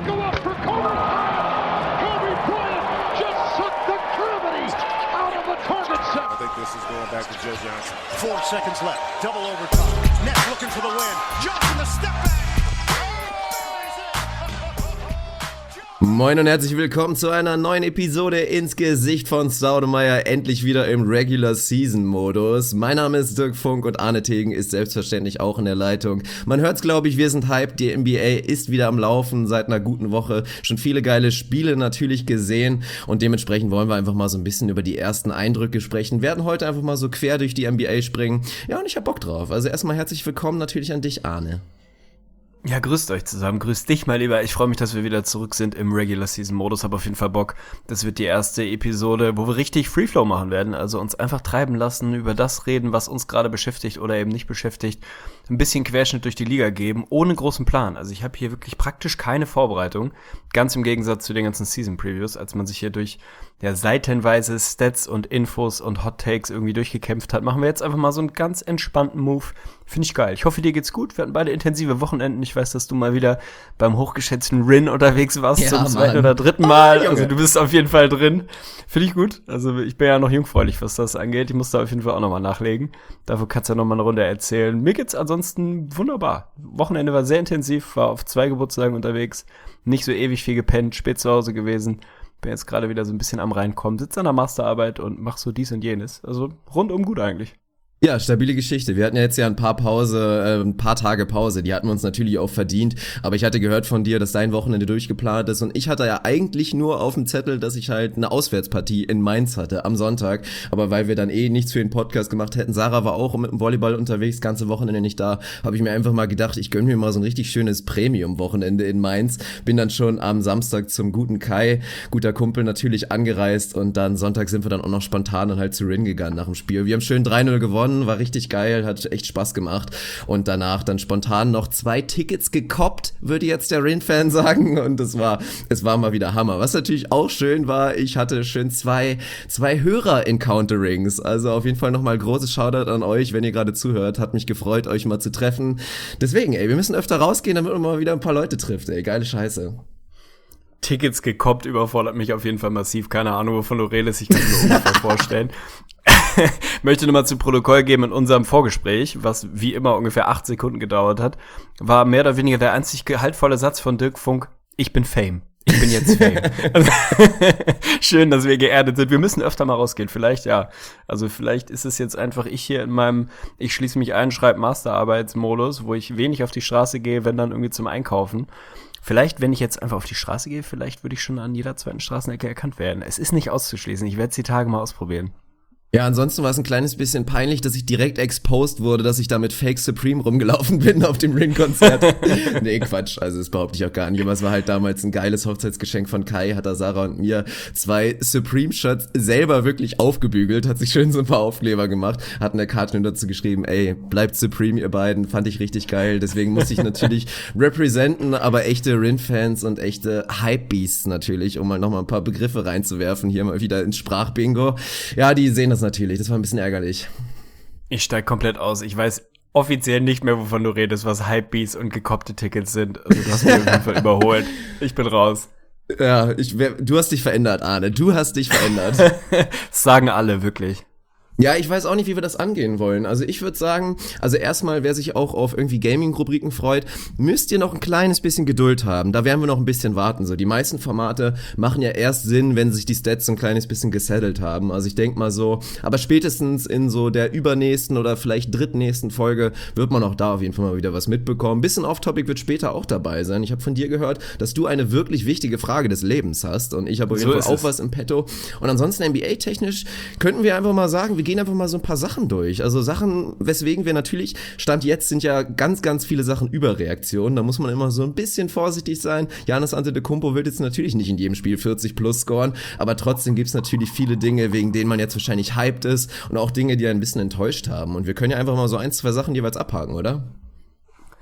go up for Kobe Bryant. Kobe Bryant just sucked the gravity out of the target set. I think this is going back to Joe Johnson. 4 seconds left. Double overtime. Nets looking for the win. Johnson the step back. Moin und herzlich willkommen zu einer neuen Episode ins Gesicht von Staudemeyer, endlich wieder im Regular Season Modus. Mein Name ist Dirk Funk und Arne Tegen ist selbstverständlich auch in der Leitung. Man hört's, glaube ich, wir sind hyped, die NBA ist wieder am Laufen seit einer guten Woche. Schon viele geile Spiele natürlich gesehen und dementsprechend wollen wir einfach mal so ein bisschen über die ersten Eindrücke sprechen. Werden heute einfach mal so quer durch die NBA springen. Ja, und ich hab Bock drauf. Also erstmal herzlich willkommen natürlich an dich, Arne. Ja, grüßt euch zusammen, grüßt dich mal lieber. Ich freue mich, dass wir wieder zurück sind im Regular Season Modus, habe auf jeden Fall Bock. Das wird die erste Episode, wo wir richtig Freeflow machen werden, also uns einfach treiben lassen, über das reden, was uns gerade beschäftigt oder eben nicht beschäftigt. Ein bisschen Querschnitt durch die Liga geben, ohne großen Plan. Also ich habe hier wirklich praktisch keine Vorbereitung, ganz im Gegensatz zu den ganzen Season Previews, als man sich hier durch seitenweise Stats und Infos und Hot Takes irgendwie durchgekämpft hat. Machen wir jetzt einfach mal so einen ganz entspannten Move. Finde ich geil. Ich hoffe, dir geht's gut. Wir hatten beide intensive Wochenenden. Ich weiß, dass du mal wieder beim hochgeschätzten Rin unterwegs warst, zum zweiten oder dritten Mal. Also du bist auf jeden Fall drin. Finde ich gut. Also ich bin ja noch jungfräulich, was das angeht. Ich muss da auf jeden Fall auch nochmal nachlegen. Dafür kannst du ja nochmal eine Runde erzählen. Mir geht's ansonsten wunderbar. Wochenende war sehr intensiv, war auf 2 Geburtstagen unterwegs. Nicht so ewig viel gepennt, spät zu Hause gewesen. Bin jetzt gerade wieder so ein bisschen am Reinkommen, sitze an der Masterarbeit und mach so dies und jenes. Also rundum gut eigentlich. Ja, stabile Geschichte. Wir hatten ja jetzt ein paar Tage Pause. Die hatten wir uns natürlich auch verdient. Aber ich hatte gehört von dir, dass dein Wochenende durchgeplant ist. Und ich hatte ja eigentlich nur auf dem Zettel, dass ich halt eine Auswärtspartie in Mainz hatte am Sonntag. Aber weil wir dann nichts für den Podcast gemacht hätten, Sarah war auch mit dem Volleyball unterwegs, ganze Wochenende nicht da, habe ich mir einfach mal gedacht, ich gönne mir mal so ein richtig schönes Premium-Wochenende in Mainz. Bin dann schon am Samstag zum guten Kai, guter Kumpel natürlich, angereist. Und dann Sonntag sind wir dann auch noch spontan dann halt zu Rin gegangen nach dem Spiel. Wir haben schön 3-0 gewonnen. War richtig geil, hat echt Spaß gemacht und danach dann spontan noch 2 Tickets gekoppt, würde jetzt der Rin-Fan sagen, und es war mal wieder Hammer. Was natürlich auch schön war, ich hatte schön zwei Hörer-Encounterings, also auf jeden Fall nochmal großes Shoutout an euch, wenn ihr gerade zuhört, hat mich gefreut, euch mal zu treffen. Deswegen, wir müssen öfter rausgehen, damit man mal wieder ein paar Leute trifft, geile Scheiße. Tickets gekoppt überfordert mich auf jeden Fall massiv. Keine Ahnung, wovon du redest. Ich kann mir ungefähr vorstellen. Möchte nochmal zu Protokoll geben, in unserem Vorgespräch, was wie immer ungefähr 8 Sekunden gedauert hat, war mehr oder weniger der einzig gehaltvolle Satz von Dirk Funk: Ich bin Fame. Ich bin jetzt Fame. Schön, dass wir geerdet sind. Wir müssen öfter mal rausgehen. Vielleicht, ja. Also vielleicht ist es jetzt einfach ich hier in meinem ich schließe mich ein, schreibe Masterarbeitsmodus, wo ich wenig auf die Straße gehe, wenn dann irgendwie zum Einkaufen. Vielleicht, wenn ich jetzt einfach auf die Straße gehe, vielleicht würde ich schon an jeder zweiten Straßenecke erkannt werden. Es ist nicht auszuschließen. Ich werde es die Tage mal ausprobieren. Ja, ansonsten war es ein kleines bisschen peinlich, dass ich direkt exposed wurde, dass ich da mit Fake Supreme rumgelaufen bin auf dem Ring-Konzert. Nee, Quatsch, also das behaupte ich auch gar nicht, aber es war halt damals ein geiles Hochzeitsgeschenk von Kai, hat da Sarah und mir 2 Supreme-Shirts selber wirklich aufgebügelt, hat sich schön so ein paar Aufkleber gemacht, hat in der Karte nur dazu geschrieben, bleibt Supreme, ihr beiden, fand ich richtig geil, deswegen muss ich natürlich representen, aber echte Rin-Fans und echte Hype-Beasts natürlich, um mal nochmal ein paar Begriffe reinzuwerfen, hier mal wieder ins Sprachbingo. Ja, die sehen das natürlich, das war ein bisschen ärgerlich. Ich steig komplett aus. Ich weiß offiziell nicht mehr, wovon du redest, was Hypebeasts und gekoppte Tickets sind. Also du hast mich auf jeden Fall überholt. Ich bin raus. Ja, du hast dich verändert, Arne. Du hast dich verändert. Das sagen alle, wirklich. Ja, ich weiß auch nicht, wie wir das angehen wollen. Also ich würde sagen, also erstmal, wer sich auch auf irgendwie Gaming-Rubriken freut, müsst ihr noch ein kleines bisschen Geduld haben. Da werden wir noch ein bisschen warten. So, die meisten Formate machen ja erst Sinn, wenn sich die Stats so ein kleines bisschen gesettelt haben. Also ich denke mal so, aber spätestens in so der übernächsten oder vielleicht drittnächsten Folge wird man auch da auf jeden Fall mal wieder was mitbekommen. Ein bisschen Off-Topic wird später auch dabei sein. Ich habe von dir gehört, dass du eine wirklich wichtige Frage des Lebens hast und ich habe auf jeden Fall auch was im Petto. Und ansonsten NBA-technisch könnten wir einfach mal sagen, wir gehen einfach mal so ein paar Sachen durch. Also Sachen, weswegen wir natürlich, Stand jetzt sind ja ganz, ganz viele Sachen Überreaktionen. Da muss man immer so ein bisschen vorsichtig sein. Giannis Antetokounmpo wird jetzt natürlich nicht in jedem Spiel 40 plus scoren, aber trotzdem gibt's natürlich viele Dinge, wegen denen man jetzt wahrscheinlich hyped ist und auch Dinge, die einen ein bisschen enttäuscht haben. Und wir können ja einfach mal so 1, 2 Sachen jeweils abhaken, oder?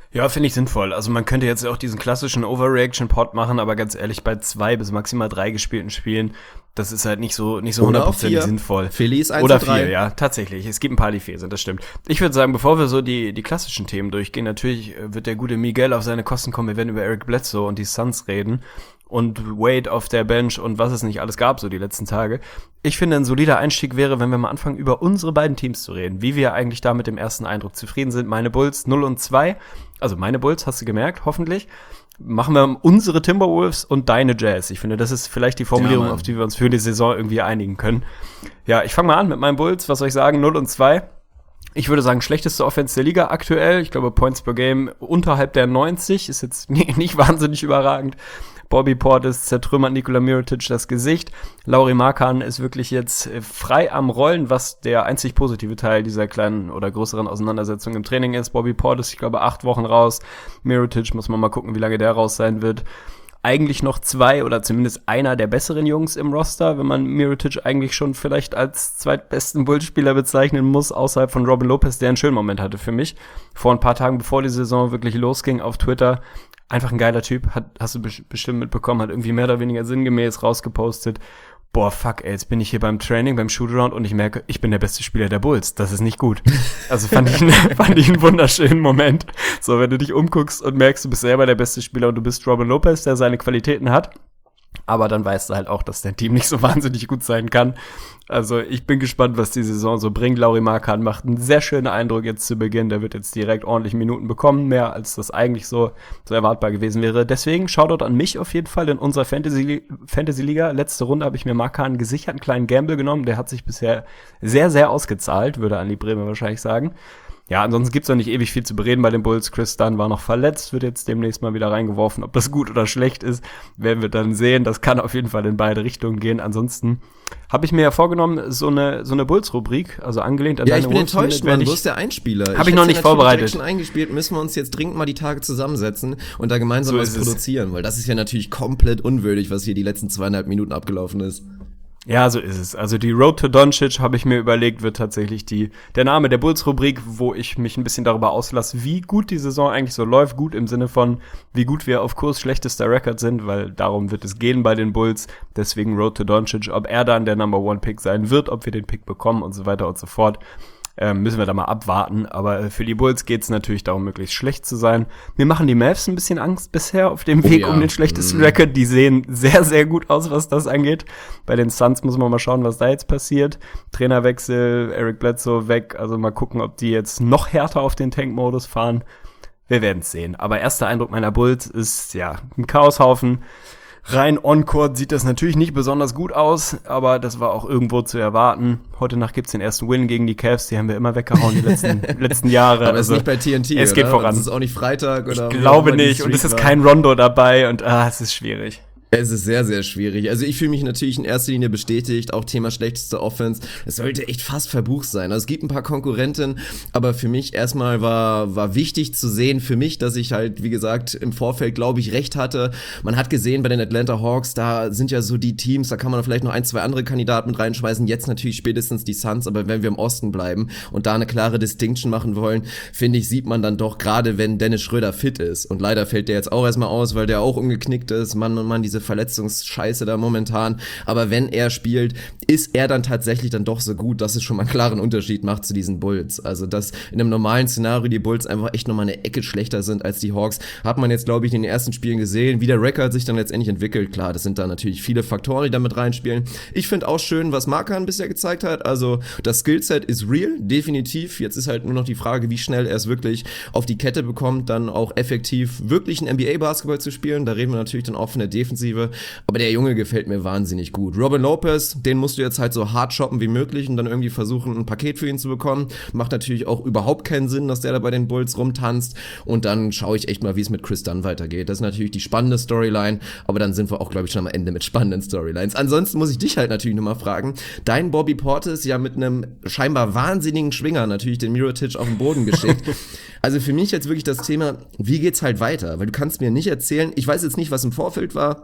Ja, finde ich sinnvoll. Also man könnte jetzt auch diesen klassischen Overreaction-Pod machen, aber ganz ehrlich, bei 2 bis maximal 3 gespielten Spielen, das ist halt nicht so 100% sinnvoll. Philly ist 1 Oder zu 3. 4, ja, tatsächlich. Es gibt ein paar, die 4 sind, das stimmt. Ich würde sagen, bevor wir so die klassischen Themen durchgehen, natürlich wird der gute Miguel auf seine Kosten kommen. Wir werden über Eric Bledsoe und die Suns reden und Wade auf der Bench und was es nicht alles gab so die letzten Tage. Ich finde, ein solider Einstieg wäre, wenn wir mal anfangen, über unsere beiden Teams zu reden. Wie wir eigentlich da mit dem ersten Eindruck zufrieden sind. Meine Bulls 0-2. Also meine Bulls, hast du gemerkt, hoffentlich. Machen wir unsere Timberwolves und deine Jazz. Ich finde, das ist vielleicht die Formulierung, auf die wir uns für die Saison irgendwie einigen können. Ja, ich fange mal an mit meinen Bulls. Was soll ich sagen? 0-2. Ich würde sagen, schlechteste Offense der Liga aktuell. Ich glaube, Points per Game unterhalb der 90. Ist jetzt nicht wahnsinnig überragend. Bobby Portis zertrümmert Nikola Mirotic das Gesicht. Lauri Markkanen ist wirklich jetzt frei am Rollen, was der einzig positive Teil dieser kleinen oder größeren Auseinandersetzung im Training ist. Bobby Portis, ich glaube, 8 Wochen raus. Mirotic, muss man mal gucken, wie lange der raus sein wird. Eigentlich noch 2 oder zumindest einer der besseren Jungs im Roster, wenn man Mirotic eigentlich schon vielleicht als zweitbesten Bullspieler bezeichnen muss, außerhalb von Robin Lopez, der einen schönen Moment hatte für mich. Vor ein paar Tagen, bevor die Saison wirklich losging, auf Twitter. Einfach ein geiler Typ, hast du bestimmt mitbekommen, hat irgendwie mehr oder weniger sinngemäß rausgepostet. Boah, fuck, ey, jetzt bin ich hier beim Training, beim Shootaround und ich merke, ich bin der beste Spieler der Bulls. Das ist nicht gut. Also fand ich einen wunderschönen Moment. So, wenn du dich umguckst und merkst, du bist selber der beste Spieler und du bist Robin Lopez, der seine Qualitäten hat. Aber dann weißt du halt auch, dass dein Team nicht so wahnsinnig gut sein kann. Also ich bin gespannt, was die Saison so bringt. Lauri Markkanen macht einen sehr schönen Eindruck jetzt zu Beginn. Der wird jetzt direkt ordentlich Minuten bekommen, mehr als das eigentlich so erwartbar gewesen wäre. Deswegen Shoutout an mich auf jeden Fall in unserer Fantasy-Liga. Letzte Runde habe ich mir Markkanen gesichert, einen kleinen Gamble genommen. Der hat sich bisher sehr, sehr ausgezahlt, würde Andi Bremer wahrscheinlich sagen. Ja, ansonsten gibt's noch nicht ewig viel zu bereden bei den Bulls. Chris Dunn war noch verletzt, wird jetzt demnächst mal wieder reingeworfen. Ob das gut oder schlecht ist, werden wir dann sehen. Das kann auf jeden Fall in beide Richtungen gehen. Ansonsten habe ich mir ja vorgenommen, so eine Bulls-Rubrik, also angelehnt an deine Wolves. Ja, ich bin enttäuscht, Mann. Wo ist der Einspieler? Habe ich noch nicht vorbereitet. Schon eingespielt, müssen wir uns jetzt dringend mal die Tage zusammensetzen und da gemeinsam was produzieren, weil das ist ja natürlich komplett unwürdig, was hier die letzten 2,5 Minuten abgelaufen ist. Ja, so ist es. Also die Road to Doncic, habe ich mir überlegt, wird tatsächlich der Name der Bulls-Rubrik, wo ich mich ein bisschen darüber auslasse, wie gut die Saison eigentlich so läuft. Gut im Sinne von, wie gut wir auf Kurs schlechtester Record sind, weil darum wird es gehen bei den Bulls. Deswegen Road to Doncic, ob er dann der Number-One-Pick sein wird, ob wir den Pick bekommen und so weiter und so fort. Müssen wir da mal abwarten, aber für die Bulls geht's natürlich darum, möglichst schlecht zu sein. Mir machen die Mavs ein bisschen Angst bisher auf dem Weg um den schlechtesten Record. Die sehen sehr, sehr gut aus, was das angeht. Bei den Suns muss man mal schauen, was da jetzt passiert. Trainerwechsel, Eric Bledsoe weg, also mal gucken, ob die jetzt noch härter auf den Tank-Modus fahren. Wir werden's sehen. Aber erster Eindruck meiner Bulls ist, ja, ein Chaoshaufen. Rein on-court sieht das natürlich nicht besonders gut aus, aber das war auch irgendwo zu erwarten. Heute Nacht gibt's den ersten Win gegen die Cavs, die haben wir immer weggehauen die letzten Jahre. Aber es ist nicht bei TNT, es geht voran. Es ist auch nicht Freitag oder. Ich glaube nicht und es ist kein Rondo dabei und es ist schwierig. Es ist sehr, sehr schwierig. Also ich fühle mich natürlich in erster Linie bestätigt, auch Thema schlechteste Offense. Es sollte echt fast verbucht sein. Also es gibt ein paar Konkurrenten, aber für mich erstmal war wichtig zu sehen für mich, dass ich halt, wie gesagt, im Vorfeld, glaube ich, recht hatte. Man hat gesehen bei den Atlanta Hawks, da sind ja so die Teams, da kann man vielleicht noch 1, 2 andere Kandidaten mit reinschmeißen. Jetzt natürlich spätestens die Suns, aber wenn wir im Osten bleiben und da eine klare Distinction machen wollen, finde ich, sieht man dann doch, gerade wenn Dennis Schröder fit ist. Und leider fällt der jetzt auch erstmal aus, weil der auch umgeknickt ist. Mann und Mann, diese Verletzungsscheiße da momentan, aber wenn er spielt, ist er dann tatsächlich dann doch so gut, dass es schon mal einen klaren Unterschied macht zu diesen Bulls. Also, dass in einem normalen Szenario die Bulls einfach echt nochmal eine Ecke schlechter sind als die Hawks, hat man jetzt, glaube ich, in den ersten Spielen gesehen, wie der Record sich dann letztendlich entwickelt. Klar, das sind da natürlich viele Faktoren, die da mit reinspielen. Ich finde auch schön, was Markkanen bisher gezeigt hat, also das Skillset ist real, definitiv. Jetzt ist halt nur noch die Frage, wie schnell er es wirklich auf die Kette bekommt, dann auch effektiv wirklich einen NBA-Basketball zu spielen. Da reden wir natürlich dann auch von der Defensive. Aber der Junge gefällt mir wahnsinnig gut. Robin Lopez, den musst du jetzt halt so hart shoppen wie möglich und dann irgendwie versuchen, ein Paket für ihn zu bekommen. Macht natürlich auch überhaupt keinen Sinn, dass der da bei den Bulls rumtanzt. Und dann schaue ich echt mal, wie es mit Chris Dunn weitergeht. Das ist natürlich die spannende Storyline, aber dann sind wir auch, glaube ich, schon am Ende mit spannenden Storylines. Ansonsten muss ich dich halt natürlich nochmal fragen. Dein Bobby Portis ja mit einem scheinbar wahnsinnigen Schwinger natürlich den Mirotic auf den Boden geschickt. Also für mich jetzt wirklich das Thema, wie geht's halt weiter? Weil du kannst mir nicht erzählen, ich weiß jetzt nicht, was im Vorfeld war,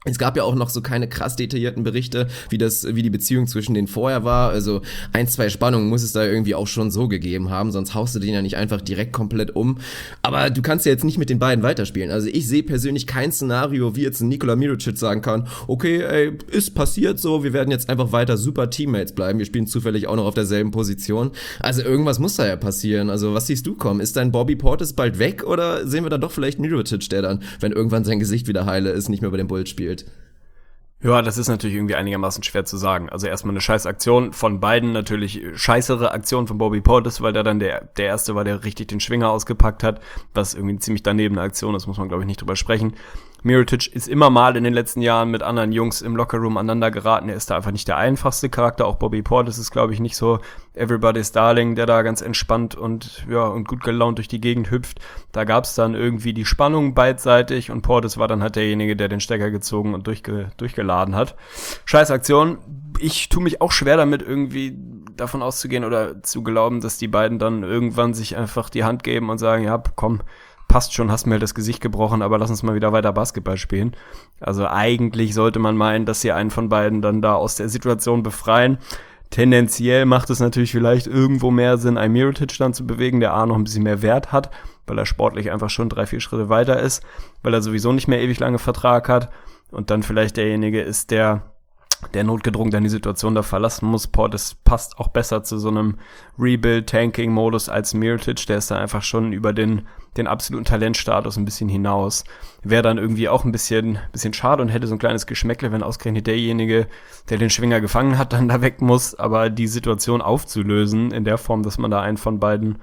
Es gab ja auch noch so keine krass detaillierten Berichte, wie die Beziehung zwischen denen vorher war. Also 1-2 Spannungen muss es da irgendwie auch schon so gegeben haben, sonst haust du den ja nicht einfach direkt komplett um. Aber du kannst ja jetzt nicht mit den beiden weiterspielen. Also ich sehe persönlich kein Szenario, wie jetzt ein Nikola Mirotic sagen kann, okay, ey, ist passiert so, wir werden jetzt einfach weiter super Teammates bleiben. Wir spielen zufällig auch noch auf derselben Position. Also irgendwas muss da ja passieren. Also was siehst du kommen? Ist dein Bobby Portis bald weg oder sehen wir da doch vielleicht Mirotic, der dann, wenn irgendwann sein Gesicht wieder heile ist, nicht mehr bei den Bulls spielt? Ja, das ist natürlich irgendwie einigermaßen schwer zu sagen. Also erstmal eine scheiß Aktion von beiden, natürlich scheißere Aktion von Bobby Portis, weil der dann der Erste war, der richtig den Schwinger ausgepackt hat, was irgendwie eine ziemlich daneben Aktion ist, muss man glaube ich nicht drüber sprechen. Mirotic ist immer mal in den letzten Jahren mit anderen Jungs im Lockerroom aneinander geraten. Er ist da einfach nicht der einfachste Charakter. Auch Bobby Portis ist, glaube ich, nicht so Everybody's Darling, der da ganz entspannt und gut gelaunt durch die Gegend hüpft. Da gab es dann irgendwie die Spannung beidseitig und Portis war dann halt derjenige, der den Stecker gezogen und durchgeladen hat. Scheiß Aktion. Ich tue mich auch schwer damit, irgendwie davon auszugehen oder zu glauben, dass die beiden dann irgendwann sich einfach die Hand geben und sagen, ja, komm, passt schon, hast mir halt das Gesicht gebrochen, aber lass uns mal wieder weiter Basketball spielen. Also eigentlich sollte man meinen, dass sie einen von beiden dann da aus der Situation befreien. Tendenziell macht es natürlich vielleicht irgendwo mehr Sinn, einen Mirotic dann zu bewegen, der A noch ein bisschen mehr Wert hat, weil er sportlich einfach schon 3-4 Schritte weiter ist, weil er sowieso nicht mehr ewig lange Vertrag hat und dann vielleicht derjenige ist, der notgedrungen dann die Situation da verlassen muss. Portis passt auch besser zu so einem Rebuild-Tanking-Modus als Mirotic, der ist da einfach schon über den absoluten Talentstatus ein bisschen hinaus. Wäre dann irgendwie auch ein bisschen schade und hätte so ein kleines Geschmäckle, wenn ausgerechnet derjenige, der den Schwinger gefangen hat, dann da weg muss, aber die Situation aufzulösen in der Form, dass man da einen von beiden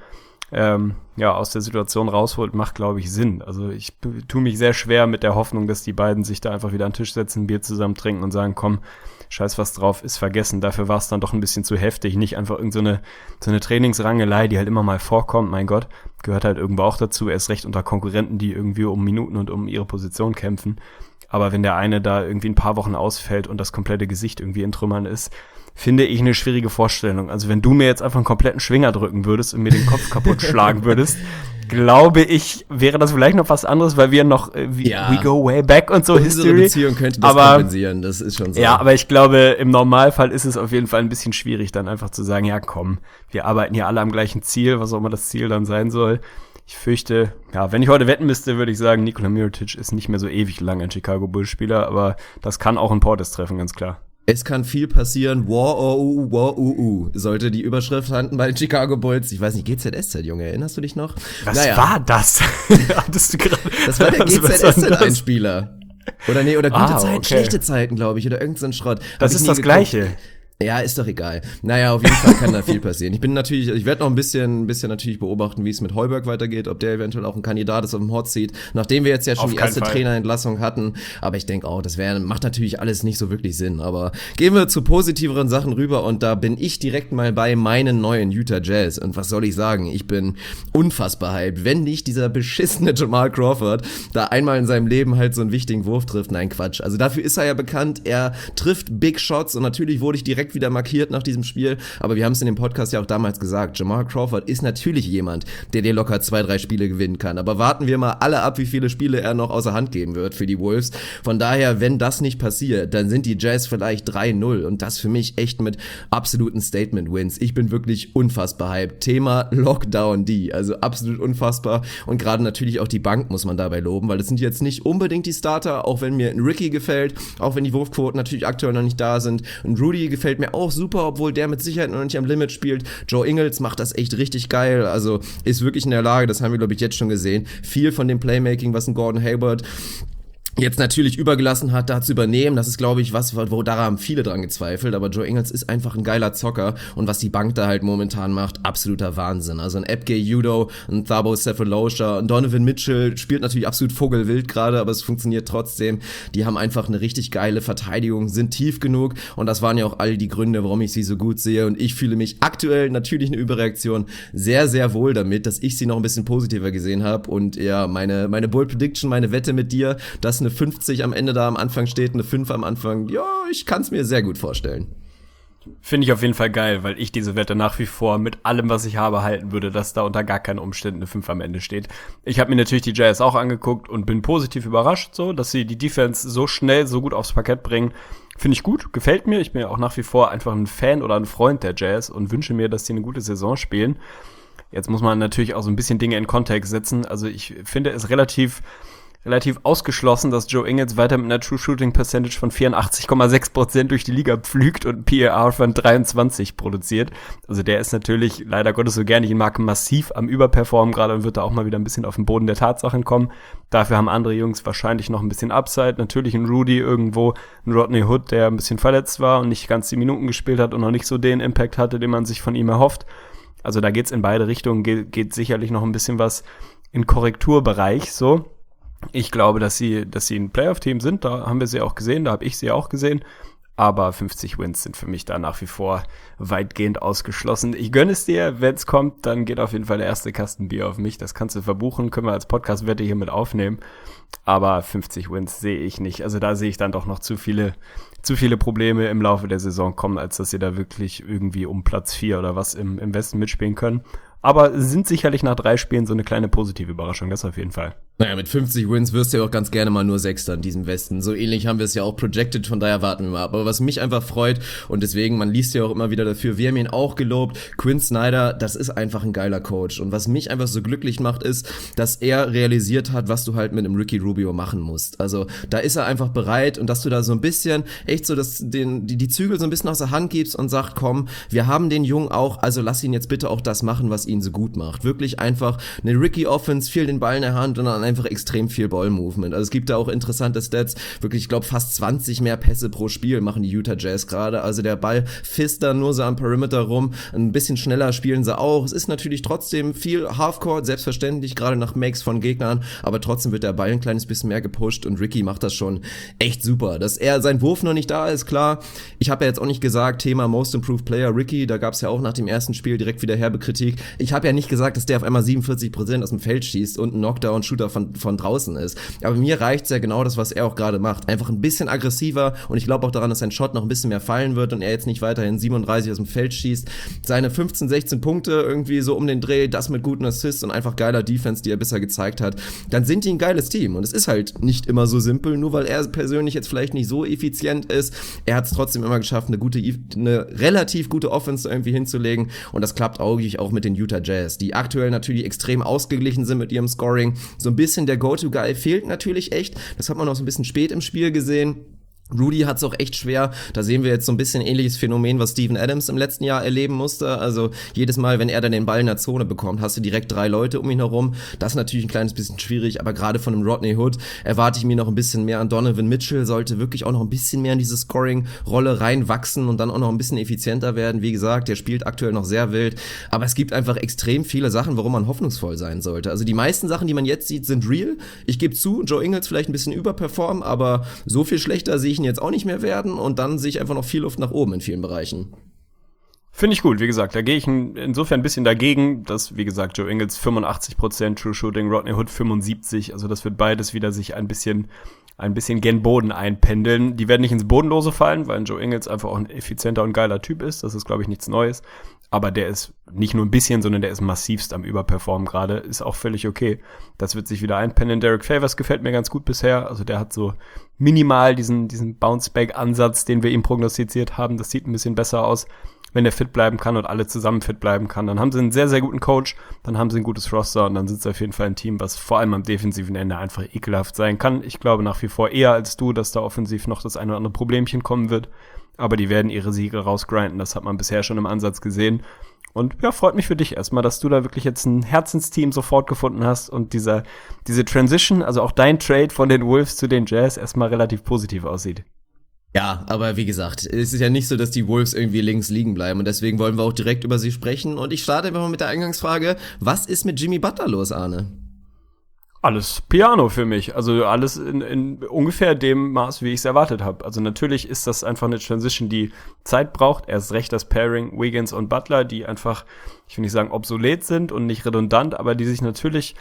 aus der Situation rausholt, macht, glaube ich, Sinn. Also ich tue mich sehr schwer mit der Hoffnung, dass die beiden sich da einfach wieder an den Tisch setzen, ein Bier zusammen trinken und sagen, komm, scheiß was drauf, ist vergessen. Dafür war es dann doch ein bisschen zu heftig. Nicht einfach so eine Trainingsrangelei, die halt immer mal vorkommt. Mein Gott, gehört halt irgendwo auch dazu. Erst recht unter Konkurrenten, die irgendwie um Minuten und um ihre Position kämpfen. Aber wenn der eine da irgendwie ein paar Wochen ausfällt und das komplette Gesicht irgendwie in Trümmern ist, finde ich eine schwierige Vorstellung. Also wenn du mir jetzt einfach einen kompletten Schwinger drücken würdest und mir den Kopf kaputt schlagen würdest, glaube ich, wäre das vielleicht noch was anderes, weil wir noch we go way back und so unsere History. Beziehung könnte das kompensieren, das ist schon so. Ja, aber ich glaube, im Normalfall ist es auf jeden Fall ein bisschen schwierig, dann einfach zu sagen, ja komm, wir arbeiten hier alle am gleichen Ziel, was auch immer das Ziel dann sein soll. Ich fürchte, ja, wenn ich heute wetten müsste, würde ich sagen, Nikola Mirotic ist nicht mehr so ewig lang ein Chicago Bulls Spieler, aber das kann auch ein Portis treffen, ganz klar. Es kann viel passieren. War, sollte die Überschrift landen bei den Chicago Bulls. Ich weiß nicht, GZSZ, Junge, erinnerst du dich noch? Was war das? Hattest du gerade? Das war der GZSZ-Einspieler. Oder gute Zeiten, okay. schlechte Zeiten, glaube ich, oder irgend so ein Schrott. Das ist das Gleiche. Ja, ist doch egal. Naja, auf jeden Fall kann da viel passieren. Ich werde noch ein bisschen natürlich beobachten, wie es mit Heuberg weitergeht, ob der eventuell auch ein Kandidat ist auf dem Hot Seat, nachdem wir jetzt ja schon auf die erste Fall. Trainerentlassung hatten. Aber ich denke auch, macht natürlich alles nicht so wirklich Sinn. Aber gehen wir zu positiveren Sachen rüber und da bin ich direkt mal bei meinen neuen Utah Jazz. Und was soll ich sagen? Ich bin unfassbar hyped. Wenn nicht dieser beschissene Jamal Crawford da einmal in seinem Leben halt so einen wichtigen Wurf trifft. Nein, Quatsch. Also dafür ist er ja bekannt. Er trifft Big Shots und natürlich wurde ich direkt wieder markiert nach diesem Spiel, aber wir haben es in dem Podcast ja auch damals gesagt, Jamal Crawford ist natürlich jemand, der dir locker 2-3 Spiele gewinnen kann, aber warten wir mal alle ab, wie viele Spiele er noch außer Hand geben wird für die Wolves. Von daher, wenn das nicht passiert, dann sind die Jazz vielleicht 3-0 und das für mich echt mit absoluten Statement-Wins. Ich bin wirklich unfassbar hyped. Thema Lockdown D, also absolut unfassbar und gerade natürlich auch die Bank muss man dabei loben, weil es sind jetzt nicht unbedingt die Starter, auch wenn mir ein Ricky gefällt, auch wenn die Wurfquoten natürlich aktuell noch nicht da sind. Ein Rudy gefällt mir auch super, obwohl der mit Sicherheit noch nicht am Limit spielt. Joe Ingles macht das echt richtig geil, also ist wirklich in der Lage, das haben wir glaube ich jetzt schon gesehen, viel von dem Playmaking, was ein Gordon Hayward jetzt natürlich übergelassen hat, da zu übernehmen, das ist, glaube ich, was, wo da haben viele dran gezweifelt, aber Joe Ingles ist einfach ein geiler Zocker und was die Bank da halt momentan macht, absoluter Wahnsinn. Also ein Abgay Udo, ein Thabo Sefolosha, ein Donovan Mitchell spielt natürlich absolut vogelwild gerade, aber es funktioniert trotzdem. Die haben einfach eine richtig geile Verteidigung, sind tief genug und das waren ja auch all die Gründe, warum ich sie so gut sehe und ich fühle mich aktuell, natürlich eine Überreaktion, sehr, sehr wohl damit, dass ich sie noch ein bisschen positiver gesehen habe und ja, meine Bold Prediction, meine Wette mit dir, dass eine 50 am Ende da am Anfang steht, eine 5 am Anfang, ja, ich kann es mir sehr gut vorstellen. Finde ich auf jeden Fall geil, weil ich diese Wette nach wie vor mit allem, was ich habe, halten würde, dass da unter gar keinen Umständen eine 5 am Ende steht. Ich habe mir natürlich die Jazz auch angeguckt und bin positiv überrascht, so, dass sie die Defense so schnell, so gut aufs Parkett bringen. Finde ich gut, gefällt mir. Ich bin ja auch nach wie vor einfach ein Fan oder ein Freund der Jazz und wünsche mir, dass sie eine gute Saison spielen. Jetzt muss man natürlich auch so ein bisschen Dinge in Kontext setzen. Also ich finde es relativ ausgeschlossen, dass Joe Ingles weiter mit einer True Shooting Percentage von 84,6% durch die Liga pflügt und PAR von 23 produziert. Also der ist natürlich, leider Gottes so gerne ich ihn mag, massiv am Überperformen gerade und wird da auch mal wieder ein bisschen auf den Boden der Tatsachen kommen. Dafür haben andere Jungs wahrscheinlich noch ein bisschen Upside. Natürlich ein Rudy irgendwo, ein Rodney Hood, der ein bisschen verletzt war und nicht ganz die Minuten gespielt hat und noch nicht so den Impact hatte, den man sich von ihm erhofft. Also da geht's in beide Richtungen, geht sicherlich noch ein bisschen was in Korrekturbereich, so. Ich glaube, dass sie ein Playoff-Team sind, da haben wir sie auch gesehen, da habe ich sie auch gesehen, aber 50 Wins sind für mich da nach wie vor weitgehend ausgeschlossen. Ich gönne es dir, wenn es kommt, dann geht auf jeden Fall der erste Kasten Bier auf mich, das kannst du verbuchen, können wir als Podcast-Wette hier mit aufnehmen, aber 50 Wins sehe ich nicht, also da sehe ich dann doch noch zu viele Probleme im Laufe der Saison kommen, als dass sie da wirklich irgendwie um Platz 4 oder was im Westen mitspielen können. Aber sind sicherlich nach 3 Spielen so eine kleine positive Überraschung, das auf jeden Fall. Naja, mit 50 Wins wirst du ja auch ganz gerne mal nur Sechster in diesem Westen. So ähnlich haben wir es ja auch projected, von daher warten wir mal. Aber was mich einfach freut, und deswegen, man liest ja auch immer wieder dafür, wir haben ihn auch gelobt, Quinn Snyder, das ist einfach ein geiler Coach. Und was mich einfach so glücklich macht, ist, dass er realisiert hat, was du halt mit einem Ricky Rubio machen musst. Also da ist er einfach bereit und dass du da so ein bisschen, echt so, dass die Zügel so ein bisschen aus der Hand gibst und sagst, komm, wir haben den Jungen auch, also lass ihn jetzt bitte auch das machen, was ihn so gut macht. Wirklich einfach eine Ricky-Offense, viel den Ball in der Hand und dann einfach extrem viel Ball-Movement. Also es gibt da auch interessante Stats, wirklich, ich glaube, fast 20 mehr Pässe pro Spiel machen die Utah Jazz gerade. Also der Ball fisst da nur so am Perimeter rum. Ein bisschen schneller spielen sie auch. Es ist natürlich trotzdem viel Halfcourt, selbstverständlich, gerade nach Makes von Gegnern, aber trotzdem wird der Ball ein kleines bisschen mehr gepusht und Ricky macht das schon echt super. Dass er sein Wurf noch nicht da ist, klar. Ich habe ja jetzt auch nicht gesagt, Thema Most Improved Player Ricky, da gab es ja auch nach dem ersten Spiel direkt wieder herbe Kritik. Ich habe ja nicht gesagt, dass der auf einmal 47% aus dem Feld schießt und ein Knockdown-Shooter von draußen ist. Aber mir reicht's ja genau das, was er auch gerade macht. Einfach ein bisschen aggressiver und ich glaube auch daran, dass sein Shot noch ein bisschen mehr fallen wird und er jetzt nicht weiterhin 37 aus dem Feld schießt. Seine 15, 16 Punkte irgendwie so um den Dreh, das mit guten Assists und einfach geiler Defense, die er bisher gezeigt hat, dann sind die ein geiles Team. Und es ist halt nicht immer so simpel, nur weil er persönlich jetzt vielleicht nicht so effizient ist. Er hat es trotzdem immer geschafft, eine relativ gute Offense irgendwie hinzulegen und das klappt auch mit den Utah Jazz, die aktuell natürlich extrem ausgeglichen sind mit ihrem Scoring. So ein bisschen der Go-To-Guy fehlt natürlich echt. Das hat man auch so ein bisschen spät im Spiel gesehen. Rudy hat's auch echt schwer. Da sehen wir jetzt so ein bisschen ähnliches Phänomen, was Steven Adams im letzten Jahr erleben musste. Also jedes Mal, wenn er dann den Ball in der Zone bekommt, hast du direkt 3 Leute um ihn herum. Das ist natürlich ein kleines bisschen schwierig, aber gerade von einem Rodney Hood erwarte ich mir noch ein bisschen mehr an Donovan Mitchell. Sollte wirklich auch noch ein bisschen mehr in diese Scoring-Rolle reinwachsen und dann auch noch ein bisschen effizienter werden. Wie gesagt, der spielt aktuell noch sehr wild. Aber es gibt einfach extrem viele Sachen, warum man hoffnungsvoll sein sollte. Also die meisten Sachen, die man jetzt sieht, sind real. Ich gebe zu, Joe Ingles vielleicht ein bisschen überperformen, aber so viel schlechter sehe ich jetzt auch nicht mehr werden und dann sehe ich einfach noch viel Luft nach oben in vielen Bereichen. Finde ich gut, wie gesagt, da gehe ich insofern ein bisschen dagegen, dass, wie gesagt, Joe Ingles 85% True Shooting, Rodney Hood 75%, also das wird beides wieder sich ein bisschen gen Boden einpendeln. Die werden nicht ins Bodenlose fallen, weil Joe Ingles einfach auch ein effizienter und geiler Typ ist, das ist, glaube ich, nichts Neues, aber der ist nicht nur ein bisschen, sondern der ist massivst am Überperformen gerade, ist auch völlig okay. Das wird sich wieder einpendeln. Derek Favors gefällt mir ganz gut bisher, also der hat so minimal diesen Bounce-Back-Ansatz, den wir ihm prognostiziert haben, das sieht ein bisschen besser aus. Wenn der fit bleiben kann und alle zusammen fit bleiben kann, dann haben sie einen sehr, sehr guten Coach, dann haben sie ein gutes Roster und dann sind sie auf jeden Fall ein Team, was vor allem am defensiven Ende einfach ekelhaft sein kann. Ich glaube nach wie vor eher als du, dass da offensiv noch das ein oder andere Problemchen kommen wird, aber die werden ihre Siege rausgrinden, das hat man bisher schon im Ansatz gesehen. Und ja, freut mich für dich erstmal, dass du da wirklich jetzt ein Herzensteam sofort gefunden hast und diese Transition, also auch dein Trade von den Wolves zu den Jazz erstmal relativ positiv aussieht. Ja, aber wie gesagt, es ist ja nicht so, dass die Wolves irgendwie links liegen bleiben und deswegen wollen wir auch direkt über sie sprechen und ich starte einfach mal mit der Eingangsfrage, was ist mit Jimmy Butler los, Arne? Alles Piano für mich, also alles in ungefähr dem Maß, wie ich es erwartet habe. Also natürlich ist das einfach eine Transition, die Zeit braucht, erst recht das Pairing Wiggins und Butler, die einfach, ich will nicht sagen obsolet sind und nicht redundant, aber die sich natürlich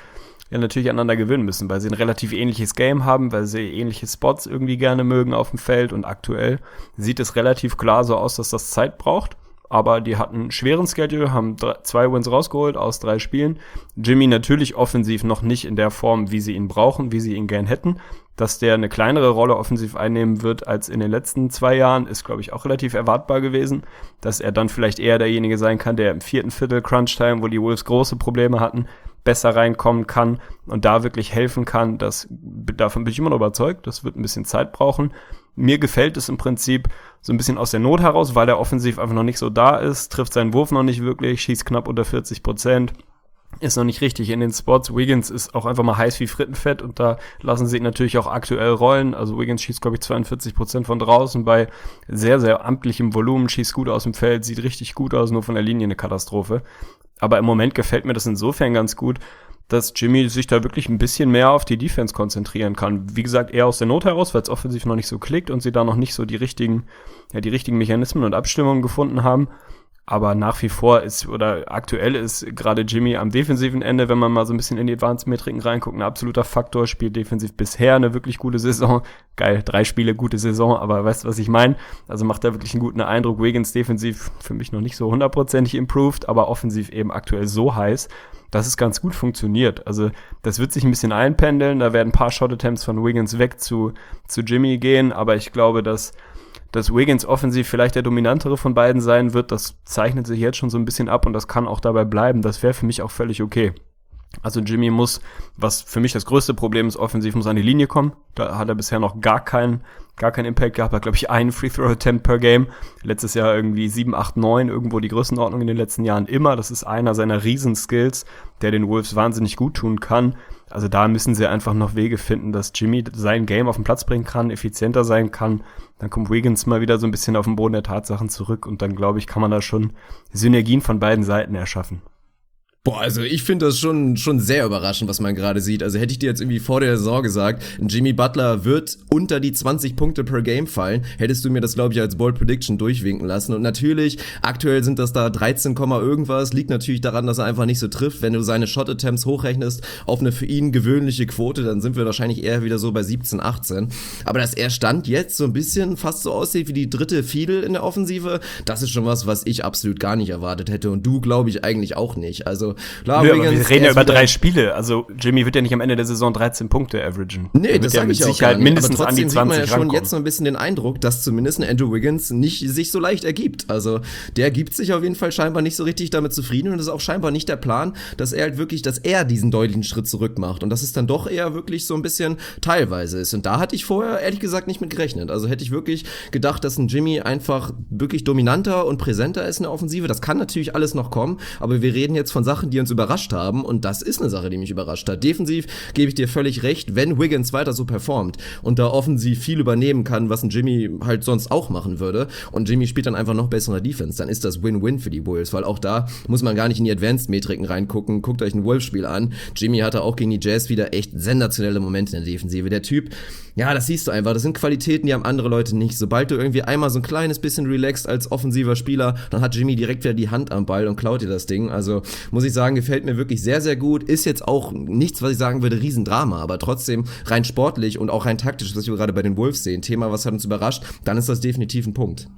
ja natürlich aneinander gewöhnen müssen, weil sie ein relativ ähnliches Game haben, weil sie ähnliche Spots irgendwie gerne mögen auf dem Feld und aktuell sieht es relativ klar so aus, dass das Zeit braucht. Aber die hatten einen schweren Schedule, haben 2 Wins rausgeholt aus 3 Spielen. Jimmy natürlich offensiv noch nicht in der Form, wie sie ihn brauchen, wie sie ihn gern hätten. Dass der eine kleinere Rolle offensiv einnehmen wird als in den letzten 2 Jahren, ist, glaube ich, auch relativ erwartbar gewesen. Dass er dann vielleicht eher derjenige sein kann, der im 4. Viertel Crunch-Time, wo die Wolves große Probleme hatten, besser reinkommen kann und da wirklich helfen kann. Davon bin ich immer noch überzeugt. Das wird ein bisschen Zeit brauchen. Mir gefällt es im Prinzip so ein bisschen aus der Not heraus, weil er offensiv einfach noch nicht so da ist, trifft seinen Wurf noch nicht wirklich, schießt knapp unter 40%, ist noch nicht richtig in den Spots. Wiggins ist auch einfach mal heiß wie Frittenfett und da lassen sie ihn natürlich auch aktuell rollen. Also Wiggins schießt, glaube ich, 42% von draußen bei sehr, sehr amtlichem Volumen, schießt gut aus dem Feld, sieht richtig gut aus, nur von der Linie eine Katastrophe. Aber im Moment gefällt mir das insofern ganz gut, dass Jimmy sich da wirklich ein bisschen mehr auf die Defense konzentrieren kann. Wie gesagt, eher aus der Not heraus, weil es offensiv noch nicht so klickt und sie da noch nicht so die richtigen Mechanismen und Abstimmungen gefunden haben. Aber nach wie vor aktuell ist gerade Jimmy am defensiven Ende, wenn man mal so ein bisschen in die Advanced-Metriken reinguckt, ein absoluter Faktor, spielt defensiv bisher eine wirklich gute Saison. Geil, 3 Spiele, gute Saison, aber weißt du, was ich meine? Also macht da wirklich einen guten Eindruck. Wiggins defensiv für mich noch nicht so 100% improved, aber offensiv eben aktuell so heiß, dass es ganz gut funktioniert. Also das wird sich ein bisschen einpendeln, da werden ein paar Shot-Attempts von Wiggins weg zu Jimmy gehen, aber ich glaube, dass Wiggins offensiv vielleicht der dominantere von beiden sein wird, das zeichnet sich jetzt schon so ein bisschen ab und das kann auch dabei bleiben. Das wäre für mich auch völlig okay. Also Jimmy muss, was für mich das größte Problem ist, offensiv muss an die Linie kommen. Da hat er bisher noch gar keinen Impact gehabt. Hat, glaube ich, einen Free-Throw-Attempt per Game. Letztes Jahr irgendwie 7, 8, 9, irgendwo die Größenordnung in den letzten Jahren immer. Das ist einer seiner Riesen-Skills, der den Wolves wahnsinnig gut tun kann. Also da müssen sie einfach noch Wege finden, dass Jimmy sein Game auf den Platz bringen kann, effizienter sein kann. Dann kommt Wiggins mal wieder so ein bisschen auf den Boden der Tatsachen zurück und dann, glaube ich, kann man da schon Synergien von beiden Seiten erschaffen. Boah, also ich finde das schon sehr überraschend, was man gerade sieht. Also hätte ich dir jetzt irgendwie vor der Saison gesagt, Jimmy Butler wird unter die 20 Punkte per Game fallen, hättest du mir das, glaube ich, als Bold Prediction durchwinken lassen. Und natürlich, aktuell sind das da 13, irgendwas, liegt natürlich daran, dass er einfach nicht so trifft. Wenn du seine Shot-Attempts hochrechnest auf eine für ihn gewöhnliche Quote, dann sind wir wahrscheinlich eher wieder so bei 17, 18. Aber dass er Stand jetzt so ein bisschen fast so aussieht wie die dritte Fiedel in der Offensive, das ist schon was ich absolut gar nicht erwartet hätte. Und du, glaube ich, eigentlich auch nicht. Also klar, Wiggins, aber wir reden ja über 3 Spiele. Also Jimmy wird ja nicht am Ende der Saison 13 Punkte averagen. Nee, das sage ich auch gar nicht. Mindestens aber trotzdem an die 20 sieht man ja schon rankommen. jetzt so ein bisschen den Eindruck, dass zumindest ein Andrew Wiggins nicht sich so leicht ergibt. Also der gibt sich auf jeden Fall scheinbar nicht so richtig damit zufrieden und das ist auch scheinbar nicht der Plan, dass er diesen deutlichen Schritt zurück macht und dass es dann doch eher wirklich so ein bisschen teilweise ist. Und da hatte ich vorher ehrlich gesagt nicht mit gerechnet. Also hätte ich wirklich gedacht, dass ein Jimmy einfach wirklich dominanter und präsenter ist in der Offensive. Das kann natürlich alles noch kommen, aber wir reden jetzt von Sachen, die uns überrascht haben und das ist eine Sache, die mich überrascht hat. Defensiv gebe ich dir völlig recht, wenn Wiggins weiter so performt und da offensiv viel übernehmen kann, was ein Jimmy halt sonst auch machen würde und Jimmy spielt dann einfach noch bessere Defense, dann ist das Win-Win für die Bulls, weil auch da muss man gar nicht in die Advanced-Metriken reingucken. Guckt euch ein Wolves-Spiel an. Jimmy hatte auch gegen die Jazz wieder echt sensationelle Momente in der Defensive. Der Typ, ja, das siehst du einfach, das sind Qualitäten, die haben andere Leute nicht. Sobald du irgendwie einmal so ein kleines bisschen relaxed als offensiver Spieler, dann hat Jimmy direkt wieder die Hand am Ball und klaut dir das Ding. Also muss ich sagen, gefällt mir wirklich sehr, sehr gut. Ist jetzt auch nichts, was ich sagen würde, Riesendrama, aber trotzdem rein sportlich und auch rein taktisch, was wir gerade bei den Wolves sehen, Thema, was hat uns überrascht, dann ist das definitiv ein Punkt.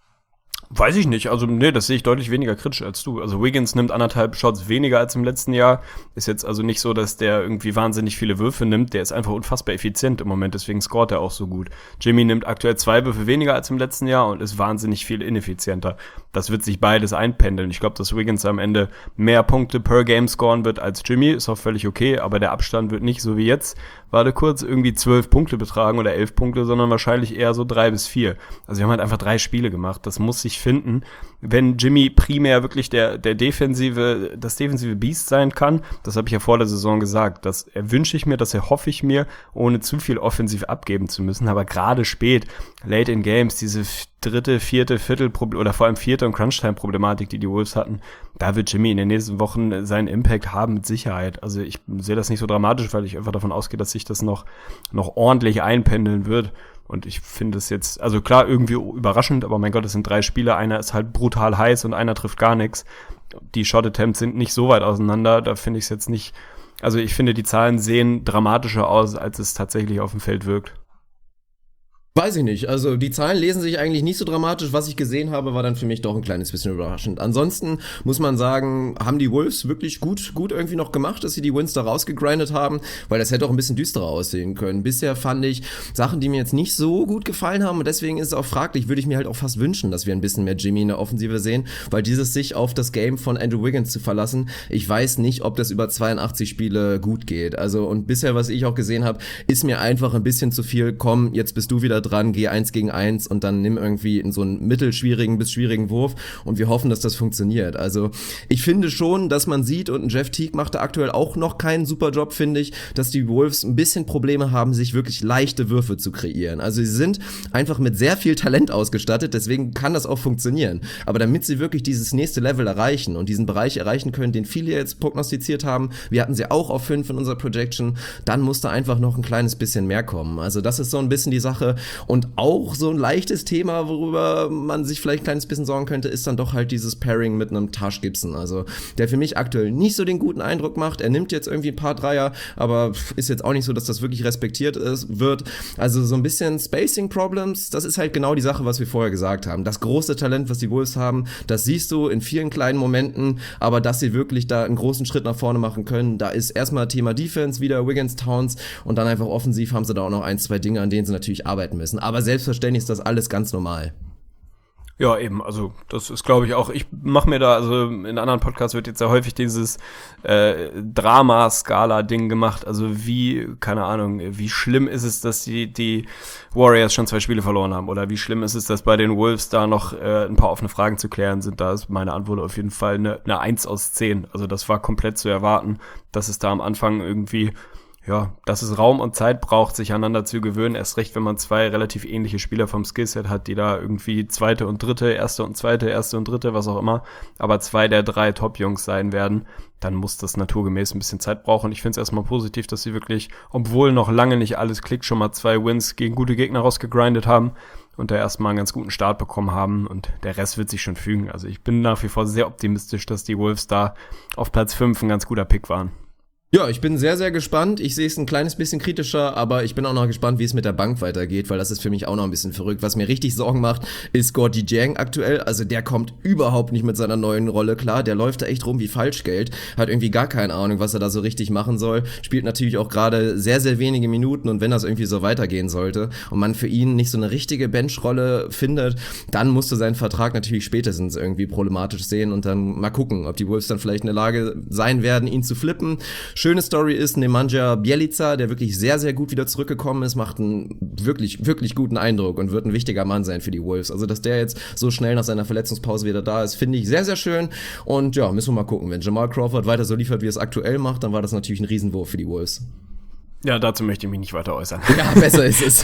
Weiß ich nicht, also nee, das sehe ich deutlich weniger kritisch als du. Also Wiggins nimmt 1,5 Shots weniger als im letzten Jahr. Ist jetzt also nicht so, dass der irgendwie wahnsinnig viele Würfe nimmt. Der ist einfach unfassbar effizient im Moment, deswegen scoret er auch so gut. Jimmy nimmt aktuell 2 Würfe weniger als im letzten Jahr und ist wahnsinnig viel ineffizienter. Das wird sich beides einpendeln. Ich glaube, dass Wiggins am Ende mehr Punkte per Game scoren wird als Jimmy, ist auch völlig okay, aber der Abstand wird nicht so wie jetzt, warte kurz, irgendwie 12 Punkte betragen oder 11 Punkte, sondern wahrscheinlich eher so 3 bis 4. Also wir haben halt einfach 3 Spiele gemacht. Das muss sich finden. Wenn Jimmy primär wirklich das defensive Biest sein kann, das habe ich ja vor der Saison gesagt, das wünsche ich mir, das erhoffe ich mir, ohne zu viel offensiv abgeben zu müssen, aber gerade spät, late in Games, diese dritte, vierte Viertel oder vor allem vierte und Crunch-Time-Problematik, die Wolves hatten, da wird Jimmy in den nächsten Wochen seinen Impact haben mit Sicherheit. Also ich sehe das nicht so dramatisch, weil ich einfach davon ausgehe, dass sich das noch ordentlich einpendeln wird. Und ich finde es jetzt, also klar, irgendwie überraschend, aber mein Gott, es sind 3 Spieler, einer ist halt brutal heiß und einer trifft gar nichts. Die Shot-Attempts sind nicht so weit auseinander, da finde ich es jetzt nicht Also ich finde, die Zahlen sehen dramatischer aus, als es tatsächlich auf dem Feld wirkt. Weiß ich nicht. Also die Zahlen lesen sich eigentlich nicht so dramatisch. Was ich gesehen habe, war dann für mich doch ein kleines bisschen überraschend. Ansonsten muss man sagen, haben die Wolves wirklich gut irgendwie noch gemacht, dass sie die Wins da rausgegrindet haben, weil das hätte auch ein bisschen düsterer aussehen können. Bisher fand ich Sachen, die mir jetzt nicht so gut gefallen haben, und deswegen ist es auch fraglich, würde ich mir halt auch fast wünschen, dass wir ein bisschen mehr Jimmy in der Offensive sehen, weil dieses sich auf das Game von Andrew Wiggins zu verlassen, ich weiß nicht, ob das über 82 Spiele gut geht. Also und bisher, was ich auch gesehen habe, ist mir einfach ein bisschen zu viel, komm, jetzt bist du wieder dran, geh 1 gegen 1 und dann nimm irgendwie in so einen mittelschwierigen bis schwierigen Wurf und wir hoffen, dass das funktioniert. Also ich finde schon, dass man sieht, und Jeff Teague macht da aktuell auch noch keinen super Job, finde ich, dass die Wolves ein bisschen Probleme haben, sich wirklich leichte Würfe zu kreieren. Also sie sind einfach mit sehr viel Talent ausgestattet, deswegen kann das auch funktionieren. Aber damit sie wirklich dieses nächste Level erreichen und diesen Bereich erreichen können, den viele jetzt prognostiziert haben, wir hatten sie auch auf 5 in unserer Projection, dann muss da einfach noch ein kleines bisschen mehr kommen. Also das ist so ein bisschen die Sache. Und auch so ein leichtes Thema, worüber man sich vielleicht ein kleines bisschen sorgen könnte, ist dann doch halt dieses Pairing mit einem Taj Gibson. Also der für mich aktuell nicht so den guten Eindruck macht. Er nimmt jetzt irgendwie ein paar Dreier, aber ist jetzt auch nicht so, dass das wirklich respektiert wird. Also so ein bisschen Spacing Problems, das ist halt genau die Sache, was wir vorher gesagt haben. Das große Talent, was die Wolves haben, das siehst du in vielen kleinen Momenten, aber dass sie wirklich da einen großen Schritt nach vorne machen können, da ist erstmal Thema Defense wieder, Wiggins, Towns, und dann einfach offensiv haben sie da auch noch 1, 2 Dinge, an denen sie natürlich arbeiten müssen. Aber selbstverständlich ist das alles ganz normal. Ja, eben, also das ist, glaube ich, auch, ich mache mir da, also in anderen Podcasts wird jetzt ja häufig dieses Drama-Skala-Ding gemacht, also wie, keine Ahnung, wie schlimm ist es, dass die Warriors schon 2 Spiele verloren haben, oder wie schlimm ist es, dass bei den Wolves da noch ein paar offene Fragen zu klären sind. Da ist meine Antwort auf jeden Fall eine 1 aus 10, also das war komplett zu erwarten, dass es da am Anfang irgendwie, ja, dass es Raum und Zeit braucht, sich aneinander zu gewöhnen. Erst recht, wenn man 2 relativ ähnliche Spieler vom Skillset hat, die da irgendwie zweite und dritte, erste und zweite, erste und dritte, was auch immer, aber 2 der 3 Top-Jungs sein werden, dann muss das naturgemäß ein bisschen Zeit brauchen. Ich finde es erstmal positiv, dass sie wirklich, obwohl noch lange nicht alles klickt, schon mal 2 Wins gegen gute Gegner rausgegrindet haben und da erstmal einen ganz guten Start bekommen haben, und der Rest wird sich schon fügen. Also ich bin nach wie vor sehr optimistisch, dass die Wolves da auf Platz 5 ein ganz guter Pick waren. Ja, ich bin sehr, sehr gespannt. Ich sehe es ein kleines bisschen kritischer, aber ich bin auch noch gespannt, wie es mit der Bank weitergeht, weil das ist für mich auch noch ein bisschen verrückt. Was mir richtig Sorgen macht, ist Gorgui Dieng aktuell. Also der kommt überhaupt nicht mit seiner neuen Rolle klar. Der läuft da echt rum wie Falschgeld. Hat irgendwie gar keine Ahnung, was er da so richtig machen soll. Spielt natürlich auch gerade sehr, sehr wenige Minuten, und wenn das irgendwie so weitergehen sollte und man für ihn nicht so eine richtige Benchrolle findet, dann musst du seinen Vertrag natürlich spätestens irgendwie problematisch sehen und dann mal gucken, ob die Wolves dann vielleicht in der Lage sein werden, ihn zu flippen. Schöne Story ist Nemanja Bjelica, der wirklich sehr, sehr gut wieder zurückgekommen ist, macht einen wirklich, wirklich guten Eindruck und wird ein wichtiger Mann sein für die Wolves. Also, dass der jetzt so schnell nach seiner Verletzungspause wieder da ist, finde ich sehr, sehr schön. Und ja, müssen wir mal gucken. Wenn Jamal Crawford weiter so liefert, wie er es aktuell macht, dann war das natürlich ein Riesenwurf für die Wolves. Ja, dazu möchte ich mich nicht weiter äußern. Ja, besser ist es.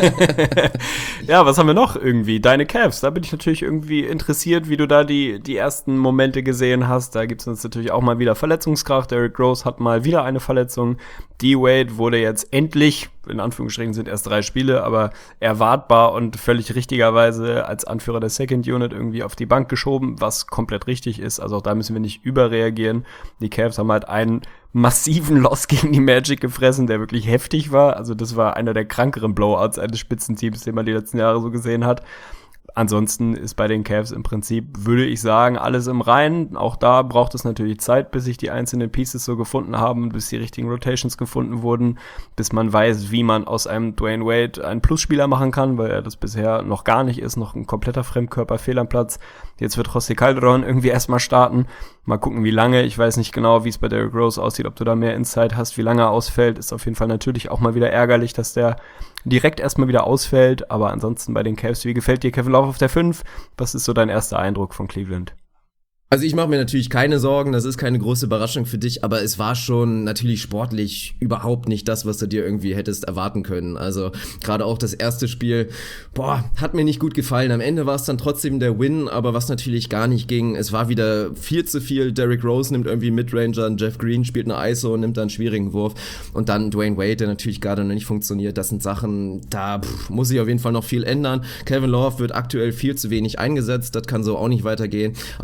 Ja, was haben wir noch irgendwie? Deine Cavs, da bin ich natürlich irgendwie interessiert, wie du da die ersten Momente gesehen hast. Da gibt's uns natürlich auch mal wieder Verletzungskrach. Derrick Rose hat mal wieder eine Verletzung. D-Wade wurde jetzt endlich, in Anführungsstrichen sind erst 3 Spiele, aber erwartbar und völlig richtigerweise als Anführer der Second Unit irgendwie auf die Bank geschoben, was komplett richtig ist. Also auch da müssen wir nicht überreagieren. Die Cavs haben halt einen massiven Loss gegen die Magic gefressen, der wirklich heftig war. Also das war einer der krankeren Blowouts eines Spitzenteams, den man die letzten Jahre so gesehen hat. Ansonsten ist bei den Cavs im Prinzip, würde ich sagen, alles im Reinen. Auch da braucht es natürlich Zeit, bis sich die einzelnen Pieces so gefunden haben, bis die richtigen Rotations gefunden wurden, bis man weiß, wie man aus einem Dwayne Wade einen Plusspieler machen kann, weil er das bisher noch gar nicht ist, noch ein kompletter Fremdkörper, fehl am Platz. Jetzt wird José Calderon irgendwie erstmal starten. Mal gucken, wie lange. Ich weiß nicht genau, wie es bei Derrick Rose aussieht, ob du da mehr Insight hast, wie lange er ausfällt. Ist auf jeden Fall natürlich auch mal wieder ärgerlich, dass der direkt erstmal wieder ausfällt. Aber ansonsten bei den Cavs, wie gefällt dir Kevin Love auf der 5? Was ist so dein erster Eindruck von Cleveland? Also ich mache mir natürlich keine Sorgen, das ist keine große Überraschung für dich, aber es war schon natürlich sportlich überhaupt nicht das, was du dir irgendwie hättest erwarten können. Also gerade auch das erste Spiel, hat mir nicht gut gefallen. Am Ende war es dann trotzdem der Win, aber was natürlich gar nicht ging, es war wieder viel zu viel. Derrick Rose nimmt irgendwie einen Midranger, Jeff Green spielt eine ISO und nimmt dann einen schwierigen Wurf und dann Dwayne Wade, der natürlich gerade noch nicht funktioniert. Das sind Sachen, da muss sich auf jeden Fall noch viel ändern. Kevin Love wird aktuell viel zu wenig eingesetzt, das kann so auch nicht weitergehen, aber ich bin trotzdem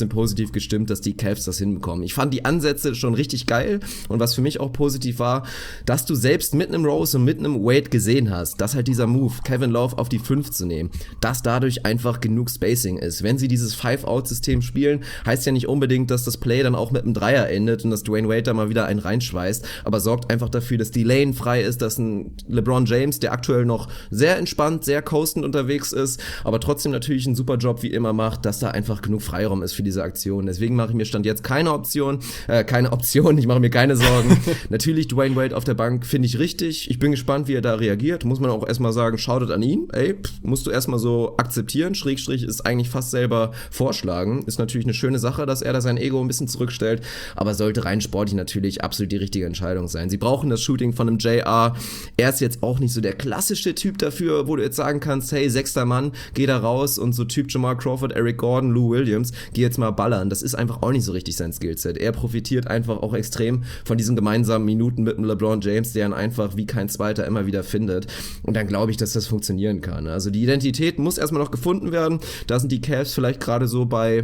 trotzdem positiv gestimmt, dass die Cavs das hinbekommen. Ich fand die Ansätze schon richtig geil und was für mich auch positiv war, dass du selbst mit einem Rose und mit einem Wade gesehen hast, dass halt dieser Move, Kevin Love auf die 5 zu nehmen, dass dadurch einfach genug Spacing ist. Wenn sie dieses 5-Out-System spielen, heißt ja nicht unbedingt, dass das Play dann auch mit einem Dreier endet und dass Dwayne Wade da mal wieder einen reinschweißt, aber sorgt einfach dafür, dass die Lane frei ist, dass ein LeBron James, der aktuell noch sehr entspannt, sehr coastend unterwegs ist, aber trotzdem natürlich einen super Job wie immer macht, dass da einfach genug Freiraum ist für diese Aktion. Deswegen mache ich mir Stand jetzt keine Option, ich mache mir keine Sorgen. Natürlich Dwayne Wade auf der Bank finde ich richtig. Ich bin gespannt, wie er da reagiert. Muss man auch erstmal sagen, Shoutout an ihn. Musst du erstmal so akzeptieren. Schrägstrich ist eigentlich fast selber vorschlagen. Ist natürlich eine schöne Sache, dass er da sein Ego ein bisschen zurückstellt, aber sollte rein sportlich natürlich absolut die richtige Entscheidung sein. Sie brauchen das Shooting von einem JR. Er ist jetzt auch nicht so der klassische Typ dafür, wo du jetzt sagen kannst, hey, 6. Mann, geh da raus und so Typ Jamal Crawford, Eric Gordon, Lou Williams, geh jetzt mal ballern. Das ist einfach auch nicht so richtig sein Skillset. Er profitiert einfach auch extrem von diesen gemeinsamen Minuten mit dem LeBron James, der ihn einfach wie kein Zweiter immer wieder findet. Und dann glaube ich, dass das funktionieren kann. Also die Identität muss erstmal noch gefunden werden. Da sind die Cavs vielleicht gerade so bei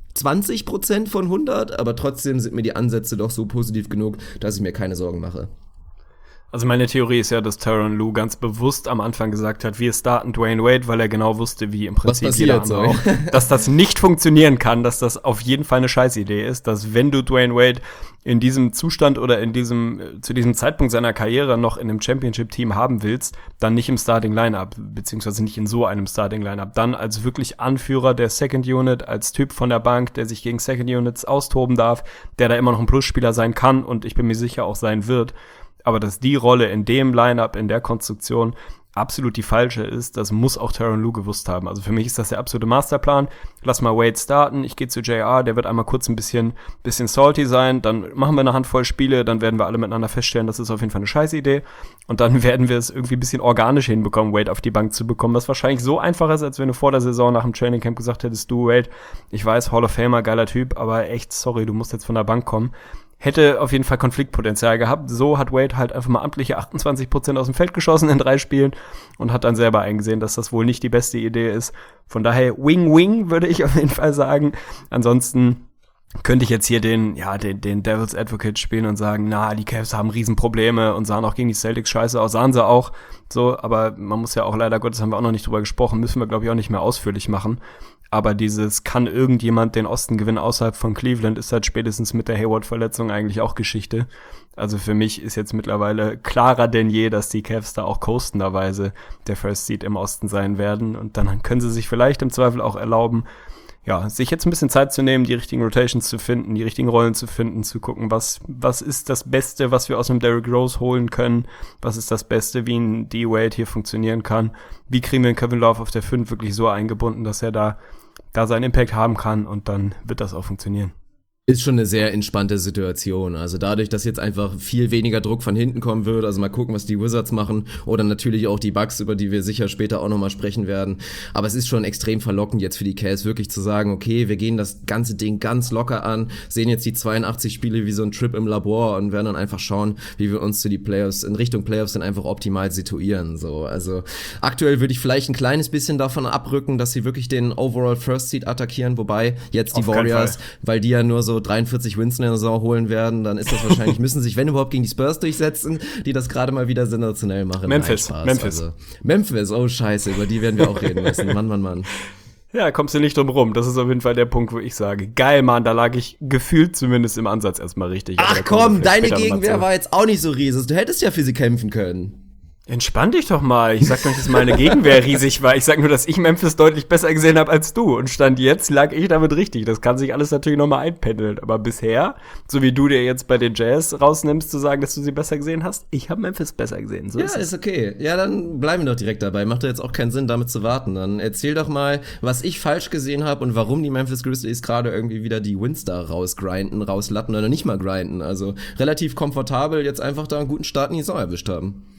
20% von 100, aber trotzdem sind mir die Ansätze doch so positiv genug, dass ich mir keine Sorgen mache. Also meine Theorie ist ja, dass Tyronn Lue ganz bewusst am Anfang gesagt hat, wir starten Dwayne Wade, weil er genau wusste, wie im Prinzip jeder andere auch, dass das nicht funktionieren kann, dass das auf jeden Fall eine Scheißidee ist, dass wenn du Dwayne Wade in diesem Zustand oder zu diesem Zeitpunkt seiner Karriere noch in einem Championship-Team haben willst, dann nicht im Starting-Lineup, beziehungsweise nicht in so einem Starting-Lineup, dann als wirklich Anführer der Second Unit, als Typ von der Bank, der sich gegen Second Units austoben darf, der da immer noch ein Plusspieler sein kann und ich bin mir sicher auch sein wird. Aber dass die Rolle in dem Lineup, in der Konstruktion absolut die falsche ist, das muss auch Tyronn Lue gewusst haben. Also für mich ist das der absolute Masterplan. Lass mal Wade starten, ich gehe zu JR, der wird einmal kurz ein bisschen salty sein, dann machen wir eine Handvoll Spiele, dann werden wir alle miteinander feststellen, das ist auf jeden Fall eine Scheißidee. Und dann werden wir es irgendwie ein bisschen organisch hinbekommen, Wade auf die Bank zu bekommen, was wahrscheinlich so einfach ist, als wenn du vor der Saison nach dem Trainingcamp gesagt hättest, du Wade, ich weiß, Hall of Famer, geiler Typ, aber echt, sorry, du musst jetzt von der Bank kommen. Hätte auf jeden Fall Konfliktpotenzial gehabt. So hat Wade halt einfach mal amtliche 28% aus dem Feld geschossen in 3 Spielen und hat dann selber eingesehen, dass das wohl nicht die beste Idee ist. Von daher Wing-Wing, würde ich auf jeden Fall sagen. Ansonsten könnte ich jetzt hier den Devil's Advocate spielen und sagen, die Cavs haben Riesenprobleme und sahen auch gegen die Celtics scheiße aus. Sahen sie auch. So, aber man muss ja auch leider Gottes, haben wir auch noch nicht drüber gesprochen, müssen wir, glaube ich, auch nicht mehr ausführlich machen. Aber kann irgendjemand den Osten gewinnen außerhalb von Cleveland, ist halt spätestens mit der Hayward-Verletzung eigentlich auch Geschichte. Also für mich ist jetzt mittlerweile klarer denn je, dass die Cavs da auch coastenderweise der First Seed im Osten sein werden. Und dann können sie sich vielleicht im Zweifel auch erlauben, sich jetzt ein bisschen Zeit zu nehmen, die richtigen Rotations zu finden, die richtigen Rollen zu finden, zu gucken, was ist das Beste, was wir aus einem Derrick Rose holen können, was ist das Beste, wie ein D-Wade hier funktionieren kann, wie kriegen wir den Kevin Love auf der 5 wirklich so eingebunden, dass er da seinen Impact haben kann und dann wird das auch funktionieren. Ist schon eine sehr entspannte Situation. Also dadurch, dass jetzt einfach viel weniger Druck von hinten kommen wird, also mal gucken, was die Wizards machen oder natürlich auch die Bucks, über die wir sicher später auch nochmal sprechen werden. Aber es ist schon extrem verlockend jetzt für die Cavs wirklich zu sagen, okay, wir gehen das ganze Ding ganz locker an, sehen jetzt die 82 Spiele wie so ein Trip im Labor und werden dann einfach schauen, wie wir uns in Richtung Playoffs dann einfach optimal situieren. So, also aktuell würde ich vielleicht ein kleines bisschen davon abrücken, dass sie wirklich den Overall First Seed attackieren, wobei jetzt die Warriors, weil die ja nur so 43 Wins in der Saison holen werden, dann ist das wahrscheinlich, müssen sich, wenn überhaupt, gegen die Spurs durchsetzen, die das gerade mal wieder sensationell machen. Memphis. Also, Memphis, oh scheiße, über die werden wir auch reden müssen. Mann. Ja, kommst du nicht drum rum. Das ist auf jeden Fall der Punkt, wo ich sage, geil, Mann, da lag ich gefühlt zumindest im Ansatz erstmal richtig. Ach komm, deine Gegenwehr war jetzt auch nicht so riesig. Du hättest ja für sie kämpfen können. Entspann dich doch mal. Ich sag doch nicht, dass meine Gegenwehr riesig war. Ich sag nur, dass ich Memphis deutlich besser gesehen habe als du. Und Stand jetzt lag ich damit richtig. Das kann sich alles natürlich nochmal einpendeln. Aber bisher, so wie du dir jetzt bei den Jazz rausnimmst, zu sagen, dass du sie besser gesehen hast, ich habe Memphis besser gesehen. So ist okay. Ja, dann bleiben wir doch direkt dabei. Macht doch jetzt auch keinen Sinn, damit zu warten. Dann erzähl doch mal, was ich falsch gesehen habe und warum die Memphis Grizzlies gerade irgendwie wieder die Wins da rauslatten oder nicht mal grinden. Also relativ komfortabel jetzt einfach da einen guten Start in die Saison erwischt haben.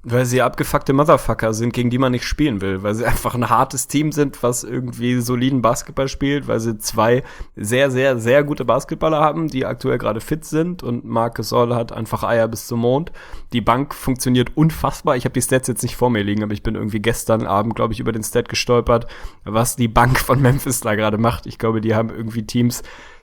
Weil sie abgefuckte Motherfucker sind, gegen die man nicht spielen will. Weil sie einfach ein hartes Team sind, was irgendwie soliden Basketball spielt. Weil sie 2 sehr, sehr, sehr gute Basketballer haben, die aktuell gerade fit sind. Und Marc Gasol hat einfach Eier bis zum Mond. Die Bank funktioniert unfassbar. Ich habe die Stats jetzt nicht vor mir liegen, aber ich bin irgendwie gestern Abend, glaube ich, über den Stat gestolpert, was die Bank von Memphis da gerade macht. Ich glaube, die haben irgendwie Teams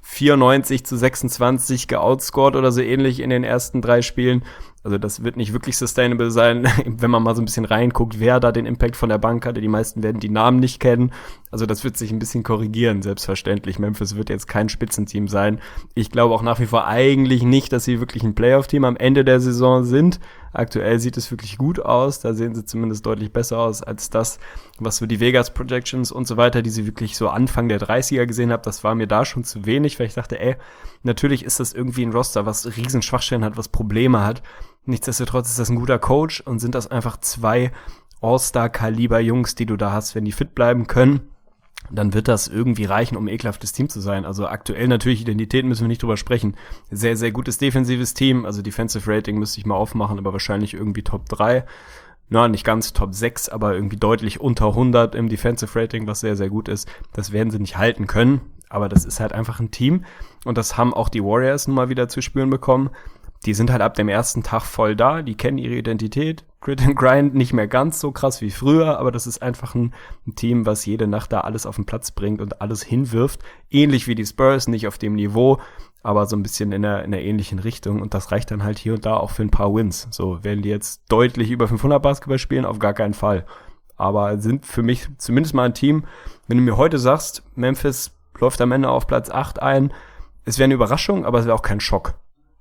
94-26 geoutscored oder so ähnlich in den ersten 3 Spielen. Also das wird nicht wirklich sustainable sein, wenn man mal so ein bisschen reinguckt, wer da den Impact von der Bank hatte. Die meisten werden die Namen nicht kennen. Also das wird sich ein bisschen korrigieren, selbstverständlich. Memphis wird jetzt kein Spitzenteam sein. Ich glaube auch nach wie vor eigentlich nicht, dass sie wirklich ein Playoff-Team am Ende der Saison sind. Aktuell sieht es wirklich gut aus. Da sehen sie zumindest deutlich besser aus als das, was so die Vegas-Projections und so weiter, die sie wirklich so Anfang der 30er gesehen haben. Das war mir da schon zu wenig, weil ich dachte, natürlich ist das irgendwie ein Roster, was riesen Schwachstellen hat, was Probleme hat. Nichtsdestotrotz ist das ein guter Coach und sind das einfach 2 All-Star-Kaliber-Jungs, die du da hast. Wenn die fit bleiben können, dann wird das irgendwie reichen, um ein ekelhaftes Team zu sein. Also aktuell natürlich Identität, müssen wir nicht drüber sprechen. Sehr, sehr gutes defensives Team. Also Defensive Rating müsste ich mal aufmachen, aber wahrscheinlich irgendwie Top 3. Na, nicht ganz Top 6, aber irgendwie deutlich unter 100 im Defensive Rating, was sehr, sehr gut ist. Das werden sie nicht halten können. Aber das ist halt einfach ein Team. Und das haben auch die Warriors nun mal wieder zu spüren bekommen. Die sind halt ab dem ersten Tag voll da, die kennen ihre Identität. Grit and Grind nicht mehr ganz so krass wie früher, aber das ist einfach ein Team, was jede Nacht da alles auf den Platz bringt und alles hinwirft. Ähnlich wie die Spurs, nicht auf dem Niveau, aber so ein bisschen in einer ähnlichen Richtung. Und das reicht dann halt hier und da auch für ein paar Wins. So, werden die jetzt deutlich über 500 Basketball spielen? Auf gar keinen Fall. Aber sind für mich zumindest mal ein Team, wenn du mir heute sagst, Memphis läuft am Ende auf Platz 8 ein, es wäre eine Überraschung, aber es wäre auch kein Schock.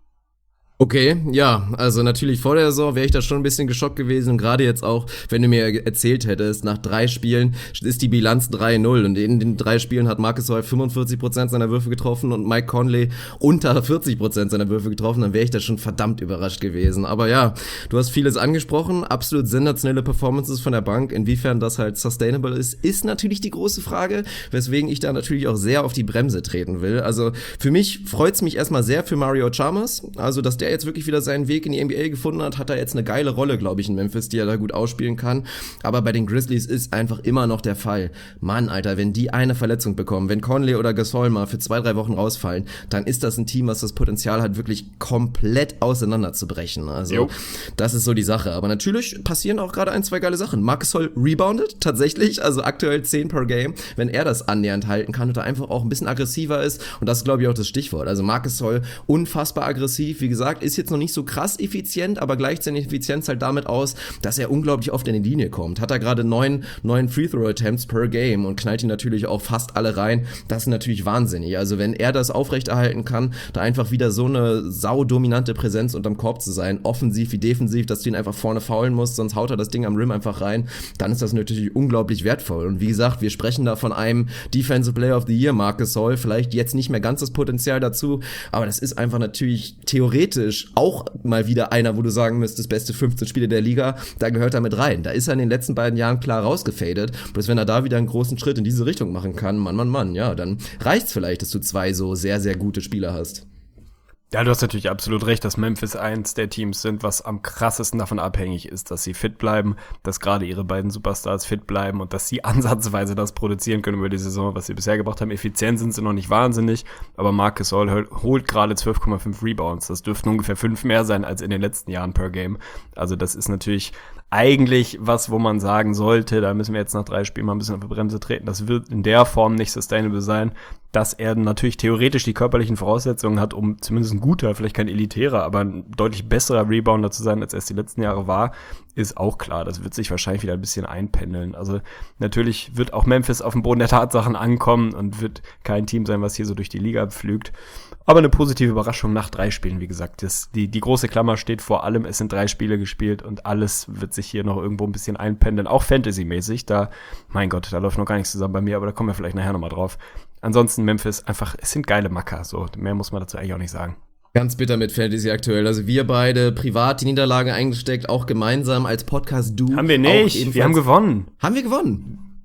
Okay, ja, also natürlich vor der Saison wäre ich da schon ein bisschen geschockt gewesen und gerade jetzt auch, wenn du mir erzählt hättest, nach 3 Spielen ist die Bilanz 3-0 und in den 3 Spielen hat Marc Gasol 45% seiner Würfe getroffen und Mike Conley unter 40% seiner Würfe getroffen, dann wäre ich da schon verdammt überrascht gewesen. Aber ja, du hast vieles angesprochen, absolut sensationelle Performances von der Bank, inwiefern das halt sustainable ist natürlich die große Frage, weswegen ich da natürlich auch sehr auf die Bremse treten will. Also für mich freut's mich erstmal sehr für Mario Chalmers, also dass der jetzt wirklich wieder seinen Weg in die NBA gefunden hat er jetzt eine geile Rolle, glaube ich, in Memphis, die er da gut ausspielen kann. Aber bei den Grizzlies ist einfach immer noch der Fall. Mann, Alter, wenn die eine Verletzung bekommen, wenn Conley oder Gasol mal für 2-3 Wochen rausfallen, dann ist das ein Team, was das Potenzial hat, wirklich komplett auseinanderzubrechen. Also, das ist so die Sache. Aber natürlich passieren auch gerade 1-2 geile Sachen. Marc Gasol reboundet tatsächlich, also aktuell 10 per Game. Wenn er das annähernd halten kann und da einfach auch ein bisschen aggressiver ist, und das ist, glaube ich, auch das Stichwort. Also Marc Gasol unfassbar aggressiv, wie gesagt, ist jetzt noch nicht so krass effizient, aber gleicht seine Effizienz halt damit aus, dass er unglaublich oft in die Linie kommt. Hat er gerade 9 Free-Throw-Attempts per Game und knallt ihn natürlich auch fast alle rein. Das ist natürlich wahnsinnig. Also wenn er das aufrechterhalten kann, da einfach wieder so eine saudominante Präsenz unterm Korb zu sein, offensiv wie defensiv, dass du ihn einfach vorne foulen musst, sonst haut er das Ding am Rim einfach rein, dann ist das natürlich unglaublich wertvoll. Und wie gesagt, wir sprechen da von einem Defensive Player of the Year, Marc Gasol, vielleicht jetzt nicht mehr ganz das Potenzial dazu, aber das ist einfach natürlich theoretisch auch mal wieder einer, wo du sagen müsstest, beste 15 Spiele der Liga, da gehört er mit rein. Da ist er in den letzten beiden Jahren klar rausgefadet. Bloß wenn er da wieder einen großen Schritt in diese Richtung machen kann, Mann, ja, dann reicht's vielleicht, dass du 2 so sehr, sehr gute Spieler hast. Ja, du hast natürlich absolut recht, dass Memphis eins der Teams sind, was am krassesten davon abhängig ist, dass sie fit bleiben, dass gerade ihre beiden Superstars fit bleiben und dass sie ansatzweise das produzieren können über die Saison, was sie bisher gebracht haben. Effizient sind sie noch nicht wahnsinnig, aber Marc Gasol holt gerade 12,5 Rebounds. Das dürften ungefähr 5 mehr sein als in den letzten Jahren per Game. Also das ist natürlich eigentlich was, wo man sagen sollte, da müssen wir jetzt nach 3 Spielen mal ein bisschen auf die Bremse treten. Das wird in der Form nicht sustainable sein, dass er natürlich theoretisch die körperlichen Voraussetzungen hat, um zumindest ein guter, vielleicht kein elitärer, aber ein deutlich besserer Rebounder zu sein, als er es die letzten Jahre war, ist auch klar. Das wird sich wahrscheinlich wieder ein bisschen einpendeln. Also natürlich wird auch Memphis auf dem Boden der Tatsachen ankommen und wird kein Team sein, was hier so durch die Liga pflügt. Aber eine positive Überraschung nach 3 Spielen, wie gesagt. Die große Klammer steht vor allem, es sind 3 Spiele gespielt und alles wird sich hier noch irgendwo ein bisschen einpendeln, auch Fantasy-mäßig. Mein Gott, da läuft noch gar nichts zusammen bei mir, aber da kommen wir vielleicht nachher nochmal drauf. Ansonsten Memphis, einfach, es sind geile Macker, so, mehr muss man dazu eigentlich auch nicht sagen. Ganz bitter mit Fantasy aktuell. Also wir beide privat die Niederlage eingesteckt, auch gemeinsam als Podcast-Du. Haben wir nicht, wir haben gewonnen. Haben wir gewonnen?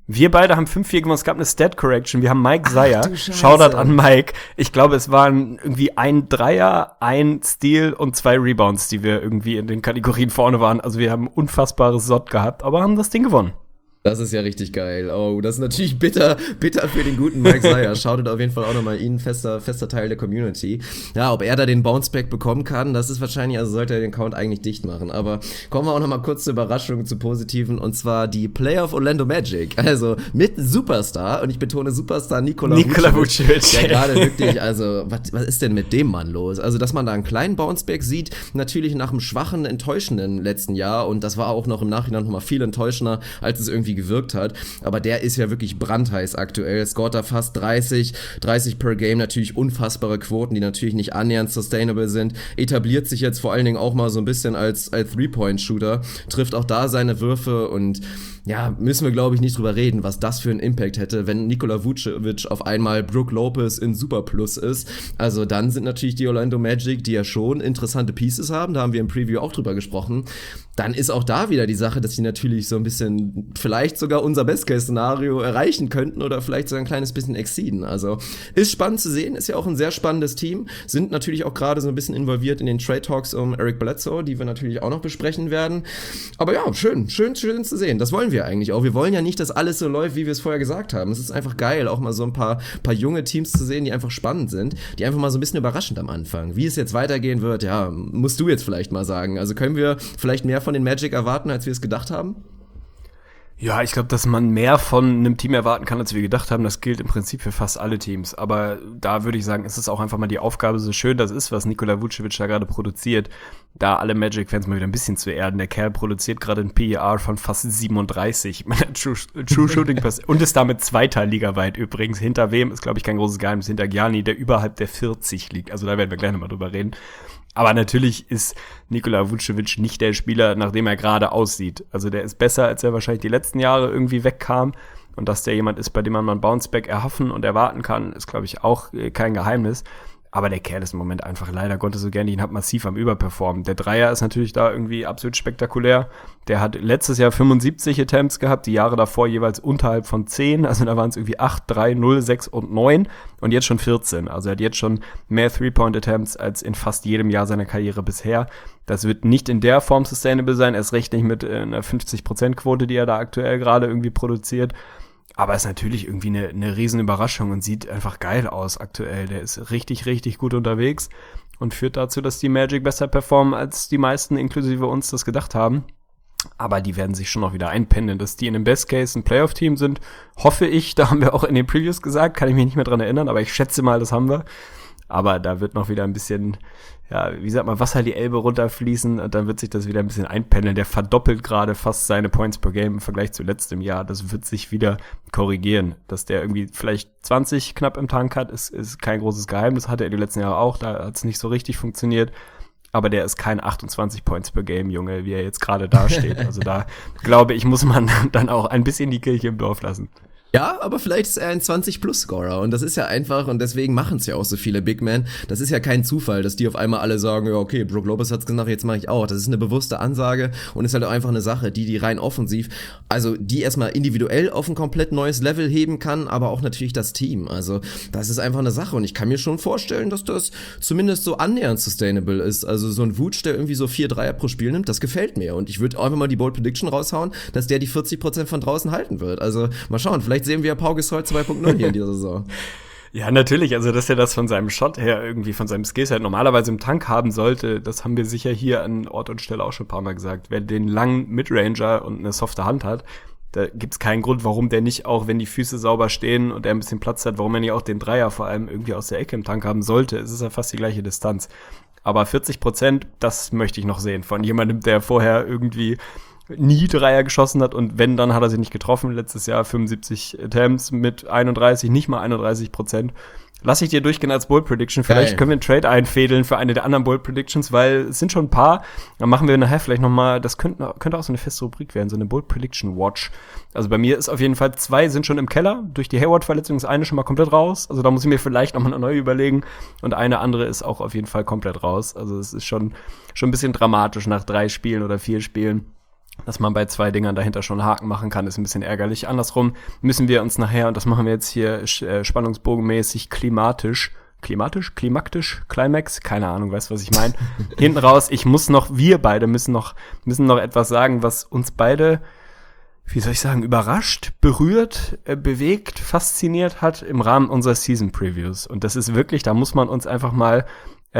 Wir beide haben 5-4 gewonnen. Es gab eine Stat-Correction. Wir haben Mike Seyer. du Scheiße. Shoutout an Mike. Ich glaube, es waren irgendwie ein Dreier, ein Steal und 2 Rebounds, die wir irgendwie in den Kategorien vorne waren. Also wir haben ein unfassbares Sott gehabt, aber haben das Ding gewonnen. Das ist ja richtig geil. Oh, das ist natürlich bitter für den guten Mike Seyer. Shoutout auf jeden Fall auch nochmal ihn, fester Teil der Community. Ja, ob er da den Bounceback bekommen kann, das ist wahrscheinlich, also sollte er den Count eigentlich dicht machen. Aber kommen wir auch nochmal kurz zur Überraschung, zu Positiven, und zwar die Player of Orlando Magic. Also mit Superstar, und ich betone Superstar, Nikola Vucevic. Der gerade wirklich, also was ist denn mit dem Mann los? Also, dass man da einen kleinen Bounceback sieht, natürlich nach einem schwachen, enttäuschenden letzten Jahr, und das war auch noch im Nachhinein nochmal viel enttäuschender, als es irgendwie gewirkt hat, aber der ist ja wirklich brandheiß aktuell, scoret da fast 30 per Game, natürlich unfassbare Quoten, die natürlich nicht annähernd sustainable sind, etabliert sich jetzt vor allen Dingen auch mal so ein bisschen als Three-Point-Shooter, trifft auch da seine Würfe, und ja, müssen wir, glaube ich, nicht drüber reden, was das für einen Impact hätte, wenn Nikola Vucevic auf einmal Brook Lopez in Superplus ist. Also dann sind natürlich die Orlando Magic, die ja schon interessante Pieces haben, da haben wir im Preview auch drüber gesprochen, dann ist auch da wieder die Sache, dass sie natürlich so ein bisschen, vielleicht sogar unser Best-Case-Szenario erreichen könnten oder vielleicht sogar ein kleines bisschen exceeden. Also ist spannend zu sehen, ist ja auch ein sehr spannendes Team, sind natürlich auch gerade so ein bisschen involviert in den Trade-Talks um Eric Bledsoe, die wir natürlich auch noch besprechen werden. Aber ja, schön zu sehen. Das wollen wir eigentlich auch. Wir wollen ja nicht, dass alles so läuft, wie wir es vorher gesagt haben. Es ist einfach geil, auch mal so ein paar junge Teams zu sehen, die einfach spannend sind, die einfach mal so ein bisschen überraschend am Anfang. Wie es jetzt weitergehen wird, ja, musst du jetzt vielleicht mal sagen. Also können wir vielleicht mehr von den Magic erwarten, als wir es gedacht haben? Ja, ich glaube, dass man mehr von einem Team erwarten kann, als wir gedacht haben. Das gilt im Prinzip für fast alle Teams. Aber da würde ich sagen, ist es auch einfach mal die Aufgabe, so schön das ist, was Nikola Vucevic da gerade produziert, da alle Magic-Fans mal wieder ein bisschen zu erden. Der Kerl produziert gerade ein PER von fast 37 mit einer True Shooting Pass und ist damit Zweiter ligaweit übrigens. Hinter wem ist, glaube ich, kein großes Geheimnis. Hinter Gianni, der überhalb der 40 liegt. Also da werden wir gleich nochmal drüber reden. Aber natürlich ist Nikola Vucevic nicht der Spieler, nach dem er gerade aussieht. Also der ist besser, als er wahrscheinlich die letzten Jahre irgendwie wegkam. Und dass der jemand ist, bei dem man mal einen Bounceback erhoffen und erwarten kann, ist, glaube ich, auch kein Geheimnis. Aber der Kerl ist im Moment einfach leider Gottes, so gerne ihn hat, massiv am Überperformen. Der Dreier ist natürlich da irgendwie absolut spektakulär. Der hat letztes Jahr 75 Attempts gehabt, die Jahre davor jeweils unterhalb von 10. Also da waren es irgendwie 8, 3, 0, 6 und 9 und jetzt schon 14. Also er hat jetzt schon mehr Three-Point-Attempts als in fast jedem Jahr seiner Karriere bisher. Das wird nicht in der Form sustainable sein, erst recht nicht mit einer 50%-Quote, die er da aktuell gerade irgendwie produziert. Aber ist natürlich irgendwie eine riesen Überraschung und sieht einfach geil aus aktuell. Der ist richtig, richtig gut unterwegs und führt dazu, dass die Magic besser performen, als die meisten, inklusive uns, das gedacht haben. Aber die werden sich schon noch wieder einpendeln, dass die in dem Best Case ein Playoff-Team sind, hoffe ich. Da haben wir auch in den Previews gesagt, kann ich mich nicht mehr dran erinnern, aber ich schätze mal, das haben wir. Aber da wird noch wieder ein bisschen, ja, wie sagt man, Wasser die Elbe runterfließen und dann wird sich das wieder ein bisschen einpendeln. Der verdoppelt gerade fast seine Points per Game im Vergleich zu letztem Jahr. Das wird sich wieder korrigieren. Dass der irgendwie vielleicht 20 knapp im Tank hat, ist kein großes Geheimnis. Hatte er die letzten Jahre auch, da hat es nicht so richtig funktioniert. Aber der ist kein 28 Points per Game, Junge, wie er jetzt gerade dasteht. Also da, glaube ich, muss man dann auch ein bisschen die Kirche im Dorf lassen. Ja, aber vielleicht ist er ein 20-Plus-Scorer und das ist ja einfach und deswegen machen es ja auch so viele Big Men. Das ist ja kein Zufall, dass die auf einmal alle sagen, ja okay, Brook Lopez hat's gesagt, jetzt mache ich auch. Das ist eine bewusste Ansage und ist halt auch einfach eine Sache, die rein offensiv, also die erstmal individuell auf ein komplett neues Level heben kann, aber auch natürlich das Team. Also das ist einfach eine Sache und ich kann mir schon vorstellen, dass das zumindest so annähernd sustainable ist. Also so ein Vuce, der irgendwie so 4 Dreier pro Spiel nimmt, das gefällt mir und ich würde einfach mal die Bold Prediction raushauen, dass der die 40% von draußen halten wird. Also mal schauen, vielleicht sehen wir Pau Gasol 2.0 hier in dieser Saison. Ja, natürlich, also dass er das von seinem Shot her irgendwie, von seinem Skillset normalerweise im Tank haben sollte, das haben wir sicher hier an Ort und Stelle auch schon ein paar Mal gesagt. Wer den langen Midranger und eine softe Hand hat, da gibt's keinen Grund, warum der nicht auch, wenn die Füße sauber stehen und er ein bisschen Platz hat, warum er nicht auch den Dreier vor allem irgendwie aus der Ecke im Tank haben sollte. Es ist ja fast die gleiche Distanz. Aber 40%, das möchte ich noch sehen von jemandem, der vorher irgendwie nie Dreier geschossen hat und wenn, dann hat er sie nicht getroffen. Letztes Jahr 75 Attempts mit 31, nicht mal 31%. Lass ich dir durchgehen als Bold Prediction. Vielleicht können wir einen Trade einfädeln für eine der anderen Bold Predictions, weil es sind schon ein paar. Dann machen wir nachher vielleicht nochmal, das könnte auch so eine feste Rubrik werden, so eine Bold Prediction Watch. Also bei mir ist auf jeden Fall 2 sind schon im Keller. Durch die Hayward-Verletzung ist eine schon mal komplett raus. Also da muss ich mir vielleicht nochmal eine neue überlegen. Und eine andere ist auch auf jeden Fall komplett raus. Also es ist schon ein bisschen dramatisch nach 3 Spielen oder 4 Spielen. Dass man bei 2 Dingern dahinter schon einen Haken machen kann, ist ein bisschen ärgerlich. Andersrum müssen wir uns nachher, und das machen wir jetzt hier spannungsbogenmäßig klimaktisch, Climax, keine Ahnung, weißt du, was ich meine? Hinten raus, wir beide müssen noch etwas sagen, was uns beide, wie soll ich sagen, überrascht, berührt, bewegt, fasziniert hat im Rahmen unserer Season Previews. Und das ist wirklich, da muss man uns einfach mal,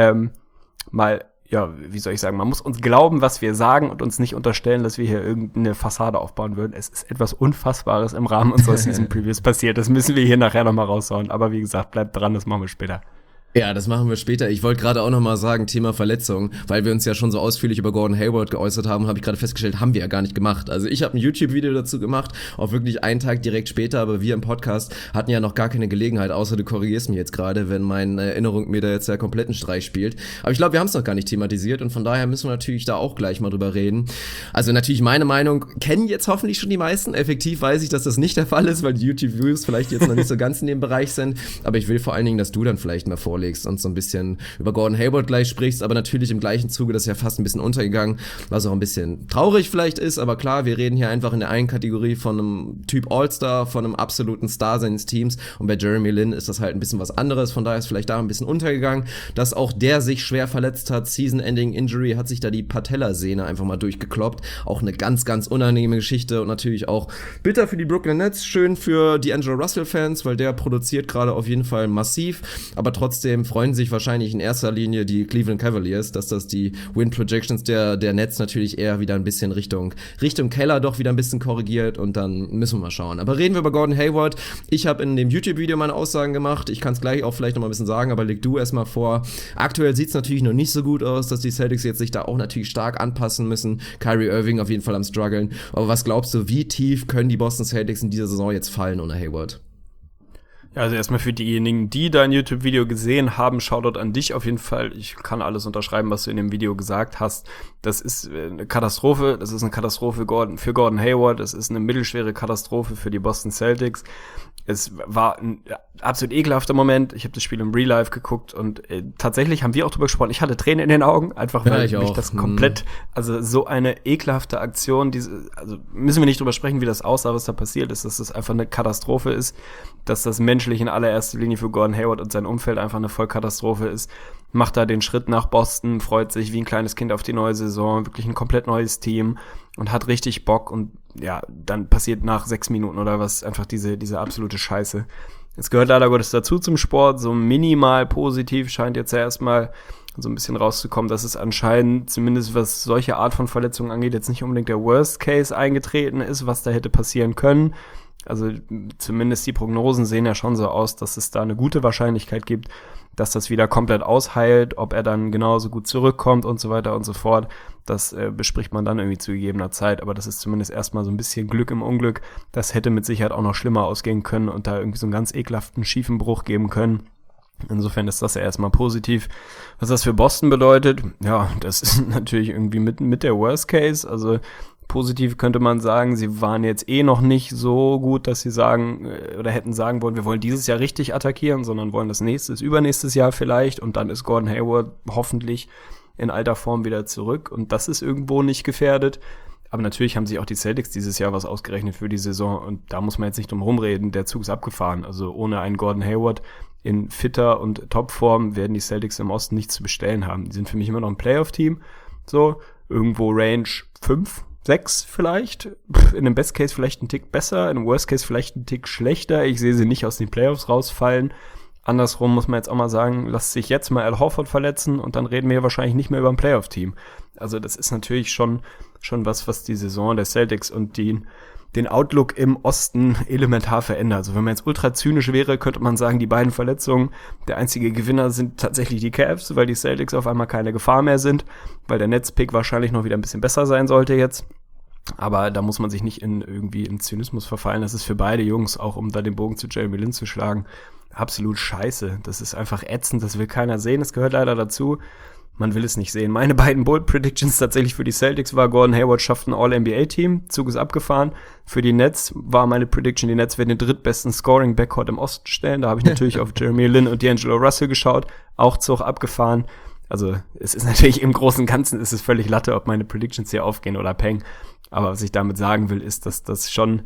wie soll ich sagen, man muss uns glauben, was wir sagen und uns nicht unterstellen, dass wir hier irgendeine Fassade aufbauen würden. Es ist etwas Unfassbares im Rahmen unserer Season Previews passiert. Das müssen wir hier nachher nochmal raushauen. Aber wie gesagt, bleibt dran, das machen wir später. Ja, das machen wir später. Ich wollte gerade auch nochmal sagen, Thema Verletzung, weil wir uns ja schon so ausführlich über Gordon Hayward geäußert haben, habe ich gerade festgestellt, haben wir ja gar nicht gemacht. Also ich habe ein YouTube-Video dazu gemacht, auch wirklich einen Tag direkt später, aber wir im Podcast hatten ja noch gar keine Gelegenheit, außer du korrigierst mich jetzt gerade, wenn meine Erinnerung mir da jetzt ja kompletten Streich spielt. Aber ich glaube, wir haben es noch gar nicht thematisiert und von daher müssen wir natürlich da auch gleich mal drüber reden. Also natürlich meine Meinung kennen jetzt hoffentlich schon die meisten. Effektiv weiß ich, dass das nicht der Fall ist, weil die YouTube-Views vielleicht jetzt noch nicht so ganz in dem Bereich sind. Aber ich will vor allen Dingen, dass du dann vielleicht mal vorlegst und so ein bisschen über Gordon Hayward gleich sprichst, aber natürlich im gleichen Zuge, das ist ja fast ein bisschen untergegangen, was auch ein bisschen traurig vielleicht ist, aber klar, wir reden hier einfach in der einen Kategorie von einem Typ All-Star, von einem absoluten Star seines Teams und bei Jeremy Lin ist das halt ein bisschen was anderes, von daher ist vielleicht da ein bisschen untergegangen, dass auch der sich schwer verletzt hat, Season-Ending-Injury, hat sich da die Patellasehne einfach mal durchgekloppt, auch eine ganz, ganz unangenehme Geschichte und natürlich auch bitter für die Brooklyn Nets, schön für die D'Angelo Russell-Fans, weil der produziert gerade auf jeden Fall massiv, aber trotzdem freuen sich wahrscheinlich in erster Linie die Cleveland Cavaliers, dass das die Win-Projections der Nets natürlich eher wieder ein bisschen Richtung Keller doch wieder ein bisschen korrigiert und dann müssen wir mal schauen. Aber reden wir über Gordon Hayward. Ich habe in dem YouTube-Video meine Aussagen gemacht. Ich kann es gleich auch vielleicht noch mal ein bisschen sagen, aber leg du erstmal vor. Aktuell sieht es natürlich noch nicht so gut aus, dass die Celtics jetzt sich da auch natürlich stark anpassen müssen. Kyrie Irving auf jeden Fall am struggeln. Aber was glaubst du, wie tief können die Boston Celtics in dieser Saison jetzt fallen ohne Hayward? Ja, also erstmal für diejenigen, die dein YouTube-Video gesehen haben, Shoutout an dich auf jeden Fall. Ich kann alles unterschreiben, was du in dem Video gesagt hast. Das ist eine Katastrophe. Das ist eine Katastrophe für Gordon Hayward. Das ist eine mittelschwere Katastrophe für die Boston Celtics. Es war ein absolut ekelhafter Moment. Ich habe das Spiel im Real Life geguckt und tatsächlich haben wir auch drüber gesprochen. Ich hatte Tränen in den Augen, einfach weil mich das komplett, also so eine ekelhafte Aktion, also müssen wir nicht drüber sprechen, wie das aussah, was da passiert ist, dass das einfach eine Katastrophe ist, dass das menschlich in allererster Linie für Gordon Hayward und sein Umfeld einfach eine Vollkatastrophe ist. Macht da den Schritt nach Boston, freut sich wie ein kleines Kind auf die neue Saison, wirklich ein komplett neues Team und hat richtig Bock und ja, dann passiert nach 6 Minuten oder was einfach diese absolute Scheiße. Es gehört leider Gottes dazu zum Sport, so minimal positiv scheint jetzt ja erstmal so ein bisschen rauszukommen, dass es anscheinend, zumindest was solche Art von Verletzungen angeht, jetzt nicht unbedingt der Worst Case eingetreten ist, was da hätte passieren können. Also zumindest die Prognosen sehen ja schon so aus, dass es da eine gute Wahrscheinlichkeit gibt, dass das wieder komplett ausheilt, ob er dann genauso gut zurückkommt und so weiter und so fort. Das bespricht man dann irgendwie zu gegebener Zeit, aber das ist zumindest erstmal so ein bisschen Glück im Unglück. Das hätte mit Sicherheit auch noch schlimmer ausgehen können und da irgendwie so einen ganz ekelhaften, schiefen Bruch geben können. Insofern ist das ja erstmal positiv. Was das für Boston bedeutet, ja, das ist natürlich irgendwie mit der Worst Case, also positiv könnte man sagen, sie waren jetzt noch nicht so gut, dass sie sagen oder hätten sagen wollen, wir wollen dieses Jahr richtig attackieren, sondern wollen das übernächstes Jahr vielleicht und dann ist Gordon Hayward hoffentlich in alter Form wieder zurück und das ist irgendwo nicht gefährdet. Aber natürlich haben sich auch die Celtics dieses Jahr was ausgerechnet für die Saison und da muss man jetzt nicht drum rumreden, der Zug ist abgefahren. Also ohne einen Gordon Hayward in fitter und Topform werden die Celtics im Osten nichts zu bestellen haben. Die sind für mich immer noch ein Playoff-Team, so irgendwo Range 5, 6 vielleicht, in einem Best Case vielleicht ein Tick besser, in einem Worst Case vielleicht ein Tick schlechter. Ich sehe sie nicht aus den Playoffs rausfallen. Andersrum muss man jetzt auch mal sagen, lasst sich jetzt mal Al Horford verletzen und dann reden wir wahrscheinlich nicht mehr über ein Playoff-Team. Also das ist natürlich schon was die Saison der Celtics und den Outlook im Osten elementar verändert. Also wenn man jetzt ultra zynisch wäre, könnte man sagen, die beiden Verletzungen, der einzige Gewinner sind tatsächlich die Cavs, weil die Celtics auf einmal keine Gefahr mehr sind, weil der Nets-Pick wahrscheinlich noch wieder ein bisschen besser sein sollte jetzt. Aber da muss man sich nicht irgendwie in Zynismus verfallen. Das ist für beide Jungs, auch um da den Bogen zu Jeremy Lin zu schlagen, absolut scheiße. Das ist einfach ätzend, das will keiner sehen, das gehört leider dazu. Man will es nicht sehen. Meine beiden Bold Predictions tatsächlich für die Celtics war, Gordon Hayward schafft ein All-NBA-Team, Zug ist abgefahren. Für die Nets war meine Prediction, die Nets werden den drittbesten Scoring-Backcourt im Osten stellen. Da habe ich natürlich auf Jeremy Lin und D'Angelo Russell geschaut, auch Zug abgefahren. Also es ist natürlich im Großen und Ganzen ist es völlig Latte, ob meine Predictions hier aufgehen oder peng. Aber was ich damit sagen will, ist, dass das schon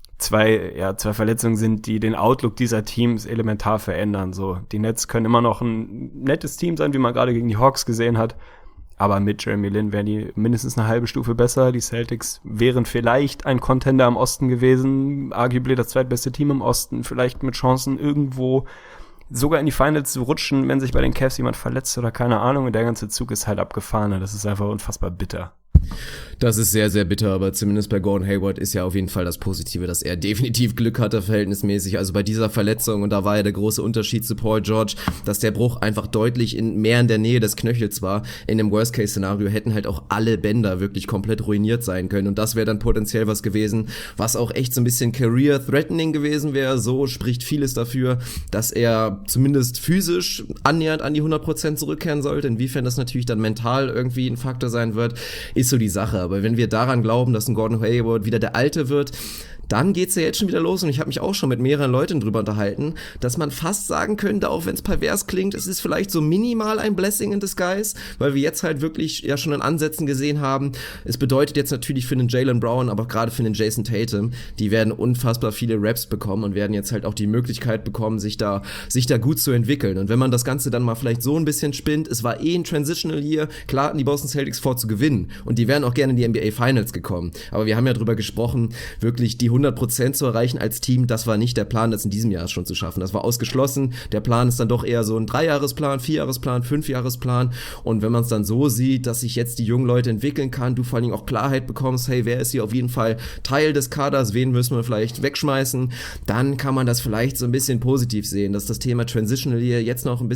zwei Verletzungen sind, die den Outlook dieser Teams elementar verändern. So, die Nets können immer noch ein nettes Team sein, wie man gerade gegen die Hawks gesehen hat. Aber mit Jeremy Lin wären die mindestens eine halbe Stufe besser. Die Celtics wären vielleicht ein Contender im Osten gewesen, arguably das zweitbeste Team im Osten, vielleicht mit Chancen irgendwo sogar in die Finals zu rutschen, wenn sich bei den Cavs jemand verletzt oder keine Ahnung. Und der ganze Zug ist halt abgefahren. Das ist einfach unfassbar bitter. Das ist sehr, sehr bitter, aber zumindest bei Gordon Hayward ist ja auf jeden Fall das Positive, dass er definitiv Glück hatte, verhältnismäßig. Also bei dieser Verletzung, und da war ja der große Unterschied zu Paul George, dass der Bruch einfach deutlich mehr in der Nähe des Knöchels war. In dem Worst-Case-Szenario hätten halt auch alle Bänder wirklich komplett ruiniert sein können. Und das wäre dann potenziell was gewesen, was auch echt so ein bisschen career-threatening gewesen wäre. So spricht vieles dafür, dass er zumindest physisch annähernd an die 100% zurückkehren sollte. Inwiefern das natürlich dann mental irgendwie ein Faktor sein wird, ist so die Sache. Aber wenn wir daran glauben, dass ein Gordon Hayward wieder der Alte wird, dann geht's ja jetzt schon wieder los, und ich habe mich auch schon mit mehreren Leuten drüber unterhalten, dass man fast sagen könnte, auch wenn es pervers klingt, es ist vielleicht so minimal ein Blessing in disguise, weil wir jetzt halt wirklich ja schon in Ansätzen gesehen haben. Es bedeutet jetzt natürlich für den Jaylen Brown, aber gerade für den Jason Tatum, die werden unfassbar viele Raps bekommen und werden jetzt halt auch die Möglichkeit bekommen, sich da gut zu entwickeln. Und wenn man das Ganze dann mal vielleicht so ein bisschen spinnt, es war ein Transitional Year, klar hatten die Boston Celtics vor zu gewinnen und die wären auch gerne in die NBA Finals gekommen. Aber wir haben ja drüber gesprochen, wirklich die 100% zu erreichen als Team, das war nicht der Plan, das in diesem Jahr schon zu schaffen. Das war ausgeschlossen. Der Plan ist dann doch eher so ein 3-Jahresplan, 4-Jahresplan, 5-Jahresplan. Und wenn man es dann so sieht, dass sich jetzt die jungen Leute entwickeln kann, du vor allen Dingen auch Klarheit bekommst, hey, wer ist hier auf jeden Fall Teil des Kaders, wen müssen wir vielleicht wegschmeißen, dann kann man das vielleicht so ein bisschen positiv sehen, dass das Thema Transitional Year jetzt noch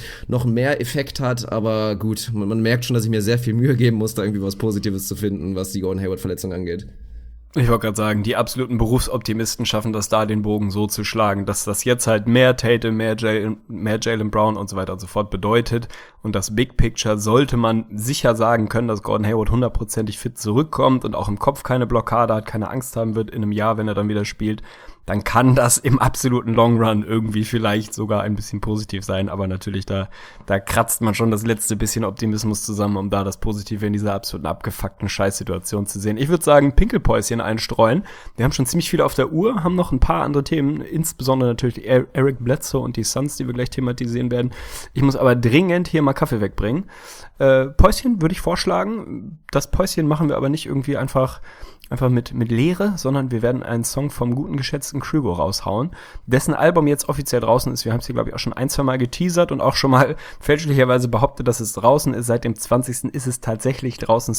mehr Effekt hat. Aber gut, man merkt schon, dass ich mir sehr viel Mühe geben muss, da irgendwie was Positives zu finden, was die Gordon Hayward-Verletzung angeht. Ich wollte gerade sagen, die absoluten Berufsoptimisten schaffen das da, den Bogen so zu schlagen, dass das jetzt halt mehr Tatum, mehr Jaylen Brown und so weiter und so fort bedeutet. Und das Big Picture sollte man sicher sagen können, dass Gordon Hayward 100%ig fit zurückkommt und auch im Kopf keine Blockade hat, keine Angst haben wird in einem Jahr, wenn er dann wieder spielt. Dann kann das im absoluten Long Run irgendwie vielleicht sogar ein bisschen positiv sein. Aber natürlich, da kratzt man schon das letzte bisschen Optimismus zusammen, um da das Positive in dieser absoluten abgefuckten Scheißsituation zu sehen. Ich würde sagen, Pinkelpäuschen einstreuen. Wir haben schon ziemlich viel auf der Uhr, haben noch ein paar andere Themen, insbesondere natürlich Eric Bledsoe und die Suns, die wir gleich thematisieren werden. Ich muss aber dringend hier mal Kaffee wegbringen. Päuschen würde ich vorschlagen. Das Päuschen machen wir aber nicht irgendwie einfach mit Leere, sondern wir werden einen Song vom guten, geschätzten Krügo raushauen, dessen Album jetzt offiziell draußen ist. Wir haben es hier, glaube ich, auch schon 1-2 Mal geteasert und auch schon mal fälschlicherweise behauptet, dass es draußen ist. Seit dem 20. ist es tatsächlich draußen.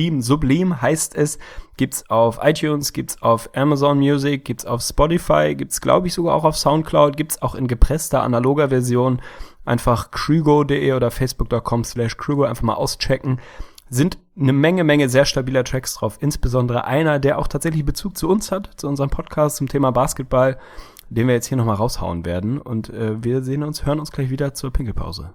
Sublim heißt es. Gibt's auf iTunes, gibt's auf Amazon Music, gibt's auf Spotify, gibt's, glaube ich, sogar auch auf Soundcloud, gibt's auch in gepresster, analoger Version. Einfach krügo.de oder facebook.com/krügo einfach mal auschecken. Sind eine Menge sehr stabiler Tracks drauf. Insbesondere einer, der auch tatsächlich Bezug zu uns hat, zu unserem Podcast zum Thema Basketball, den wir jetzt hier nochmal raushauen werden. Und wir hören uns gleich wieder zur Pinkelpause.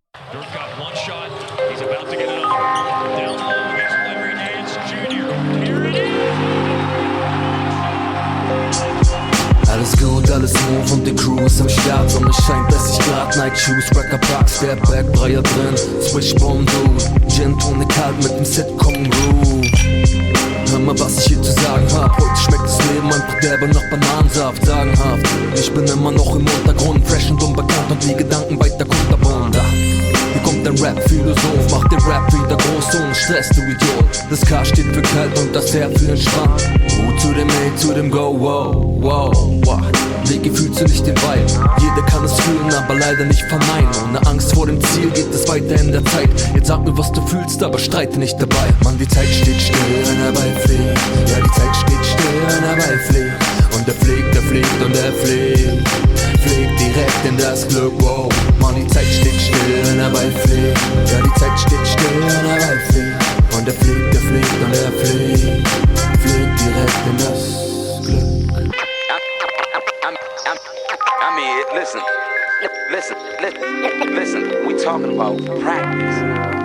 Alles gut, alles smooth und die Crew ist am Start. Sonne scheint 30 Grad, Nike Shoes, Cracker Park, Step Back, Dreier drin, Swish Bomb Dude, Gin Tonic kalt mit dem Sitcom Groove. Hör mal, was ich hier zu sagen hab. Heute schmeckt das Leben einfach derbe nach Bananensaft. Sagenhaft, ich bin immer noch im Untergrund, fresh und unbekannt und die Gedanken weiter kunterbunt. Hier kommt der Rap-Philosoph, macht den Rap wieder groß ohne Stress, du Idiot. Das K steht für kalt und das R für entspannt. Zu dem A, zu dem Go, wow. Wie gefühlst du nicht den Vibe? Jeder kann es fühlen, aber leider nicht verneinen. Ohne Angst vor dem Ziel geht es weiter in der Zeit. Jetzt sag mir, was du fühlst, aber streite nicht dabei. Mann, die Zeit steht still, wenn er Ball fliegt. Ja, die Zeit steht still, wenn er Ball fliegt. Und er fliegt und er fliegt. Fliegt direkt in das Glück, wow. Mann, die Zeit steht still, wenn er Ball fliegt. Ja, die Zeit steht still, wenn er Ball fliegt. Und er fliegt und er fliegt. Fliegt direkt in das Glück. I mean, listen, we talking about practice.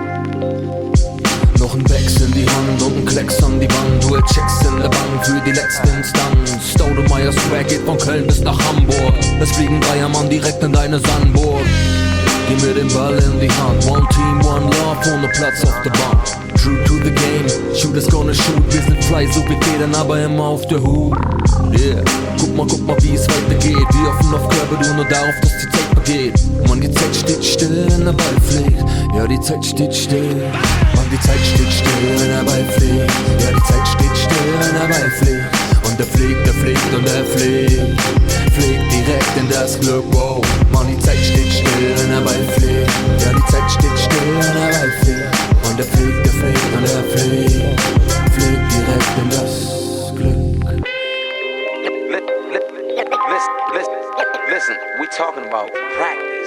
Noch ein Becks in die Hand und ein Klecks an die Wand. Dual-Checks in der Bank für die letzte Instanz. Staudemeyer Swag geht von Köln bis nach Hamburg. Es fliegen Dreiermann direkt in deine Sandburg. Gib mir den Ball in die Hand. One Team, One Love, ohne Platz auf der Bahn. true to the game. Shooters gonna shoot, wir sind fly, so wir federn, aber immer auf der Hut. Yeah, guck mal, wie es weitergeht. Wir offen auf Körper, du nur darauf, dass die Zeit vergeht. Mann, die Zeit steht still, wenn der Ball fliegt. Ja, die Zeit steht still. Mann, die Zeit steht still, wenn der Ball fliegt. Ja, die Zeit steht still, wenn der Ball fliegt. Und er fliegt und er fliegt. Fliegt direkt in das Glück, wow. Mann, die Zeit steht still, wenn der Ball fliegt. Ja, die Zeit steht still, wenn der Ball fliegt. Und er fliegt und er fliegt. Fliegt direkt in das Glück. Listen, we talking about practice.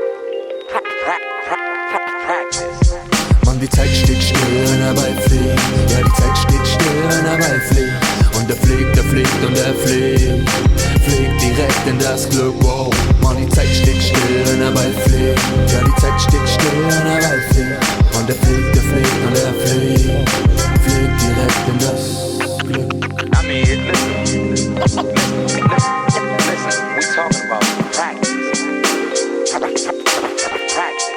Practice. Mann, die Zeit steht still, wenn der Ball fliegt. Ja, die Zeit steht still, wenn der Ball fliegt. Und er fliegt und er fliegt. Fliegt direkt in das Glück, wow. Mann, die Zeit steht still, wenn der Ball fliegt. Ja, die Zeit steht still, wenn der Ball fliegt. Und er fliegt und er fliegt. Fliegt direkt in das Glück. I mean, listen, we talking about practice. Practice.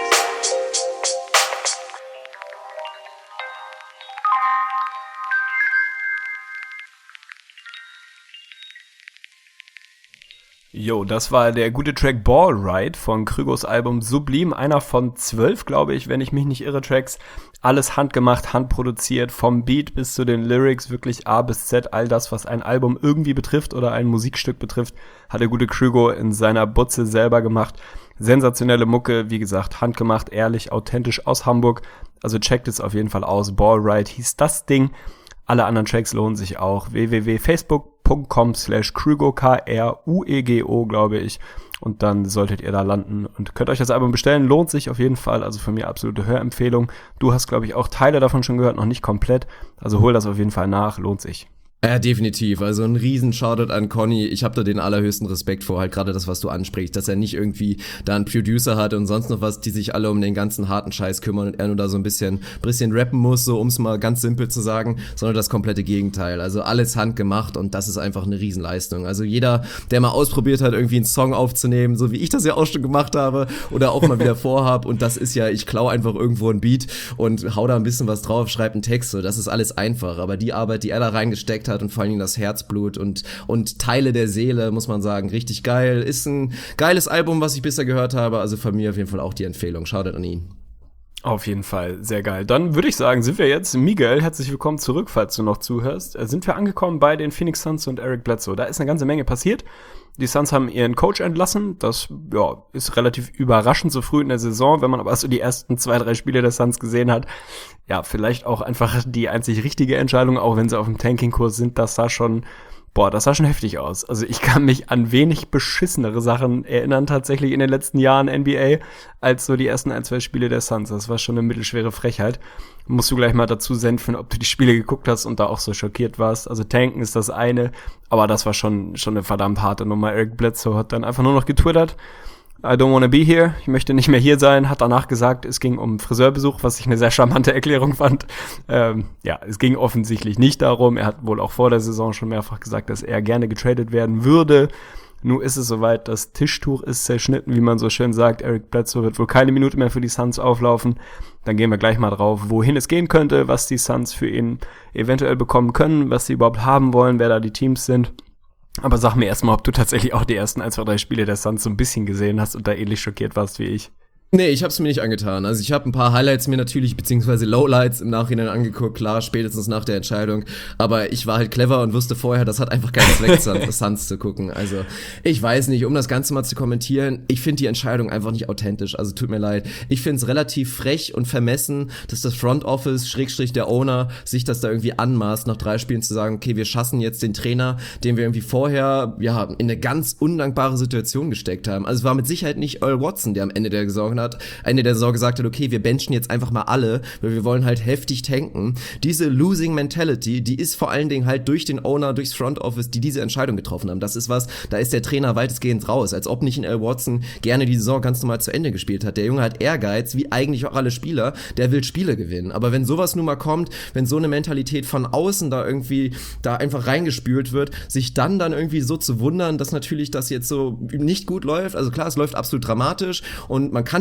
Jo, das war der gute Track Ball Ride von Krügos Album Sublime, einer von 12, glaube ich, wenn ich mich nicht irre, Tracks. Alles handgemacht, handproduziert, vom Beat bis zu den Lyrics, wirklich A bis Z, all das, was ein Album irgendwie betrifft oder ein Musikstück betrifft, hat der gute Krügo in seiner Butze selber gemacht. Sensationelle Mucke, wie gesagt, handgemacht, ehrlich, authentisch aus Hamburg. Also checkt es auf jeden Fall aus. Ball Ride hieß das Ding. Alle anderen Tracks lohnen sich auch. www.facebook.com/Krügo, K-R-U-E-G-O, glaube ich. Und dann solltet ihr da landen und könnt euch das Album bestellen. Lohnt sich auf jeden Fall. Also von mir absolute Hörempfehlung. Du hast, glaube ich, auch Teile davon schon gehört, noch nicht komplett. Also hol das auf jeden Fall nach. Lohnt sich. Ja, definitiv. Also ein riesen Shoutout an Conny. Ich habe da den allerhöchsten Respekt vor, halt gerade das, was du ansprichst, dass er nicht irgendwie da einen Producer hat und sonst noch was, die sich alle um den ganzen harten Scheiß kümmern und er nur da so ein bisschen rappen muss, so um es mal ganz simpel zu sagen, sondern das komplette Gegenteil. Also alles handgemacht und das ist einfach eine Riesenleistung. Also jeder, der mal ausprobiert hat, irgendwie einen Song aufzunehmen, so wie ich das ja auch schon gemacht habe oder auch mal wieder vorhab, und das ist ja, ich klaue einfach irgendwo ein Beat und hau da ein bisschen was drauf, schreibe einen Text, so, das ist alles einfach. Aber die Arbeit, die er da reingesteckt hat und vor allen Dingen das Herzblut und Teile der Seele, muss man sagen, richtig geil. Ist ein geiles Album, was ich bisher gehört habe, also von mir auf jeden Fall auch die Empfehlung. Shoutout an ihn. Auf jeden Fall, sehr geil. Dann würde ich sagen, sind wir jetzt, Miguel, herzlich willkommen zurück, falls du noch zuhörst, sind wir angekommen bei den Phoenix Suns und Eric Bledsoe. Da ist eine ganze Menge passiert. Die Suns haben ihren Coach entlassen. Das ist relativ überraschend so früh in der Saison, wenn man aber so die ersten 2-3 Spiele der Suns gesehen hat. Ja, vielleicht auch einfach die einzig richtige Entscheidung, auch wenn sie auf dem Tanking-Kurs sind. Das sah schon heftig aus. Also ich kann mich an wenig beschissenere Sachen erinnern tatsächlich in den letzten Jahren NBA als so die ersten 1-2 Spiele der Suns. Das war schon eine mittelschwere Frechheit. Musst du gleich mal dazu senfen, ob du die Spiele geguckt hast und da auch so schockiert warst. Also tanken ist das eine, aber das war schon eine verdammt harte Nummer. Eric Bledsoe hat dann einfach nur noch getwittert: I don't wanna be here, ich möchte nicht mehr hier sein, hat danach gesagt, es ging um Friseurbesuch, was ich eine sehr charmante Erklärung fand. Es ging offensichtlich nicht darum, er hat wohl auch vor der Saison schon mehrfach gesagt, dass er gerne getradet werden würde. Nun ist es soweit, das Tischtuch ist zerschnitten, wie man so schön sagt. Eric Bledsoe wird wohl keine Minute mehr für die Suns auflaufen. Dann gehen wir gleich mal drauf, wohin es gehen könnte, was die Suns für ihn eventuell bekommen können, was sie überhaupt haben wollen, wer da die Teams sind. Aber sag mir erstmal, ob du tatsächlich auch die ersten 1, 2, 3 Spiele der Suns so ein bisschen gesehen hast und da ähnlich schockiert warst wie ich. Nee, ich hab's mir nicht angetan. Also ich habe ein paar Highlights mir natürlich, beziehungsweise Lowlights im Nachhinein angeguckt, klar, spätestens nach der Entscheidung. Aber ich war halt clever und wusste vorher, das hat einfach keinen Zweck, Suns zu gucken. Also ich weiß nicht, um das Ganze mal zu kommentieren, ich finde die Entscheidung einfach nicht authentisch. Also tut mir leid. Ich finde es relativ frech und vermessen, dass das Front Office, / der Owner, sich das da irgendwie anmaßt, nach 3 Spielen zu sagen, okay, wir schassen jetzt den Trainer, den wir irgendwie vorher, in eine ganz undankbare Situation gesteckt haben. Also es war mit Sicherheit nicht Earl Watson, der am Ende der Saison gesagt hat, okay, wir benchen jetzt einfach mal alle, weil wir wollen halt heftig tanken. Diese Losing Mentality, die ist vor allen Dingen halt durch den Owner, durchs Front Office, die diese Entscheidung getroffen haben. Das ist was, da ist der Trainer weitestgehend raus, als ob nicht ein Earl Watson gerne die Saison ganz normal zu Ende gespielt hat. Der Junge hat Ehrgeiz, wie eigentlich auch alle Spieler, der will Spiele gewinnen. Aber wenn sowas nun mal kommt, wenn so eine Mentalität von außen da einfach reingespült wird, sich dann irgendwie so zu wundern, dass natürlich das jetzt so nicht gut läuft, also klar, es läuft absolut dramatisch und man kann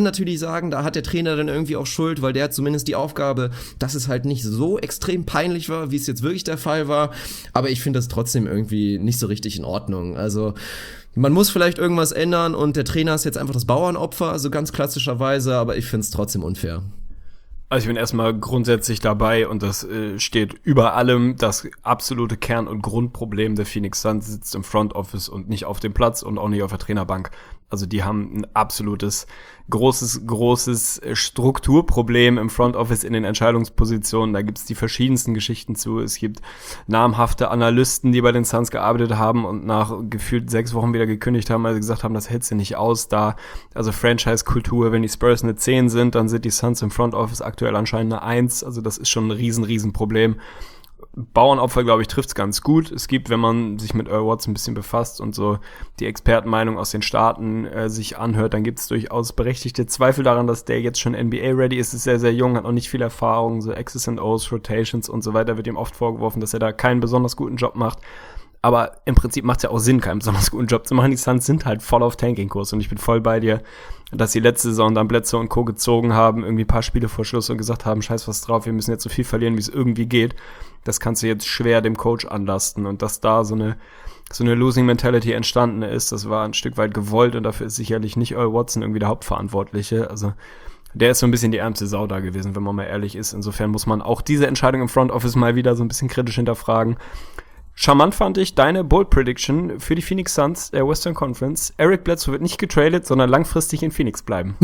natürlich sagen, da hat der Trainer dann irgendwie auch Schuld, weil der hat zumindest die Aufgabe, dass es halt nicht so extrem peinlich war, wie es jetzt wirklich der Fall war. Aber ich finde das trotzdem irgendwie nicht so richtig in Ordnung. Also man muss vielleicht irgendwas ändern und der Trainer ist jetzt einfach das Bauernopfer, also ganz klassischerweise, aber ich finde es trotzdem unfair. Also ich bin erstmal grundsätzlich dabei und das steht über allem. Das absolute Kern- und Grundproblem der Phoenix Suns sitzt im Front Office und nicht auf dem Platz und auch nicht auf der Trainerbank. Also die haben ein absolutes, großes Strukturproblem im Front Office in den Entscheidungspositionen. Da gibt's die verschiedensten Geschichten zu. Es gibt namhafte Analysten, die bei den Suns gearbeitet haben und nach gefühlt 6 Wochen wieder gekündigt haben, weil sie gesagt haben, das hältst du nicht aus. Also Franchise-Kultur, wenn die Spurs eine 10 sind, dann sind die Suns im Front Office aktuell anscheinend eine 1. Also das ist schon ein riesen Problem. Bauernopfer, glaube ich, trifft's ganz gut. Es gibt, wenn man sich mit Earl Watson ein bisschen befasst und so die Expertenmeinung aus den Staaten sich anhört, dann gibt's durchaus berechtigte Zweifel daran, dass der jetzt schon NBA-ready ist sehr, sehr jung, hat noch nicht viel Erfahrung, so X's and O's, Rotations und so weiter, wird ihm oft vorgeworfen, dass er da keinen besonders guten Job macht. Aber im Prinzip macht es ja auch Sinn, keinen besonders guten Job zu machen. Die Suns sind halt voll auf Tanking-Kurs und ich bin voll bei dir, dass sie letzte Saison dann Bledsoe und Co. gezogen haben, irgendwie ein paar Spiele vor Schluss und gesagt haben, scheiß was drauf, wir müssen jetzt so viel verlieren, wie es irgendwie geht. Das kannst du jetzt schwer dem Coach anlasten und dass da so eine Losing-Mentality entstanden ist, das war ein Stück weit gewollt und dafür ist sicherlich nicht Earl Watson irgendwie der Hauptverantwortliche. Also der ist so ein bisschen die ärmste Sau da gewesen, wenn man mal ehrlich ist. Insofern muss man auch diese Entscheidung im Front Office mal wieder so ein bisschen kritisch hinterfragen. Charmant fand ich deine Bold Prediction für die Phoenix Suns der Western Conference. Eric Bledsoe wird nicht getradet, sondern langfristig in Phoenix bleiben.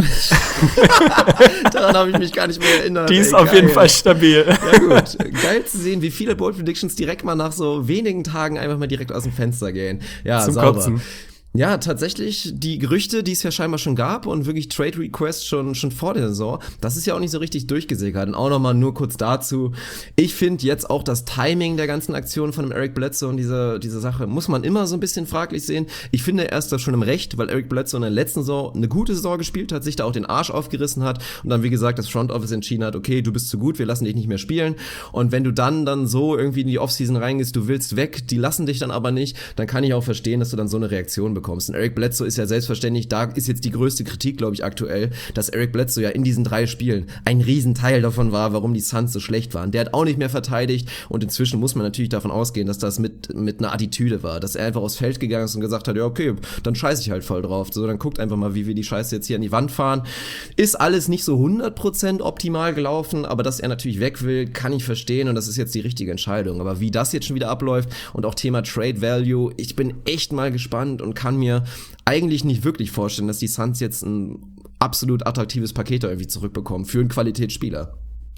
Daran habe ich mich gar nicht mehr erinnert. Die ist auf jeden Fall stabil. Ja gut, geil zu sehen, wie viele Bold Predictions direkt mal nach so wenigen Tagen einfach mal direkt aus dem Fenster gehen. Ja, Zum sauber. Kotzen. Ja, tatsächlich, die Gerüchte, die es ja scheinbar schon gab und wirklich Trade Requests schon vor der Saison, das ist ja auch nicht so richtig durchgesickert. Und auch nochmal nur kurz dazu, ich finde jetzt auch das Timing der ganzen Aktion von dem Eric Bledsoe und diese Sache muss man immer so ein bisschen fraglich sehen. Ich finde, er ist da schon im Recht, weil Eric Bledsoe in der letzten Saison eine gute Saison gespielt hat, sich da auch den Arsch aufgerissen hat und dann, wie gesagt, das Front Office entschieden hat, okay, du bist zu gut, wir lassen dich nicht mehr spielen. Und wenn du dann so irgendwie in die Offseason reingehst, du willst weg, die lassen dich dann aber nicht, dann kann ich auch verstehen, dass du dann so eine Reaktion bekommst. Und Eric Bledsoe ist ja selbstverständlich, da ist jetzt die größte Kritik, glaube ich, aktuell, dass Eric Bledsoe ja in diesen 3 Spielen ein Riesenteil davon war, warum die Suns so schlecht waren. Der hat auch nicht mehr verteidigt und inzwischen muss man natürlich davon ausgehen, dass das mit einer Attitüde war, dass er einfach aufs Feld gegangen ist und gesagt hat, ja okay, dann scheiße ich halt voll drauf. So, dann guckt einfach mal, wie wir die Scheiße jetzt hier an die Wand fahren. Ist alles nicht so 100% optimal gelaufen, aber dass er natürlich weg will, kann ich verstehen und das ist jetzt die richtige Entscheidung. Aber wie das jetzt schon wieder abläuft und auch Thema Trade Value, ich bin echt mal gespannt und kann mir eigentlich nicht wirklich vorstellen, dass die Suns jetzt ein absolut attraktives Paket da irgendwie zurückbekommen für einen Qualitätsspieler.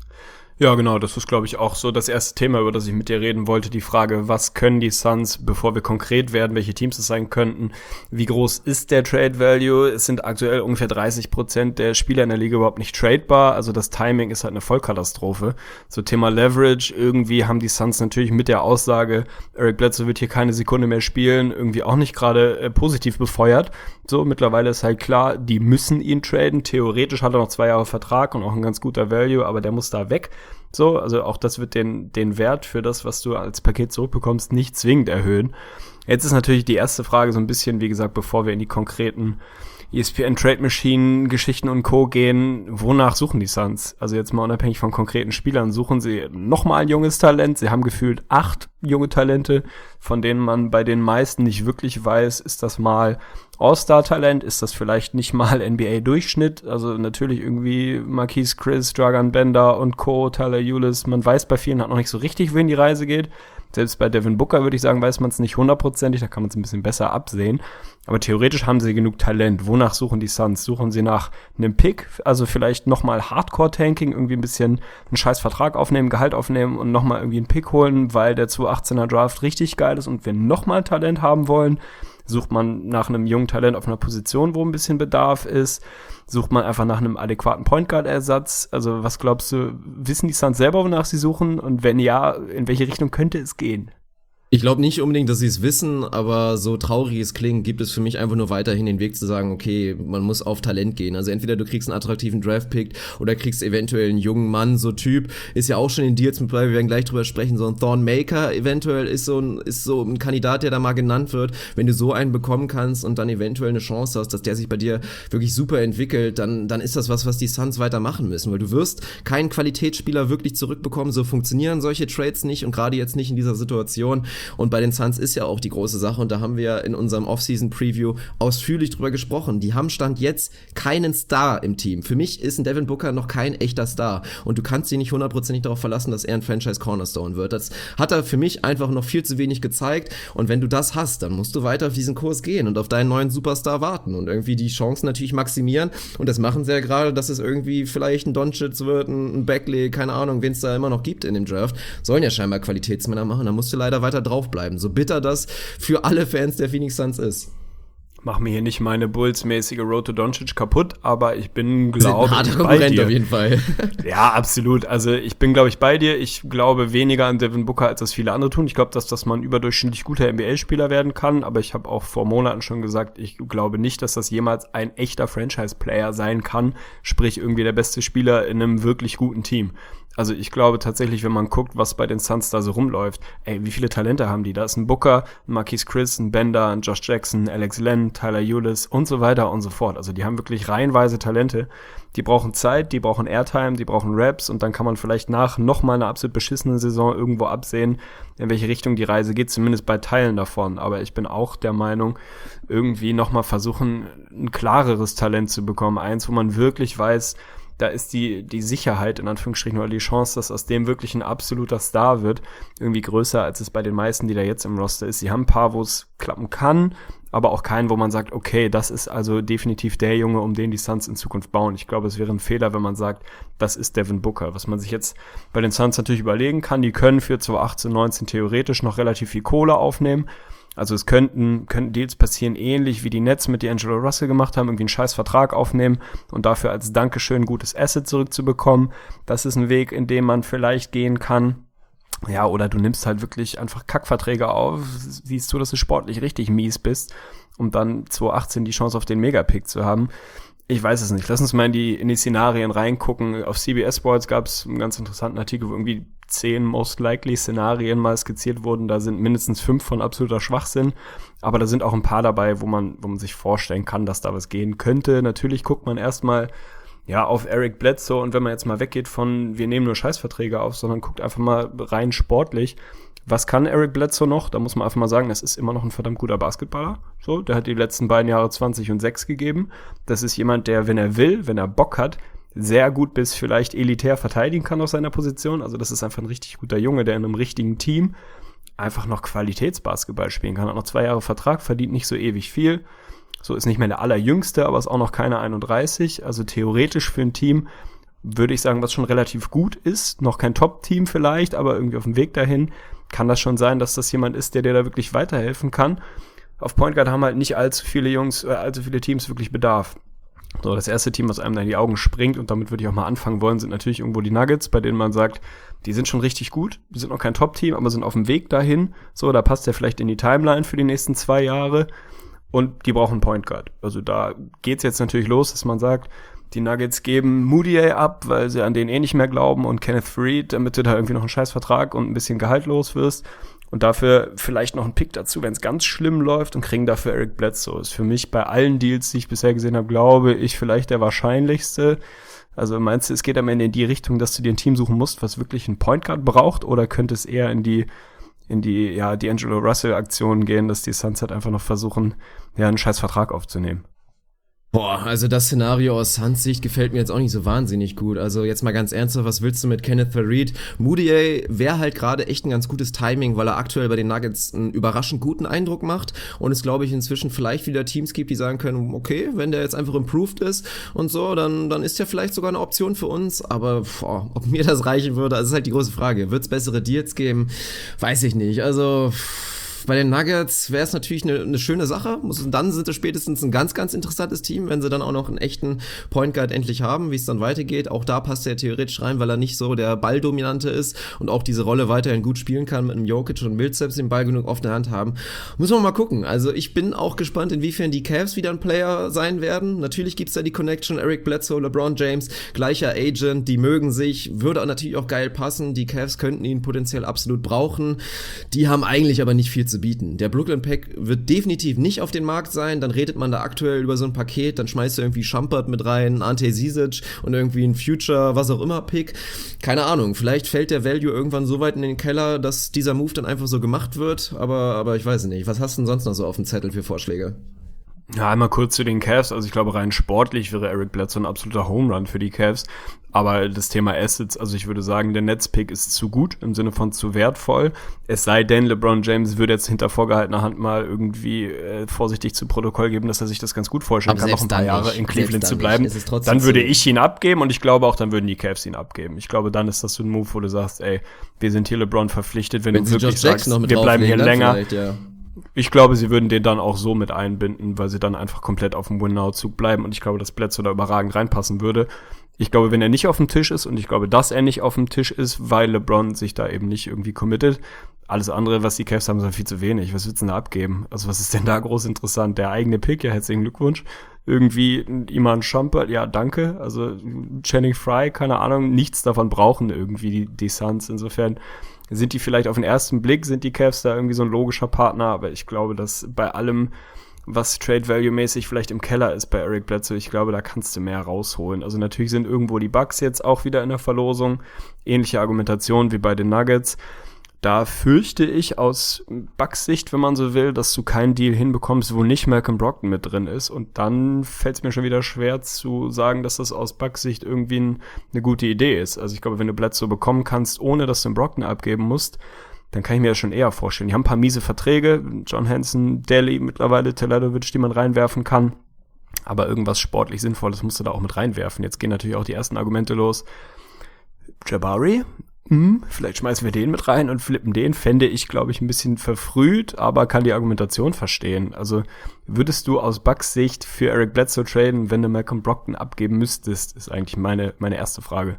Ja, genau, das ist, glaube ich, auch so das erste Thema, über das ich mit dir reden wollte. Die Frage, was können die Suns, bevor wir konkret werden, welche Teams es sein könnten, wie groß ist der Trade Value? Es sind aktuell ungefähr 30% der Spieler in der Liga überhaupt nicht tradebar, also das Timing ist halt eine Vollkatastrophe. So Thema Leverage, irgendwie haben die Suns natürlich mit der Aussage, Eric Bledsoe wird hier keine Sekunde mehr spielen, irgendwie auch nicht gerade positiv befeuert. So, mittlerweile ist halt klar, die müssen ihn traden. Theoretisch hat er noch 2 Jahre Vertrag und auch ein ganz guter Value, aber der muss da weg. So, also auch das wird den Wert für das, was du als Paket zurückbekommst, nicht zwingend erhöhen. Jetzt ist natürlich die erste Frage so ein bisschen, wie gesagt, bevor wir in die konkreten ESPN Trade Machine Geschichten und Co. gehen, wonach suchen die Suns? Also jetzt mal unabhängig von konkreten Spielern, suchen sie nochmal ein junges Talent. Sie haben gefühlt 8 junge Talente, von denen man bei den meisten nicht wirklich weiß, ist das mal All-Star-Talent, ist das vielleicht nicht mal NBA-Durchschnitt, also natürlich irgendwie Marquise Chris, Dragan Bender und Co., Tyler Ulis, man weiß bei vielen halt noch nicht so richtig, wohin die Reise geht. Selbst bei Devin Booker, würde ich sagen, weiß man es nicht 100%, da kann man es ein bisschen besser absehen. Aber theoretisch haben sie genug Talent. Wonach suchen die Suns? Suchen sie nach einem Pick, also vielleicht nochmal Hardcore-Tanking, irgendwie ein bisschen einen scheiß Vertrag aufnehmen, Gehalt aufnehmen und nochmal irgendwie einen Pick holen, weil der 2018er Draft richtig geil ist und wir nochmal Talent haben wollen? Sucht man nach einem jungen Talent auf einer Position, wo ein bisschen Bedarf ist? Sucht man einfach nach einem adäquaten Point Guard-Ersatz? Also was glaubst du, wissen die Suns selber, wonach sie suchen? Und wenn ja, in welche Richtung könnte es gehen? Ich glaube nicht unbedingt, dass sie es wissen, aber so traurig es klingt, gibt es für mich einfach nur weiterhin den Weg zu sagen, okay, man muss auf Talent gehen. Also entweder du kriegst einen attraktiven Draft-Pick oder kriegst eventuell einen jungen Mann, so Typ, ist ja auch schon in Deals mit bei, wir werden gleich drüber sprechen, so ein Thorn Maker eventuell ist so ein Kandidat, der da mal genannt wird. Wenn du so einen bekommen kannst und dann eventuell eine Chance hast, dass der sich bei dir wirklich super entwickelt, dann ist das was die Suns weitermachen müssen, weil du wirst keinen Qualitätsspieler wirklich zurückbekommen, so funktionieren solche Trades nicht und gerade jetzt nicht in dieser Situation. Und bei den Suns ist ja auch die große Sache und da haben wir in unserem Off-Season-Preview ausführlich drüber gesprochen. Die haben Stand jetzt keinen Star im Team. Für mich ist ein Devin Booker noch kein echter Star und du kannst dich nicht 100% darauf verlassen, dass er ein Franchise-Cornerstone wird. Das hat er für mich einfach noch viel zu wenig gezeigt und wenn du das hast, dann musst du weiter auf diesen Kurs gehen und auf deinen neuen Superstar warten und irgendwie die Chancen natürlich maximieren und das machen sie ja gerade, dass es irgendwie vielleicht ein Doncic wird, ein Bagley, keine Ahnung, wen es da immer noch gibt in dem Draft, sollen ja scheinbar Qualitätsmänner machen, da musst du leider weiter draufbleiben. So bitter das für alle Fans der Phoenix Suns ist. Mach mir hier nicht meine Bulls-mäßige Road to Doncic kaputt, aber ich bin, glaube ich, ein harter Konkurrent auf jeden Fall. Ja, absolut. Also ich bin, glaube ich, bei dir. Ich glaube weniger an Devin Booker, als das viele andere tun. Ich glaube, dass man überdurchschnittlich guter NBA-Spieler werden kann, aber ich habe auch vor Monaten schon gesagt, ich glaube nicht, dass das jemals ein echter Franchise-Player sein kann, sprich irgendwie der beste Spieler in einem wirklich guten Team. Also ich glaube tatsächlich, wenn man guckt, was bei den Suns da so rumläuft, wie viele Talente haben die? Da ist ein Booker, ein Marquise Chris, ein Bender, ein Josh Jackson, Alex Len, Tyler Ulis und so weiter und so fort. Also die haben wirklich reihenweise Talente. Die brauchen Zeit, die brauchen Airtime, die brauchen Raps und dann kann man vielleicht nach nochmal einer absolut beschissenen Saison irgendwo absehen, in welche Richtung die Reise geht, zumindest bei Teilen davon. Aber ich bin auch der Meinung, irgendwie nochmal versuchen, ein klareres Talent zu bekommen. Eins, wo man wirklich weiß, da ist die Sicherheit, in Anführungsstrichen, oder die Chance, dass aus dem wirklich ein absoluter Star wird, irgendwie größer, als es bei den meisten, die da jetzt im Roster ist. Sie haben ein paar, wo es klappen kann, aber auch keinen, wo man sagt, okay, das ist also definitiv der Junge, um den die Suns in Zukunft bauen. Ich glaube, es wäre ein Fehler, wenn man sagt, das ist Devin Booker. Was man sich jetzt bei den Suns natürlich überlegen kann, die können für 2018, 19 theoretisch noch relativ viel Kohle aufnehmen. Also es könnten Deals passieren, ähnlich wie die Nets mit D'Angelo Russell gemacht haben, irgendwie einen scheiß Vertrag aufnehmen und dafür als Dankeschön ein gutes Asset zurückzubekommen. Das ist ein Weg, in dem man vielleicht gehen kann. Ja, oder du nimmst halt wirklich einfach Kackverträge auf, siehst zu, dass du sportlich richtig mies bist, um dann 2018 die Chance auf den Megapick zu haben. Ich weiß es nicht. Lass uns mal in die Szenarien reingucken. Auf CBS Sports gab es einen ganz interessanten Artikel, wo irgendwie 10 most likely Szenarien mal skizziert wurden. Da sind mindestens 5 von absoluter Schwachsinn. Aber da sind auch ein paar dabei, wo man sich vorstellen kann, dass da was gehen könnte. Natürlich guckt man erstmal auf Eric Bledsoe und wenn man jetzt mal weggeht von, wir nehmen nur Scheißverträge auf, sondern guckt einfach mal rein sportlich. Was kann Eric Bledsoe noch? Da muss man einfach mal sagen, das ist immer noch ein verdammt guter Basketballer. So, der hat die letzten beiden Jahre 20 und 6 gegeben. Das ist jemand, der, wenn er will, wenn er Bock hat, sehr gut bis vielleicht elitär verteidigen kann auf seiner Position. Also das ist einfach ein richtig guter Junge, der in einem richtigen Team einfach noch Qualitätsbasketball spielen kann. Hat noch 2 Jahre Vertrag, verdient nicht so ewig viel. So, ist nicht mehr der allerjüngste, aber ist auch noch keine 31. Also theoretisch für ein Team würde ich sagen, was schon relativ gut ist. Noch kein Top-Team vielleicht, aber irgendwie auf dem Weg dahin kann das schon sein, dass das jemand ist, der dir da wirklich weiterhelfen kann. Auf Point Guard haben halt nicht allzu viele allzu viele Teams wirklich Bedarf. So, das erste Team, was einem da in die Augen springt, und damit würde ich auch mal anfangen wollen, sind natürlich irgendwo die Nuggets, bei denen man sagt, die sind schon richtig gut, die sind noch kein Top-Team, aber sind auf dem Weg dahin. So, da passt der vielleicht in die Timeline für die nächsten 2 Jahre. Und die brauchen Point Guard. Also da geht's jetzt natürlich los, dass man sagt, die Nuggets geben Moutier ab, weil sie an den nicht mehr glauben, und Kenneth Faried, damit du da irgendwie noch einen Scheißvertrag und ein bisschen Gehalt los wirst. Und dafür vielleicht noch einen Pick dazu, wenn es ganz schlimm läuft, und kriegen dafür Eric Bledsoe. Ist für mich bei allen Deals, die ich bisher gesehen habe, glaube ich, vielleicht der wahrscheinlichste. Also meinst du, es geht am Ende in die Richtung, dass du dir ein Team suchen musst, was wirklich einen Point Guard braucht, oder könnte es eher in die D'Angelo Russell-Aktionen gehen, dass die Suns halt einfach noch versuchen, einen scheiß Vertrag aufzunehmen? Boah, also das Szenario aus Suns Sicht gefällt mir jetzt auch nicht so wahnsinnig gut. Also jetzt mal ganz ernsthaft, was willst du mit Kenneth Faried? Moutier wäre halt gerade echt ein ganz gutes Timing, weil er aktuell bei den Nuggets einen überraschend guten Eindruck macht und es, glaube ich, inzwischen vielleicht wieder Teams gibt, die sagen können, okay, wenn der jetzt einfach improved ist und so, dann ist der vielleicht sogar eine Option für uns, aber ob mir das reichen würde, das ist halt die große Frage. Wird es bessere Deals geben? Weiß ich nicht. Also bei den Nuggets wäre es natürlich eine schöne Sache. Dann sind es spätestens ein ganz, ganz interessantes Team, wenn sie dann auch noch einen echten Point Guard endlich haben, wie es dann weitergeht. Auch da passt er theoretisch rein, weil er nicht so der Balldominante ist und auch diese Rolle weiterhin gut spielen kann mit einem Jokic und Millsaps den Ball genug auf der Hand haben. Muss man mal gucken. Also ich bin auch gespannt, inwiefern die Cavs wieder ein Player sein werden. Natürlich gibt's da die Connection, Eric Bledsoe, LeBron James, gleicher Agent, die mögen sich, würde natürlich auch geil passen. Die Cavs könnten ihn potenziell absolut brauchen. Die haben eigentlich aber nicht viel zu bieten. Der Brooklyn Pack wird definitiv nicht auf den Markt sein, dann redet man da aktuell über so ein Paket, dann schmeißt du irgendwie Shumpert mit rein, Ante Zizic und irgendwie ein Future, was auch immer Pick. Keine Ahnung, vielleicht fällt der Value irgendwann so weit in den Keller, dass dieser Move dann einfach so gemacht wird, aber ich weiß nicht. Was hast du denn sonst noch so auf dem Zettel für Vorschläge? Ja, einmal kurz zu den Cavs. Also ich glaube, rein sportlich wäre Eric Bledsoe ein absoluter Home Run für die Cavs. Aber das Thema Assets, also ich würde sagen, der Nets-Pick ist zu gut, im Sinne von zu wertvoll. Es sei denn, LeBron James würde jetzt hinter vorgehaltener Hand mal irgendwie vorsichtig zu Protokoll geben, dass er sich das ganz gut vorstellen kann, noch ein paar Jahre in Cleveland zu bleiben. Dann würde ich ihn abgeben und ich glaube auch, dann würden die Cavs ihn abgeben. Ich glaube, dann ist das so ein Move, wo du sagst, ey, wir sind hier LeBron verpflichtet, wenn du wirklich sagst, wir bleiben hier länger. Ja. Ich glaube, sie würden den dann auch so mit einbinden, weil sie dann einfach komplett auf dem Win-Now-Zug bleiben und ich glaube, dass Bledsoe da überragend reinpassen würde. Ich glaube, wenn er nicht auf dem Tisch ist und ich glaube, dass er nicht auf dem Tisch ist, weil LeBron sich da eben nicht irgendwie committet, alles andere, was die Cavs haben, ist viel zu wenig. Was willst du denn da abgeben? Also was ist denn da groß interessant? Der eigene Pick, ja, herzlichen Glückwunsch. Irgendwie Iman Shumpert, ja, danke. Also Channing Frye, keine Ahnung, nichts davon brauchen irgendwie die Suns. Insofern sind die vielleicht auf den ersten Blick, sind die Cavs da irgendwie so ein logischer Partner, aber ich glaube, dass bei allem, was Trade-Value-mäßig vielleicht im Keller ist bei Eric Bledsoe, ich glaube, da kannst du mehr rausholen. Also natürlich sind irgendwo die Bucks jetzt auch wieder in der Verlosung, ähnliche Argumentation wie bei den Nuggets. Da fürchte ich aus Bucks Sicht, wenn man so will, dass du keinen Deal hinbekommst, wo nicht Malcolm Brogdon mit drin ist. Und dann fällt es mir schon wieder schwer zu sagen, dass das aus Bucks Sicht irgendwie eine gute Idee ist. Also ich glaube, wenn du Bledsoe bekommen kannst, ohne dass du einen Brogdon abgeben musst, dann kann ich mir das schon eher vorstellen. Die haben ein paar miese Verträge, John Henson, Daly, mittlerweile Teletovic, die man reinwerfen kann. Aber irgendwas sportlich Sinnvolles musst du da auch mit reinwerfen. Jetzt gehen natürlich auch die ersten Argumente los. Jabari? Vielleicht schmeißen wir den mit rein und flippen den. Fände ich, glaube ich, ein bisschen verfrüht, aber kann die Argumentation verstehen. Also würdest du aus Bucks Sicht für Eric Bledsoe traden, wenn du Malcolm Brogdon abgeben müsstest, ist eigentlich meine erste Frage.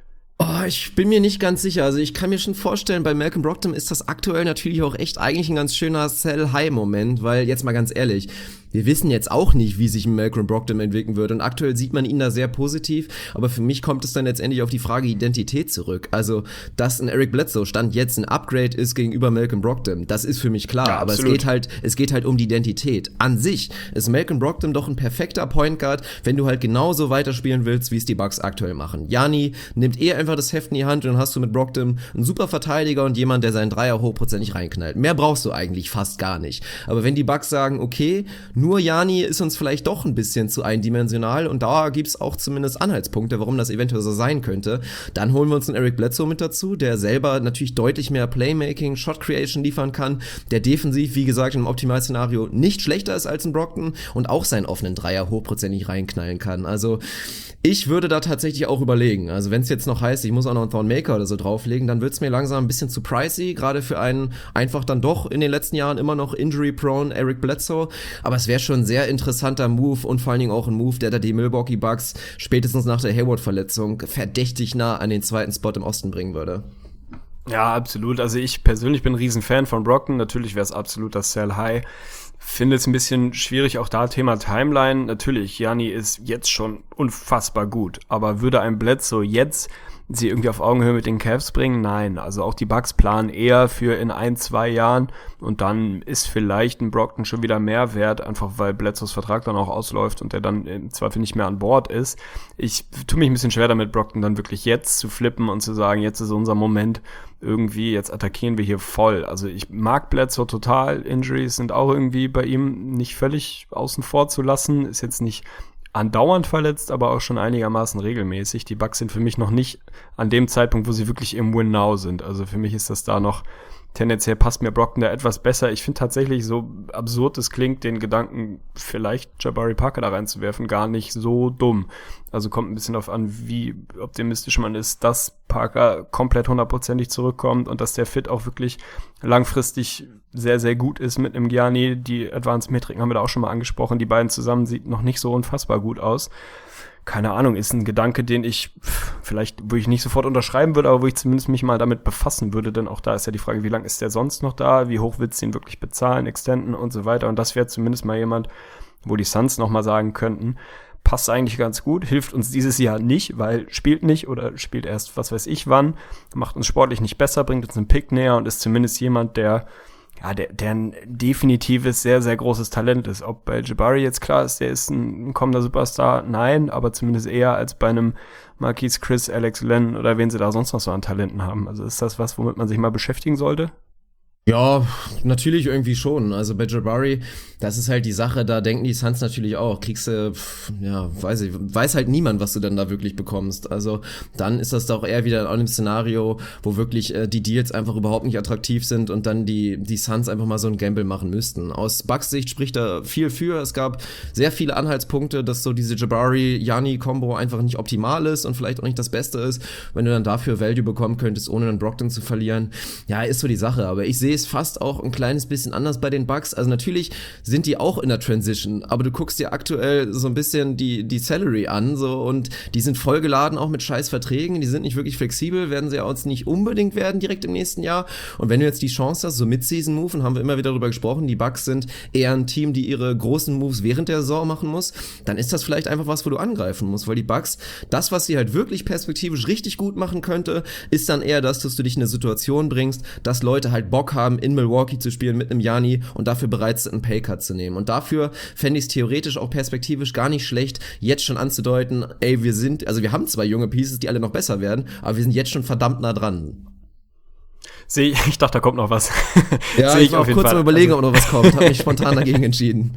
Oh, ich bin mir nicht ganz sicher. Also ich kann mir schon vorstellen, bei Malcolm Brogdon ist das aktuell natürlich auch echt eigentlich ein ganz schöner Sell-High-Moment, weil jetzt mal ganz ehrlich, wir wissen jetzt auch nicht, wie sich Malcolm Brogdon entwickeln wird und aktuell sieht man ihn da sehr positiv, aber für mich kommt es dann letztendlich auf die Frage Identität zurück. Also, dass ein Eric Bledsoe Stand jetzt ein Upgrade ist gegenüber Malcolm Brogdon, das ist für mich klar, ja, aber es geht halt um die Identität. An sich ist Malcolm Brogdon doch ein perfekter Point Guard, wenn du halt genauso weiterspielen willst, wie es die Bucks aktuell machen. Gianni nimmt einfach das Heft in die Hand und dann hast du mit Brogdon einen super Verteidiger und jemand, der seinen Dreier hochprozentig reinknallt. Mehr brauchst du eigentlich fast gar nicht. Aber wenn die Bucks sagen, okay, nur Gianni ist uns vielleicht doch ein bisschen zu eindimensional und da gibt's auch zumindest Anhaltspunkte, warum das eventuell so sein könnte. Dann holen wir uns einen Eric Bledsoe mit dazu, der selber natürlich deutlich mehr Playmaking, Shot Creation liefern kann, der defensiv, wie gesagt, im Optimalszenario nicht schlechter ist als ein Brogdon und auch seinen offenen Dreier hochprozentig reinknallen kann. Also ich würde da tatsächlich auch überlegen. Also wenn es jetzt noch heißt, ich muss auch noch einen Thorn Maker oder so drauflegen, dann wird's mir langsam ein bisschen zu pricey, gerade für einen einfach dann doch in den letzten Jahren immer noch injury-prone Eric Bledsoe. Aber es wäre schon ein sehr interessanter Move und vor allen Dingen auch ein Move, der da die Milwaukee Bucks spätestens nach der Hayward-Verletzung verdächtig nah an den zweiten Spot im Osten bringen würde. Ja, absolut. Also ich persönlich bin ein Riesenfan von Brogdon. Natürlich wäre es absolut das Sell High. Finde es ein bisschen schwierig, auch da Thema Timeline. Natürlich, Gianni ist jetzt schon unfassbar gut, aber würde ein Bledsoe jetzt sie irgendwie auf Augenhöhe mit den Cavs bringen? Nein, also auch die Bucks planen eher für in 1-2 Jahren und dann ist vielleicht ein Brogdon schon wieder mehr wert, einfach weil Bledsoes Vertrag dann auch ausläuft und der dann im Zweifel nicht mehr an Bord ist. Ich tue mich ein bisschen schwer damit, Brogdon dann wirklich jetzt zu flippen und zu sagen, jetzt ist unser Moment, irgendwie, jetzt attackieren wir hier voll. Also ich mag Bledsoe total, Injuries sind auch irgendwie bei ihm nicht völlig außen vor zu lassen, ist jetzt nicht andauernd verletzt, aber auch schon einigermaßen regelmäßig. Die Bucks sind für mich noch nicht an dem Zeitpunkt, wo sie wirklich im Win-Now sind. Also für mich ist das da noch tendenziell passt mir Brogdon da etwas besser. Ich finde tatsächlich, so absurd es klingt, den Gedanken, vielleicht Jabari Parker da reinzuwerfen, gar nicht so dumm. Also kommt ein bisschen darauf an, wie optimistisch man ist, dass Parker komplett 100%ig zurückkommt und dass der Fit auch wirklich langfristig sehr, sehr gut ist mit einem Gianni. Die Advanced-Metriken haben wir da auch schon mal angesprochen. Die beiden zusammen sieht noch nicht so unfassbar gut aus. Keine Ahnung, ist ein Gedanke, den ich wo ich nicht sofort unterschreiben würde, aber wo ich zumindest mich mal damit befassen würde, denn auch da ist ja die Frage, wie lange ist der sonst noch da, wie hoch willst du ihn wirklich bezahlen, extenden und so weiter, und das wäre zumindest mal jemand, wo die Suns nochmal sagen könnten, passt eigentlich ganz gut, hilft uns dieses Jahr nicht, weil spielt nicht oder spielt erst was weiß ich wann, macht uns sportlich nicht besser, bringt uns einen Pick näher und ist zumindest jemand, der ein definitives, sehr, sehr großes Talent ist. Ob bei Jabari jetzt klar ist, der ist ein kommender Superstar, nein, aber zumindest eher als bei einem Marquise Chris, Alex Len oder wen sie da sonst noch so an Talenten haben. Also ist das was, womit man sich mal beschäftigen sollte? Ja, natürlich irgendwie schon. Also bei Jabari, das ist halt die Sache, da denken die Suns natürlich auch, kriegst du, weiß halt niemand, was du dann da wirklich bekommst. Also dann ist das doch eher wieder in einem Szenario, wo wirklich die Deals einfach überhaupt nicht attraktiv sind und dann die Suns einfach mal so ein Gamble machen müssten. Aus Bucks Sicht spricht da viel für. Es gab sehr viele Anhaltspunkte, dass so diese Jabari-Gianni-Kombo einfach nicht optimal ist und vielleicht auch nicht das Beste ist, wenn du dann dafür Value bekommen könntest, ohne einen Brogdon zu verlieren. Ja, ist so die Sache, aber ich sehe es fast auch ein kleines bisschen anders bei den Bucks. Also natürlich sind die auch in der Transition, aber du guckst dir aktuell so ein bisschen die Salary an, so, und die sind vollgeladen auch mit scheiß Verträgen, die sind nicht wirklich flexibel, werden sie auch nicht unbedingt werden direkt im nächsten Jahr. Und wenn du jetzt die Chance hast, so Mid-Season-Move, und haben wir immer wieder darüber gesprochen, die Bucks sind eher ein Team, die ihre großen Moves während der Saison machen muss, dann ist das vielleicht einfach was, wo du angreifen musst, weil die Bucks, das, was sie halt wirklich perspektivisch richtig gut machen könnte, ist dann eher das, dass du dich in eine Situation bringst, dass Leute halt Bock haben, in Milwaukee zu spielen mit einem Gianni und dafür bereit sind, einen Paycut zu nehmen. Und dafür fände ich es theoretisch auch perspektivisch gar nicht schlecht, jetzt schon anzudeuten, ey, wir haben zwar junge Pieces, die alle noch besser werden, aber wir sind jetzt schon verdammt nah dran. Ich dachte, da kommt noch was. Ja, ich war auch kurz am Überlegen, ob noch was kommt, habe mich spontan dagegen entschieden.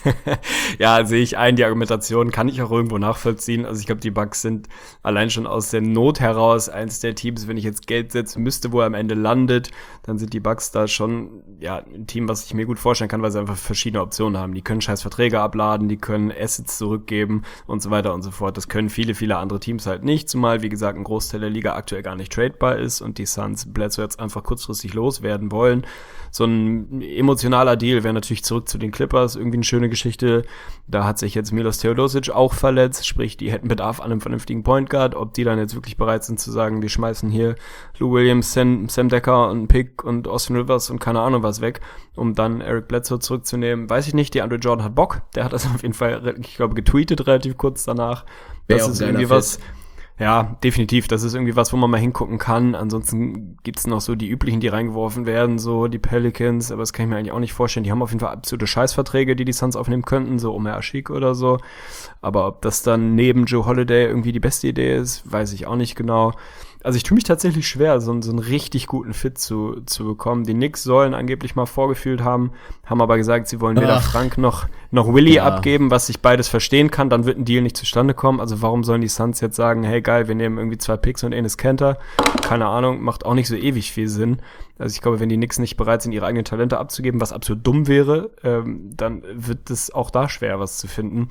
Ja, sehe ich ein, die Argumentation kann ich auch irgendwo nachvollziehen. Also ich glaube, die Bucks sind allein schon aus der Not heraus eins der Teams, wenn ich jetzt Geld setzen müsste, wo er am Ende landet, dann sind die Bucks da schon ein Team, was ich mir gut vorstellen kann, weil sie einfach verschiedene Optionen haben. Die können scheiß Verträge abladen, die können Assets zurückgeben und so weiter und so fort. Das können viele, viele andere Teams halt nicht, zumal, wie gesagt, ein Großteil der Liga aktuell gar nicht tradebar ist und die Suns Bledsoe jetzt einfach kurzfristig loswerden wollen. So ein emotionaler Deal wäre natürlich zurück zu den Clippers, irgendwie eine schöne Geschichte. Da hat sich jetzt Milos Teodosic auch verletzt, sprich, die hätten Bedarf an einem vernünftigen Point Guard. Ob die dann jetzt wirklich bereit sind zu sagen, wir schmeißen hier Lou Williams, Sam Decker und Pick und Austin Rivers und keine Ahnung was weg, um dann Eric Bledsoe zurückzunehmen, weiß ich nicht. Die Andre Jordan hat Bock, der hat das auf jeden Fall, ich glaube, getweetet relativ kurz danach. Das ist irgendwie was... Ja, definitiv. Das ist irgendwie was, wo man mal hingucken kann. Ansonsten gibt's noch so die üblichen, die reingeworfen werden, so die Pelicans, aber das kann ich mir eigentlich auch nicht vorstellen. Die haben auf jeden Fall absolute Scheißverträge, die Suns aufnehmen könnten, so Omer Ashik oder so. Aber ob das dann neben Joe Holiday irgendwie die beste Idee ist, weiß ich auch nicht genau. Also ich tue mich tatsächlich schwer, so einen richtig guten Fit zu bekommen. Die Knicks sollen angeblich mal vorgefühlt haben aber gesagt, sie wollen weder Frank noch Willy abgeben, was ich beides verstehen kann, dann wird ein Deal nicht zustande kommen. Also warum sollen die Suns jetzt sagen, hey geil, wir nehmen irgendwie 2 Picks und Enes Kanter? Keine Ahnung, macht auch nicht so ewig viel Sinn. Also ich glaube, wenn die Knicks nicht bereit sind, ihre eigenen Talente abzugeben, was absolut dumm wäre, dann wird es auch da schwer, was zu finden.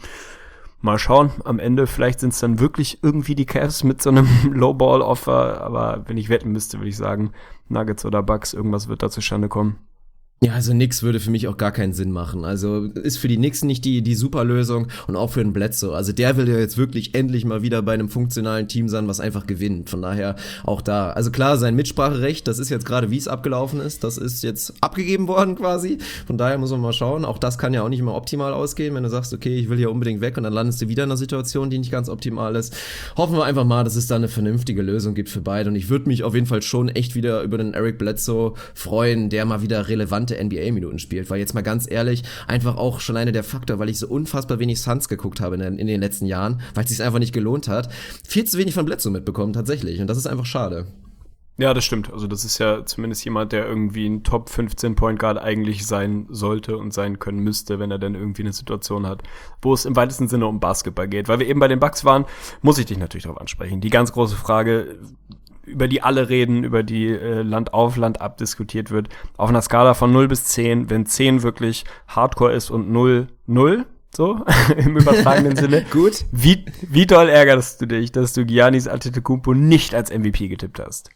Mal schauen, am Ende vielleicht sind es dann wirklich irgendwie die Cavs mit so einem Lowball-Offer, aber wenn ich wetten müsste, würde ich sagen, Nuggets oder Bucks, irgendwas wird da zustande kommen. Ja, also nix würde für mich auch gar keinen Sinn machen. Also ist für die Knicks nicht die super Lösung und auch für den Bledsoe. Also der will ja jetzt wirklich endlich mal wieder bei einem funktionalen Team sein, was einfach gewinnt. Von daher auch da. Also klar, sein Mitspracherecht, das ist jetzt gerade, wie es abgelaufen ist, das ist jetzt abgegeben worden quasi. Von daher muss man mal schauen. Auch das kann ja auch nicht immer optimal ausgehen, wenn du sagst, okay, ich will hier unbedingt weg und dann landest du wieder in einer Situation, die nicht ganz optimal ist. Hoffen wir einfach mal, dass es da eine vernünftige Lösung gibt für beide. Und ich würde mich auf jeden Fall schon echt wieder über den Eric Bledsoe freuen, der mal wieder relevant NBA-Minuten spielt, weil jetzt mal ganz ehrlich, einfach auch schon alleine der Faktor, weil ich so unfassbar wenig Suns geguckt habe in den letzten Jahren, weil es sich einfach nicht gelohnt hat, viel zu wenig von Bledsoe mitbekommen tatsächlich und das ist einfach schade. Ja, das stimmt. Also das ist ja zumindest jemand, der irgendwie ein Top 15 Point Guard eigentlich sein sollte und sein können müsste, wenn er dann irgendwie eine Situation hat, wo es im weitesten Sinne um Basketball geht. Weil wir eben bei den Bucks waren, muss ich dich natürlich darauf ansprechen. Die ganz große Frage, über die alle reden, über die Land auf, Land ab diskutiert wird. Auf einer Skala von 0 bis 10, wenn 10 wirklich Hardcore ist und 0, 0, so, im übertragenen Sinne. Gut. Wie doll ärgerst du dich, dass du Giannis Antetokounmpo nicht als MVP getippt hast?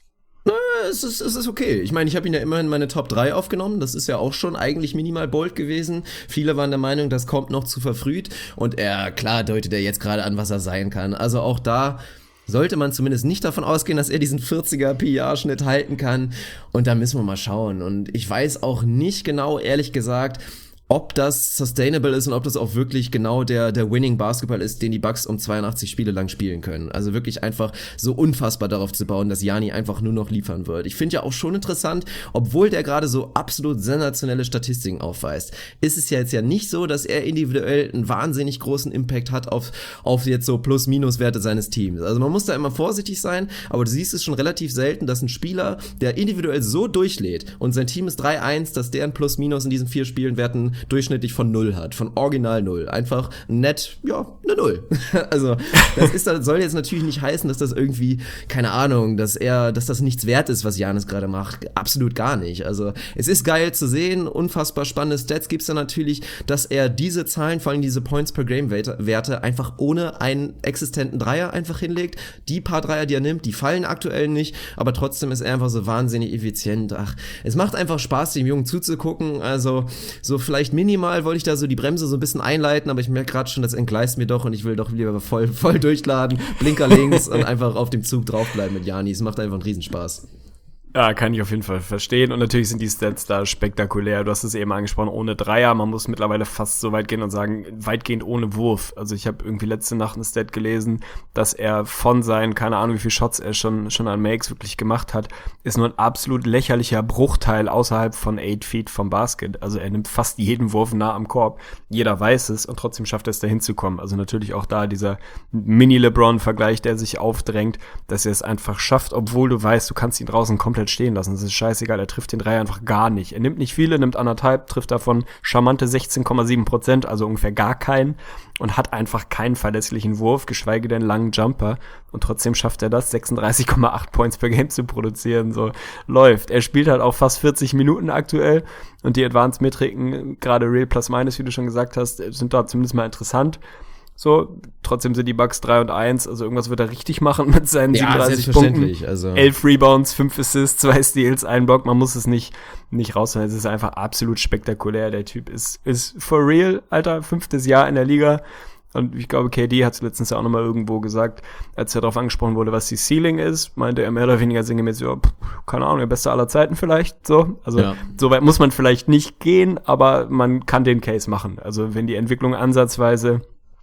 Es ist okay. Ich meine, ich habe ihn ja immerhin meine Top 3 aufgenommen. Das ist ja auch schon eigentlich minimal bold gewesen. Viele waren der Meinung, das kommt noch zu verfrüht. Und klar deutet er jetzt gerade an, was er sein kann. Also auch da sollte man zumindest nicht davon ausgehen, dass er diesen 40er PR-Schnitt halten kann. Und da müssen wir mal schauen. Und ich weiß auch nicht genau, ehrlich gesagt, ob das sustainable ist und ob das auch wirklich genau der Winning Basketball ist, den die Bucks um 82 Spiele lang spielen können. Also wirklich einfach so unfassbar darauf zu bauen, dass Gianni einfach nur noch liefern wird. Ich finde ja auch schon interessant, obwohl der gerade so absolut sensationelle Statistiken aufweist, ist es ja jetzt ja nicht so, dass er individuell einen wahnsinnig großen Impact hat auf jetzt so Plus-Minus-Werte seines Teams. Also man muss da immer vorsichtig sein, aber du siehst es schon relativ selten, dass ein Spieler, der individuell so durchlädt und sein Team ist 3-1, dass der ein Plus-Minus in diesen 4 Spielen Werten durchschnittlich von 0 hat, von original 0. Einfach nett, ja, eine 0. Also, das soll jetzt natürlich nicht heißen, dass das irgendwie, keine Ahnung, dass das nichts wert ist, was Giannis gerade macht. Absolut gar nicht. Also, es ist geil zu sehen, unfassbar spannende Stats gibt's da natürlich, dass er diese Zahlen, vor allem diese Points per Game Werte, einfach ohne einen existenten Dreier einfach hinlegt. Die paar Dreier, die er nimmt, die fallen aktuell nicht, aber trotzdem ist er einfach so wahnsinnig effizient. Ach, es macht einfach Spaß, dem Jungen zuzugucken. Also, so vielleicht minimal wollte ich da so die Bremse so ein bisschen einleiten, aber ich merke gerade schon, das entgleist mir doch und ich will doch lieber voll durchladen, Blinker links und einfach auf dem Zug draufbleiben mit Giannis. Macht einfach einen Riesenspaß. Ja, kann ich auf jeden Fall verstehen. Und natürlich sind die Stats da spektakulär. Du hast es eben angesprochen, ohne Dreier. Man muss mittlerweile fast so weit gehen und sagen, weitgehend ohne Wurf. Also ich habe irgendwie letzte Nacht eine Stat gelesen, dass er von seinen, keine Ahnung, wie viele Shots er schon an Makes wirklich gemacht hat, ist nur ein absolut lächerlicher Bruchteil außerhalb von 8 Feet vom Basket. Also er nimmt fast jeden Wurf nah am Korb. Jeder weiß es und trotzdem schafft er es, da hinzukommen. Also natürlich auch da dieser Mini-LeBron-Vergleich, der sich aufdrängt, dass er es einfach schafft, obwohl du weißt, du kannst ihn draußen komplett stehen lassen. Das ist scheißegal, er trifft den Dreier einfach gar nicht. Er nimmt nicht viele, nimmt 1,5, trifft davon charmante 16,7%, also ungefähr gar keinen und hat einfach keinen verlässlichen Wurf, geschweige denn langen Jumper und trotzdem schafft er das, 36,8 Points per Game zu produzieren, so läuft. Er spielt halt auch fast 40 Minuten aktuell und die Advanced-Metriken, gerade Real Plus Minus, wie du schon gesagt hast, sind da zumindest mal interessant. So, trotzdem sind die Bucks 3-1, also irgendwas wird er richtig machen mit seinen 37 Punkten. Also 11 Rebounds, 5 Assists, 2 Steals, 1 Block, man muss es nicht rausholen, es ist einfach absolut spektakulär, der Typ ist for real, Alter, 5. Jahr in der Liga und ich glaube, KD hat es letztens ja auch nochmal irgendwo gesagt, als er darauf angesprochen wurde, was die Ceiling ist, meinte er mehr oder weniger sinngemäß, ja, keine Ahnung, der Beste aller Zeiten vielleicht, so, also ja. So weit muss man vielleicht nicht gehen, aber man kann den Case machen, also wenn die Entwicklung ansatzweise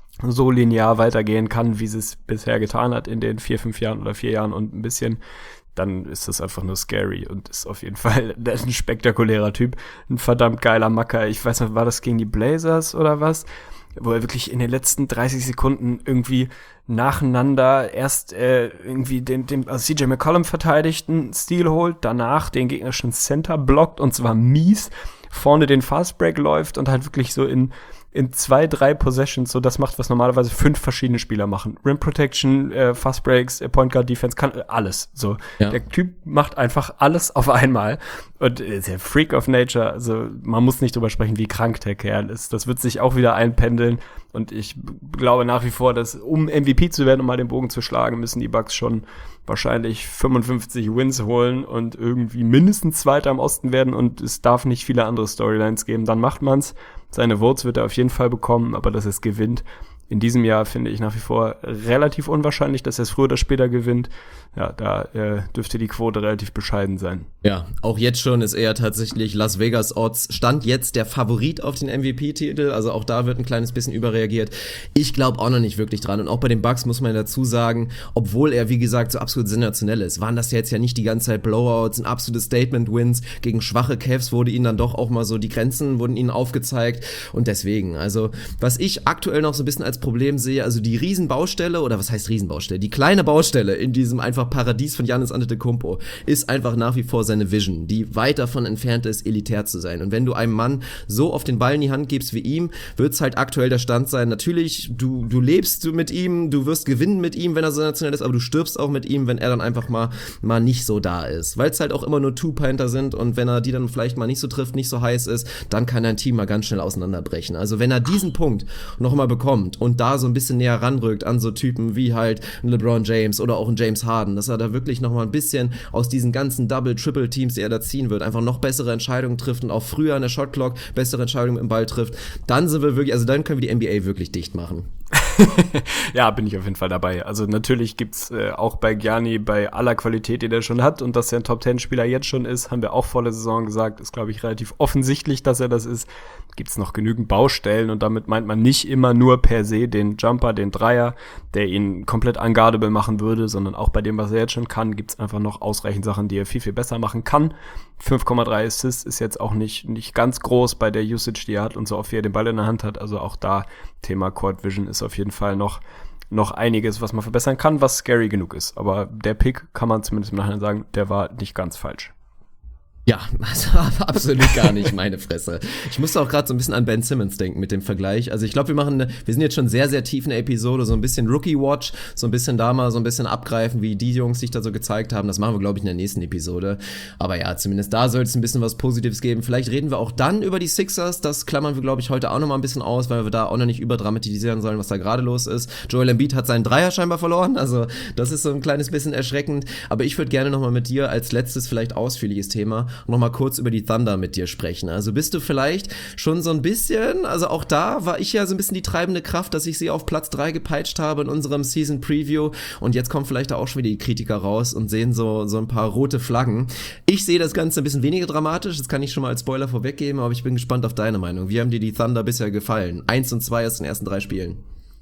so linear weitergehen kann, wie sie es bisher getan hat in den 4 Jahren oder 4 Jahren und ein bisschen, dann ist das einfach nur scary und ist auf jeden Fall ein spektakulärer Typ, ein verdammt geiler Macker. Ich weiß nicht, war das gegen die Blazers oder was? Wo er wirklich in den letzten 30 Sekunden irgendwie nacheinander erst irgendwie den CJ McCollum verteidigten Steal holt, danach den gegnerischen Center blockt und zwar mies, vorne den Fastbreak läuft und halt wirklich so in 2, 3 Possessions so das macht, was normalerweise 5 verschiedene Spieler machen. Rim Protection, Fast Breaks, Point Guard Defense, kann alles. So, ja. Der Typ macht einfach alles auf einmal und ist ja Freak of Nature. Also man muss nicht drüber sprechen, wie krank der Kerl ist. Das wird sich auch wieder einpendeln und ich glaube nach wie vor, dass um MVP zu werden, um mal den Bogen zu schlagen, müssen die Bucks schon wahrscheinlich 55 Wins holen und irgendwie mindestens Zweiter im Osten werden und es darf nicht viele andere Storylines geben. Dann macht man's. Seine Votes wird er auf jeden Fall bekommen, aber dass er es gewinnt, in diesem Jahr finde ich nach wie vor relativ unwahrscheinlich, dass er es früher oder später gewinnt. Ja, da dürfte die Quote relativ bescheiden sein. Ja, auch jetzt schon ist er tatsächlich Las Vegas Odds, Stand jetzt der Favorit auf den MVP-Titel, also auch da wird ein kleines bisschen überreagiert. Ich glaube auch noch nicht wirklich dran und auch bei den Bucks muss man dazu sagen, obwohl er wie gesagt so absolut sensationell ist, waren das jetzt ja nicht die ganze Zeit Blowouts, ein absolutes Statement-Wins gegen schwache Cavs, wurde ihnen dann doch auch mal so, die Grenzen wurden ihnen aufgezeigt und deswegen, also was ich aktuell noch so ein bisschen als als Problem sehe, also die Riesenbaustelle, oder was heißt Riesenbaustelle? Die kleine Baustelle in diesem einfach Paradies von Giannis Antetokounmpo ist einfach nach wie vor seine Vision, die weit davon entfernt ist, elitär zu sein. Und wenn du einem Mann so oft den Ball in die Hand gibst wie ihm, wird's halt aktuell der Stand sein. Natürlich, du lebst mit ihm, du wirst gewinnen mit ihm, wenn er sensationell ist, aber du stirbst auch mit ihm, wenn er dann einfach mal nicht so da ist. Weil es halt auch immer nur Two-Pointer sind und wenn er die dann vielleicht mal nicht so trifft, nicht so heiß ist, dann kann dein Team mal ganz schnell auseinanderbrechen. Also wenn er diesen Punkt noch mal bekommt und da so ein bisschen näher ranrückt an so Typen wie halt ein LeBron James oder auch ein James Harden, dass er da wirklich noch mal ein bisschen aus diesen ganzen Double-Triple-Teams, die er da ziehen wird, einfach noch bessere Entscheidungen trifft und auch früher an der Shotclock bessere Entscheidungen im Ball trifft, dann sind wir wirklich, also dann können wir die NBA wirklich dicht machen. Ja, bin ich auf jeden Fall dabei. Also natürlich gibt's auch bei Gianni, bei aller Qualität, die der schon hat und dass er ein Top-10-Spieler jetzt schon ist, haben wir auch vor der Saison gesagt, ist, glaube ich, relativ offensichtlich, dass er das ist. Gibt's noch genügend Baustellen und damit meint man nicht immer nur per se den Jumper, den Dreier, der ihn komplett unguardable machen würde, sondern auch bei dem, was er jetzt schon kann, gibt's einfach noch ausreichend Sachen, die er viel, viel besser machen kann. 5,3 Assists ist jetzt auch nicht ganz groß bei der Usage, die er hat und so oft wie er den Ball in der Hand hat. Also auch da Thema Court Vision ist auf jeden Fall noch einiges, was man verbessern kann, was scary genug ist. Aber der Pick, kann man zumindest im Nachhinein sagen, der war nicht ganz falsch. Ja, also absolut gar nicht, meine Fresse. Ich musste auch gerade so ein bisschen an Ben Simmons denken mit dem Vergleich. Also ich glaube, wir sind jetzt schon sehr, sehr tief in der Episode, so ein bisschen Rookie-Watch, so ein bisschen da mal so ein bisschen abgreifen, wie die Jungs sich da so gezeigt haben. Das machen wir, glaube ich, in der nächsten Episode. Aber ja, zumindest da soll es ein bisschen was Positives geben. Vielleicht reden wir auch dann über die Sixers. Das klammern wir, glaube ich, heute auch noch mal ein bisschen aus, weil wir da auch noch nicht überdramatisieren sollen, was da gerade los ist. Joel Embiid hat seinen Dreier scheinbar verloren. Also das ist so ein kleines bisschen erschreckend. Aber ich würde gerne noch mal mit dir als letztes vielleicht ausführliches Thema noch mal kurz über die Thunder mit dir sprechen. Also bist du vielleicht schon so ein bisschen, also auch da war ich ja so ein bisschen die treibende Kraft, dass ich sie auf Platz 3 gepeitscht habe in unserem Season Preview und jetzt kommen vielleicht auch schon wieder die Kritiker raus und sehen so ein paar rote Flaggen. Ich sehe das Ganze ein bisschen weniger dramatisch, das kann ich schon mal als Spoiler vorweggeben, aber ich bin gespannt auf deine Meinung. Wie haben dir die Thunder bisher gefallen? 1 und 2 aus den ersten 3 Spielen.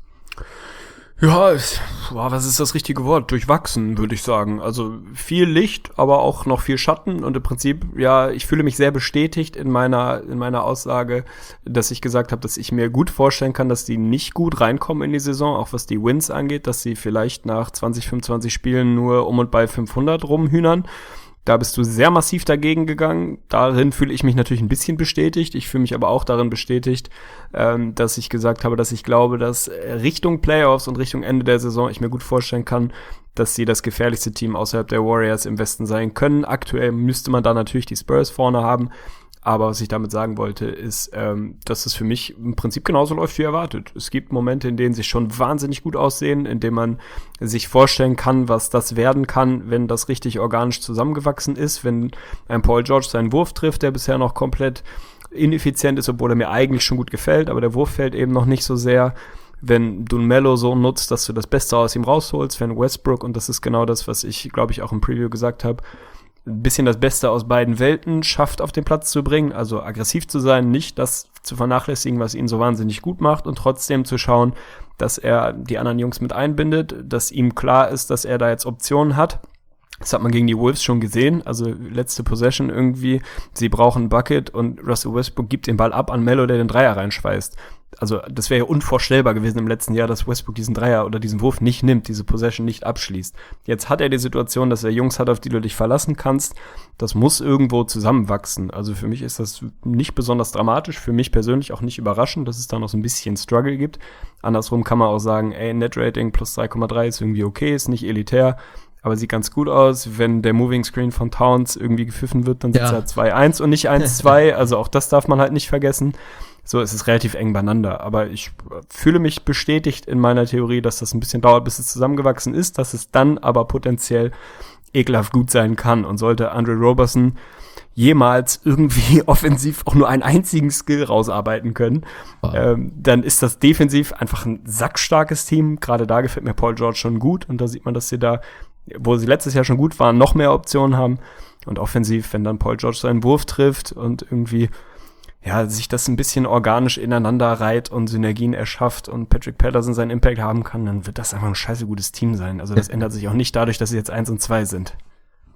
Ja, was ist das richtige Wort? Durchwachsen, würde ich sagen. Also viel Licht, aber auch noch viel Schatten und im Prinzip, ja, ich fühle mich sehr bestätigt in meiner Aussage, dass ich gesagt habe, dass ich mir gut vorstellen kann, dass die nicht gut reinkommen in die Saison, auch was die Wins angeht, dass sie vielleicht nach 20, 25 Spielen nur um und bei 500 rumhühnern. Da bist du sehr massiv dagegen gegangen. Darin fühle ich mich natürlich ein bisschen bestätigt. Ich fühle mich aber auch darin bestätigt, dass ich gesagt habe, dass ich glaube, dass Richtung Playoffs und Richtung Ende der Saison ich mir gut vorstellen kann, dass sie das gefährlichste Team außerhalb der Warriors im Westen sein können. Aktuell müsste man da natürlich die Spurs vorne haben. Aber was ich damit sagen wollte, ist, dass es für mich im Prinzip genauso läuft wie erwartet. Es gibt Momente, in denen sie schon wahnsinnig gut aussehen, in denen man sich vorstellen kann, was das werden kann, wenn das richtig organisch zusammengewachsen ist, wenn ein Paul George seinen Wurf trifft, der bisher noch komplett ineffizient ist, obwohl er mir eigentlich schon gut gefällt, aber der Wurf fällt eben noch nicht so sehr. Wenn du Melo so nutzt, dass du das Beste aus ihm rausholst, wenn Westbrook, und das ist genau das, was ich, glaube ich, auch im Preview gesagt habe, ein bisschen das Beste aus beiden Welten schafft, auf den Platz zu bringen, also aggressiv zu sein, nicht das zu vernachlässigen, was ihn so wahnsinnig gut macht und trotzdem zu schauen, dass er die anderen Jungs mit einbindet, dass ihm klar ist, dass er da jetzt Optionen hat. Das hat man gegen die Wolves schon gesehen, also letzte Possession irgendwie, sie brauchen ein Bucket und Russell Westbrook gibt den Ball ab an Melo, der den Dreier reinschweißt. Also das wäre ja unvorstellbar gewesen im letzten Jahr, dass Westbrook diesen Dreier oder diesen Wurf nicht nimmt, diese Possession nicht abschließt. Jetzt hat er die Situation, dass er Jungs hat, auf die du dich verlassen kannst. Das muss irgendwo zusammenwachsen. Also für mich ist das nicht besonders dramatisch, für mich persönlich auch nicht überraschend, dass es da noch so ein bisschen Struggle gibt. Andersrum kann man auch sagen, Net-Rating plus 3,3 ist irgendwie okay, ist nicht elitär, aber sieht ganz gut aus. Wenn der Moving Screen von Towns irgendwie gepfiffen wird, dann sitzt er 2-1 und nicht 1-2. Also auch das darf man halt nicht vergessen. So, es ist relativ eng beieinander, aber ich fühle mich bestätigt in meiner Theorie, dass das ein bisschen dauert, bis es zusammengewachsen ist, dass es dann aber potenziell ekelhaft gut sein kann. Und sollte Andre Roberson jemals irgendwie offensiv auch nur einen einzigen Skill rausarbeiten können, dann ist das defensiv einfach ein sackstarkes Team. Gerade da gefällt mir Paul George schon gut und da sieht man, dass sie da, wo sie letztes Jahr schon gut waren, noch mehr Optionen haben. Und offensiv, wenn dann Paul George seinen Wurf trifft und irgendwie sich das ein bisschen organisch ineinander reiht und Synergien erschafft und Patrick Patterson seinen Impact haben kann, dann wird das einfach ein scheiße gutes Team sein. Also das ändert sich auch nicht dadurch, dass sie jetzt 1 und 2 sind.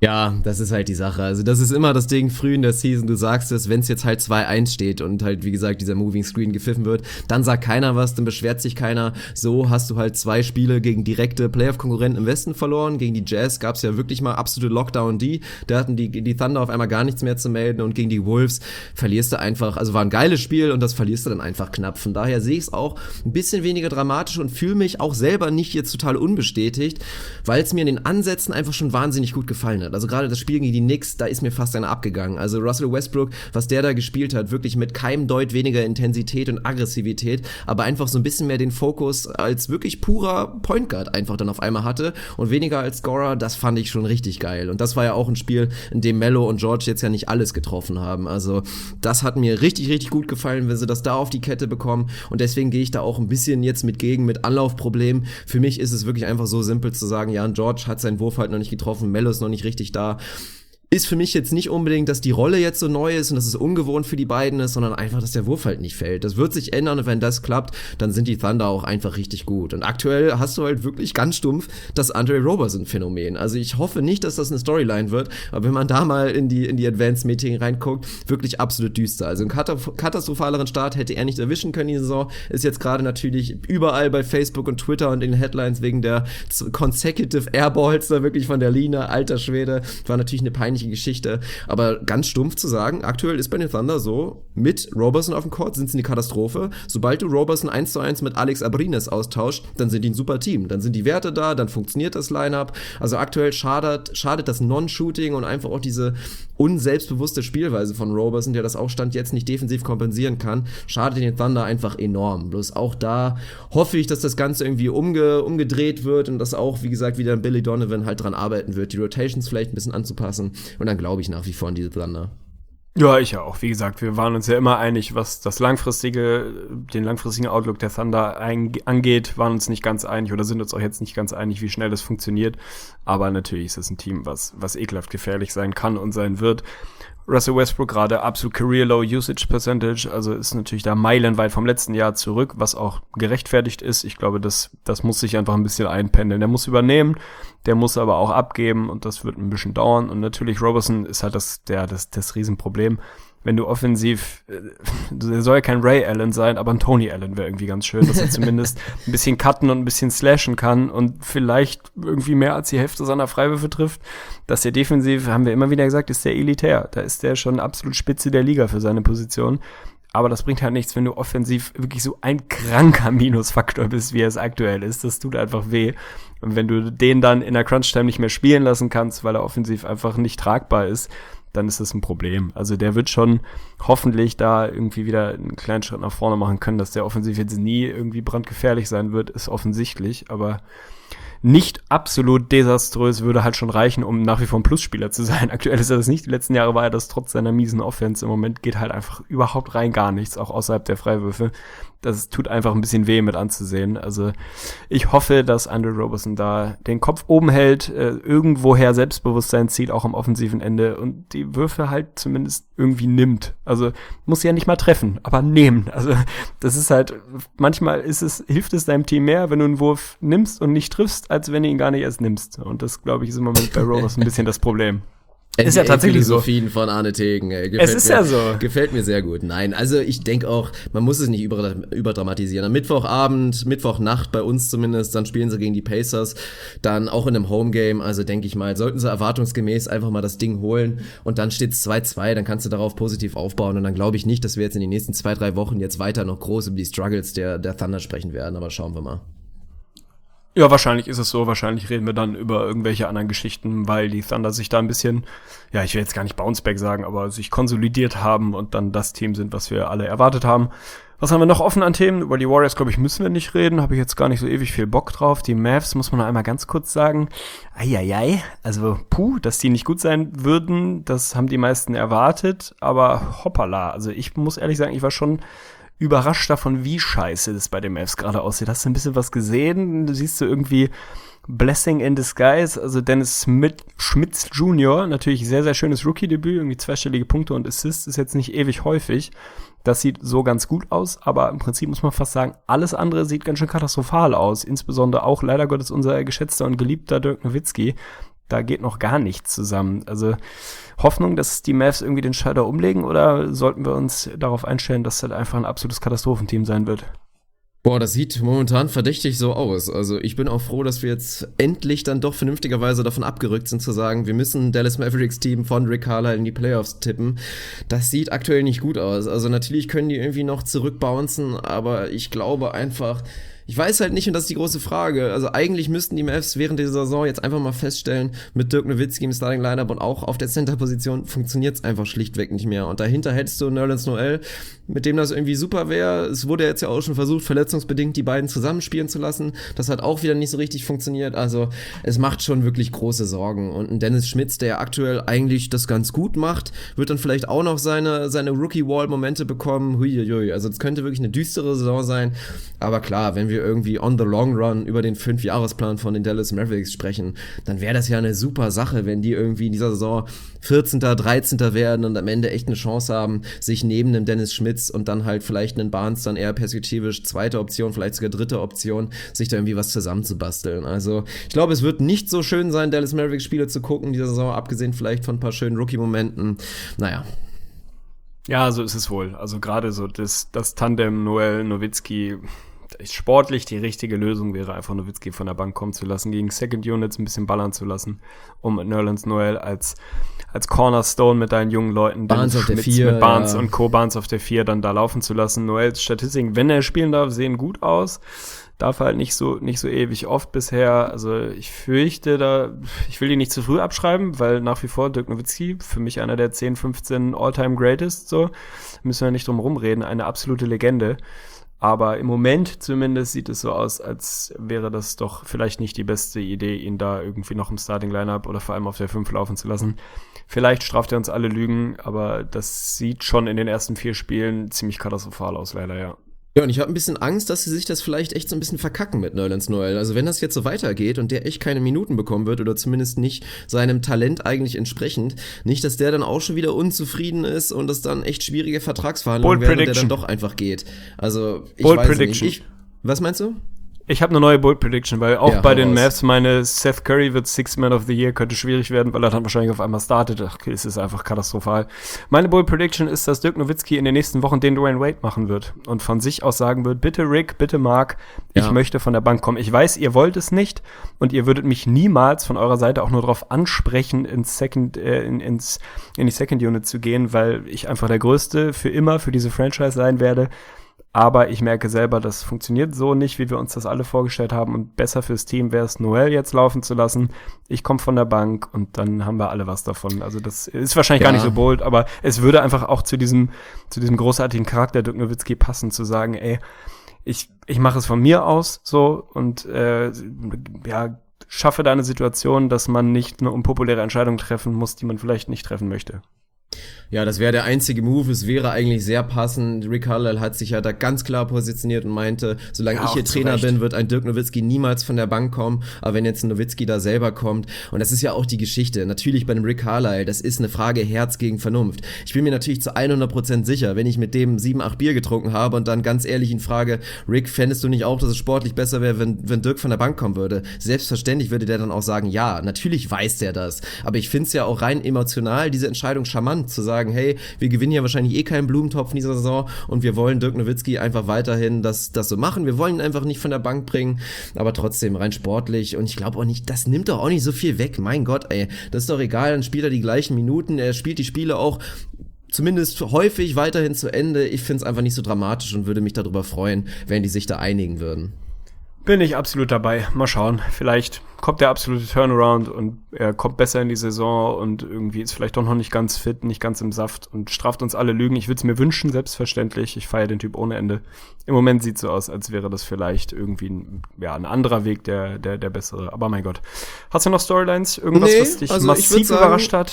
Ja, das ist halt die Sache. Also das ist immer das Ding früh in der Season, du sagst es, wenn es jetzt halt 2-1 steht und halt, wie gesagt, dieser Moving Screen gepfiffen wird, dann sagt keiner was, dann beschwert sich keiner. So hast du halt 2 Spiele gegen direkte Playoff-Konkurrenten im Westen verloren. Gegen die Jazz gab es ja wirklich mal absolute Lockdown-D. Da hatten die Thunder auf einmal gar nichts mehr zu melden und gegen die Wolves verlierst du einfach, also war ein geiles Spiel und das verlierst du dann einfach knapp. Von daher sehe ich es auch ein bisschen weniger dramatisch und fühle mich auch selber nicht jetzt total unbestätigt, weil es mir in den Ansätzen einfach schon wahnsinnig gut gefallen hat. Also gerade das Spiel gegen die Knicks, da ist mir fast einer abgegangen. Also Russell Westbrook, was der da gespielt hat, wirklich mit keinem Deut weniger Intensität und Aggressivität, aber einfach so ein bisschen mehr den Fokus als wirklich purer Point Guard einfach dann auf einmal hatte und weniger als Scorer, das fand ich schon richtig geil. Und das war ja auch ein Spiel, in dem Melo und George jetzt ja nicht alles getroffen haben. Also das hat mir richtig, richtig gut gefallen, wenn sie das da auf die Kette bekommen. Und deswegen gehe ich da auch ein bisschen jetzt mit Anlaufproblemen. Für mich ist es wirklich einfach so simpel zu sagen, ja, George hat seinen Wurf halt noch nicht getroffen, Melo ist noch nicht richtig da. Ist für mich jetzt nicht unbedingt, dass die Rolle jetzt so neu ist und dass es ungewohnt für die beiden ist, sondern einfach, dass der Wurf halt nicht fällt. Das wird sich ändern und wenn das klappt, dann sind die Thunder auch einfach richtig gut. Und aktuell hast du halt wirklich ganz stumpf das Andre Roberson-Phänomen. Also ich hoffe nicht, dass das eine Storyline wird, aber wenn man da mal in die Advanced-Meeting reinguckt, wirklich absolut düster. Also einen katastrophaleren Start hätte er nicht erwischen können die Saison. Ist jetzt gerade natürlich überall bei Facebook und Twitter und in den Headlines wegen der Consecutive Airballs da wirklich von der Linie. Alter Schwede, war natürlich eine peinliche Geschichte, aber ganz stumpf zu sagen, aktuell ist bei den Thunder so, mit Roberson auf dem Court sind sie eine Katastrophe. Sobald du Roberson 1:1 mit Alex Abrines austauschst, dann sind die ein super Team. Dann sind die Werte da, dann funktioniert das Lineup. Also aktuell schadet das Non-Shooting und einfach auch diese unselbstbewusste Spielweise von Roberson, der das auch Stand jetzt nicht defensiv kompensieren kann, schadet den Thunder einfach enorm. Bloß auch da hoffe ich, dass das Ganze irgendwie umgedreht wird und dass auch, wie gesagt, wieder Billy Donovan halt dran arbeiten wird, die Rotations vielleicht ein bisschen anzupassen. Und dann glaube ich nach wie vor an diese Thunder. Ja, ich ja auch. Wie gesagt, wir waren uns ja immer einig, was den langfristigen Outlook der Thunder angeht, waren uns nicht ganz einig oder sind uns auch jetzt nicht ganz einig, wie schnell das funktioniert. Aber natürlich ist es ein Team, was ekelhaft gefährlich sein kann und sein wird. Russell Westbrook gerade absolut Career Low Usage Percentage, also ist natürlich da meilenweit vom letzten Jahr zurück, was auch gerechtfertigt ist. Ich glaube, das muss sich einfach ein bisschen einpendeln. Der muss übernehmen, der muss aber auch abgeben und das wird ein bisschen dauern. Und natürlich Roberson ist halt das Riesenproblem. Wenn du offensiv, er soll ja kein Ray Allen sein, aber ein Tony Allen wäre irgendwie ganz schön, dass er zumindest ein bisschen cutten und ein bisschen slashen kann und vielleicht irgendwie mehr als die Hälfte seiner Freiwürfe trifft. Dass er defensiv, haben wir immer wieder gesagt, ist der elitär. Da ist der schon absolut Spitze der Liga für seine Position. Aber das bringt halt nichts, wenn du offensiv wirklich so ein kranker Minusfaktor bist, wie er es aktuell ist. Das tut einfach weh. Und wenn du den dann in der Crunch-Time nicht mehr spielen lassen kannst, weil er offensiv einfach nicht tragbar ist, dann ist das ein Problem. Also der wird schon hoffentlich da irgendwie wieder einen kleinen Schritt nach vorne machen können, dass der offensiv jetzt nie irgendwie brandgefährlich sein wird, ist offensichtlich, aber nicht absolut desaströs würde halt schon reichen, um nach wie vor ein Plusspieler zu sein. Aktuell ist er das nicht. Die letzten Jahre war er das trotz seiner miesen Offense. Im Moment geht halt einfach überhaupt rein gar nichts, auch außerhalb der Freiwürfe. Das tut einfach ein bisschen weh mit anzusehen. Also ich hoffe, dass Andre Roberson da den Kopf oben hält, irgendwoher Selbstbewusstsein zieht, auch am offensiven Ende und die Würfe halt zumindest irgendwie nimmt. Also muss ja nicht mal treffen, aber nehmen. Also das ist halt, manchmal hilft es deinem Team mehr, wenn du einen Wurf nimmst und nicht triffst, als wenn du ihn gar nicht erst nimmst. Und das, glaube ich, ist im Moment bei Roberson ein bisschen das Problem. Ist ja tatsächlich so. Philosophien von Arne Tegen, ey. Gefällt mir sehr gut. Nein, also ich denke auch, man muss es nicht überdramatisieren. Am Mittwochnacht bei uns zumindest, dann spielen sie gegen die Pacers, dann auch in einem Homegame, also denke ich mal, sollten sie erwartungsgemäß einfach mal das Ding holen und dann steht's 2-2, dann kannst du darauf positiv aufbauen und dann glaube ich nicht, dass wir jetzt in den nächsten 2-3 Wochen jetzt weiter noch groß über die Struggles der Thunder sprechen werden, aber schauen wir mal. Ja, wahrscheinlich ist es so. Wahrscheinlich reden wir dann über irgendwelche anderen Geschichten, weil die Thunder sich da ein bisschen, ja, ich will jetzt gar nicht Bounceback sagen, aber sich konsolidiert haben und dann das Team sind, was wir alle erwartet haben. Was haben wir noch offen an Themen? Über die Warriors, glaube ich, müssen wir nicht reden. Habe ich jetzt gar nicht so ewig viel Bock drauf. Die Mavs, muss man noch einmal ganz kurz sagen. Also, dass die nicht gut sein würden, das haben die meisten erwartet. Aber hoppala, also ich muss ehrlich sagen, ich war schon überrascht davon, wie scheiße das bei den Mavs gerade aussieht. Hast du ein bisschen was gesehen? Du siehst so irgendwie Blessing in Disguise, also Dennis Schmitz Jr., natürlich sehr, sehr schönes Rookie-Debüt, irgendwie 2-stellige Punkte und Assists, ist jetzt nicht ewig häufig. Das sieht so ganz gut aus, aber im Prinzip muss man fast sagen, alles andere sieht ganz schön katastrophal aus. Insbesondere auch leider Gottes unser geschätzter und geliebter Dirk Nowitzki. da geht noch gar nichts zusammen. Also Hoffnung, dass die Mavs irgendwie den Schalter umlegen, oder sollten wir uns darauf einstellen, dass das einfach ein absolutes Katastrophenteam sein wird? Boah, das sieht momentan verdächtig so aus. Also ich bin auch froh, dass wir jetzt endlich dann doch vernünftigerweise davon abgerückt sind zu sagen, wir müssen Dallas Mavericks Team von Rick Carlisle in die Playoffs tippen. Das sieht aktuell nicht gut aus. Also natürlich können die irgendwie noch zurückbouncen, aber ich glaube einfach, ich weiß halt nicht, und das ist die große Frage, also eigentlich müssten die Mavs während der Saison jetzt einfach mal feststellen, mit Dirk Nowitzki im Starting Lineup und auch auf der Center-Position funktioniert es einfach schlichtweg nicht mehr. Und dahinter hättest du Nerlens Noel, mit dem das irgendwie super wäre. Es wurde jetzt ja auch schon versucht, verletzungsbedingt die beiden zusammenspielen zu lassen. Das hat auch wieder nicht so richtig funktioniert. Also es macht schon wirklich große Sorgen. Und ein Dennis Schmitz, der aktuell eigentlich das ganz gut macht, wird dann vielleicht auch noch seine Rookie-Wall-Momente bekommen. Huiuiui. Also es könnte wirklich eine düstere Saison sein. Aber klar, wenn wir irgendwie on the long run über den 5-Jahresplan von den Dallas Mavericks sprechen, dann wäre das ja eine super Sache, wenn die irgendwie in dieser Saison 14., 13. werden und am Ende echt eine Chance haben, sich neben dem Dennis Schmitz und dann halt vielleicht einen Barnes dann eher perspektivisch zweite Option, vielleicht sogar dritte Option, sich da irgendwie was zusammenzubasteln. Also ich glaube, es wird nicht so schön sein, Dallas Mavericks Spiele zu gucken diese Saison, abgesehen vielleicht von ein paar schönen Rookie-Momenten. Naja. Ja, so ist es wohl. Also gerade so das Tandem Noel-Nowitzki, sportlich die richtige Lösung wäre, einfach Nowitzki von der Bank kommen zu lassen, gegen Second Units ein bisschen ballern zu lassen, um mit Nerlens Noel als Cornerstone mit deinen jungen Leuten, Barnes auf der 4, mit Barnes und Co. Barnes auf der 4 dann da laufen zu lassen. Noels Statistiken, wenn er spielen darf, sehen gut aus. Darf halt nicht so ewig oft bisher. Also ich fürchte, ich will die nicht zu früh abschreiben, weil nach wie vor Dirk Nowitzki, für mich einer der 10, 15 All-Time Greatest, so, müssen wir nicht drum rumreden, eine absolute Legende. Aber im Moment zumindest sieht es so aus, als wäre das doch vielleicht nicht die beste Idee, ihn da irgendwie noch im Starting-Lineup oder vor allem auf der 5 laufen zu lassen. Vielleicht straft er uns alle Lügen, aber das sieht schon in den ersten 4 Spielen ziemlich katastrophal aus, leider, ja. Ja, und ich habe ein bisschen Angst, dass sie sich das vielleicht echt so ein bisschen verkacken mit Nerlens Noel. Also wenn das jetzt so weitergeht und der echt keine Minuten bekommen wird oder zumindest nicht seinem Talent eigentlich entsprechend, nicht, dass der dann auch schon wieder unzufrieden ist und es dann echt schwierige Vertragsverhandlungen werden und der dann doch einfach geht. Also ich Bold weiß Prediction. nicht. Was meinst du? Ich habe eine neue Bold Prediction, weil auch Ja, bei den hau raus. Mavs meine Seth Curry wird Sixth Man of the Year, könnte schwierig werden, weil er dann wahrscheinlich auf einmal startet. Ach, es ist einfach katastrophal. Meine Bold Prediction ist, dass Dirk Nowitzki in den nächsten Wochen den Dwayne Wade machen wird und von sich aus sagen wird, bitte Rick, bitte Mark, ich möchte von der Bank kommen. Ich weiß, ihr wollt es nicht und ihr würdet mich niemals von eurer Seite auch nur darauf ansprechen, in die Second Unit zu gehen, weil ich einfach der Größte für immer für diese Franchise sein werde. Aber ich merke selber, das funktioniert so nicht, wie wir uns das alle vorgestellt haben. Und besser fürs Team wäre es, Noel jetzt laufen zu lassen. Ich komme von der Bank und dann haben wir alle was davon. Also das ist wahrscheinlich gar nicht so bold, aber es würde einfach auch zu diesem großartigen Charakter Dirk Nowitzki passen, zu sagen, ey, ich mache es von mir aus so und schaffe da eine Situation, dass man nicht eine unpopuläre Entscheidung treffen muss, die man vielleicht nicht treffen möchte. Ja, das wäre der einzige Move. Es wäre eigentlich sehr passend. Rick Carlisle hat sich ja da ganz klar positioniert und meinte, solange ich hier Trainer bin, wird ein Dirk Nowitzki niemals von der Bank kommen. Aber wenn jetzt ein Nowitzki da selber kommt, und das ist ja auch die Geschichte, natürlich bei dem Rick Carlisle, das ist eine Frage Herz gegen Vernunft. Ich bin mir natürlich zu 100% sicher, wenn ich mit dem 7, 8 Bier getrunken habe und dann ganz ehrlich ihn frage, Rick, fändest du nicht auch, dass es sportlich besser wäre, wenn Dirk von der Bank kommen würde? Selbstverständlich würde der dann auch sagen, ja, natürlich weiß der das. Aber ich finde es ja auch rein emotional, diese Entscheidung charmant, zu sagen, hey, wir gewinnen ja wahrscheinlich eh keinen Blumentopf in dieser Saison und wir wollen Dirk Nowitzki einfach weiterhin das so machen. Wir wollen ihn einfach nicht von der Bank bringen, aber trotzdem rein sportlich und ich glaube auch nicht, das nimmt doch auch nicht so viel weg. Mein Gott, ey, das ist doch egal, dann spielt er die gleichen Minuten, er spielt die Spiele auch zumindest häufig weiterhin zu Ende. Ich finde es einfach nicht so dramatisch und würde mich darüber freuen, wenn die sich da einigen würden. Bin ich absolut dabei. Mal schauen. Vielleicht kommt der absolute Turnaround und er kommt besser in die Saison und irgendwie ist vielleicht doch noch nicht ganz fit, nicht ganz im Saft und straft uns alle Lügen. Ich würde es mir wünschen, selbstverständlich. Ich feiere den Typ ohne Ende. Im Moment sieht es so aus, als wäre das vielleicht irgendwie ein anderer Weg, der bessere. Aber mein Gott. Hast du noch Storylines? Irgendwas, was dich massiv überrascht hat?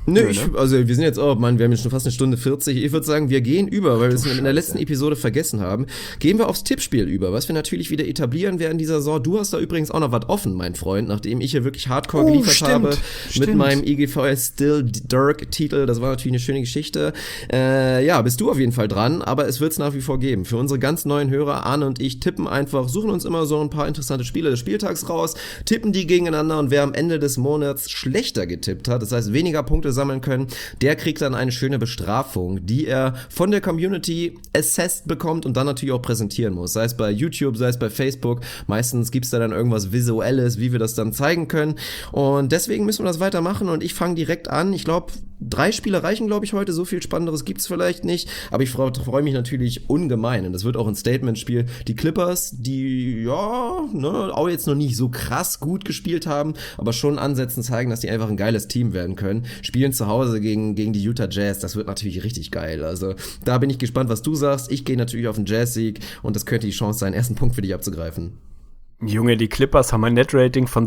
Nö, also wir sind jetzt wir haben jetzt schon fast eine Stunde 40. Ich würde sagen, wir gehen über, weil wir es in der letzten Episode vergessen haben. Gehen wir aufs Tippspiel über, was wir natürlich wieder etablieren werden dieser Saison. Du hast da übrigens auch noch was offen, mein Freund, nachdem ich hier wirklich Hardcore geliefert habe mit meinem IGVS Still Dirk Titel. Das war natürlich eine schöne Geschichte. Ja, bist du auf jeden Fall dran, aber es wird es nach wie vor geben. Für unsere ganz neuen Hörer, Arne und ich tippen einfach, suchen uns immer so ein paar interessante Spiele des Spieltags raus, tippen die gegeneinander und wer am Ende des Monats schlechter getippt hat, das heißt weniger Punkte sammeln können, der kriegt dann eine schöne Bestrafung, die er von der Community assessed bekommt und dann natürlich auch präsentieren muss. Sei es bei YouTube, sei es bei Facebook. Meistens gibt's da dann irgendwas Visuelles, wie wir das dann zeigen können. Und deswegen müssen wir das weitermachen und ich fange direkt an. Ich glaube, 3 Spiele reichen, glaube ich, heute. So viel Spannenderes gibt's vielleicht nicht. Aber ich freue mich natürlich ungemein. Und das wird auch ein Statement-Spiel. Die Clippers, die, auch jetzt noch nicht so krass gut gespielt haben, aber schon Ansätzen zeigen, dass die einfach ein geiles Team werden können. Spielen zu Hause gegen die Utah Jazz. Das wird natürlich richtig geil. Also da bin ich gespannt, was du sagst. Ich gehe natürlich auf den Jazz-Sieg und das könnte die Chance sein, ersten Punkt für dich abzugreifen. Junge, die Clippers haben ein Net-Rating von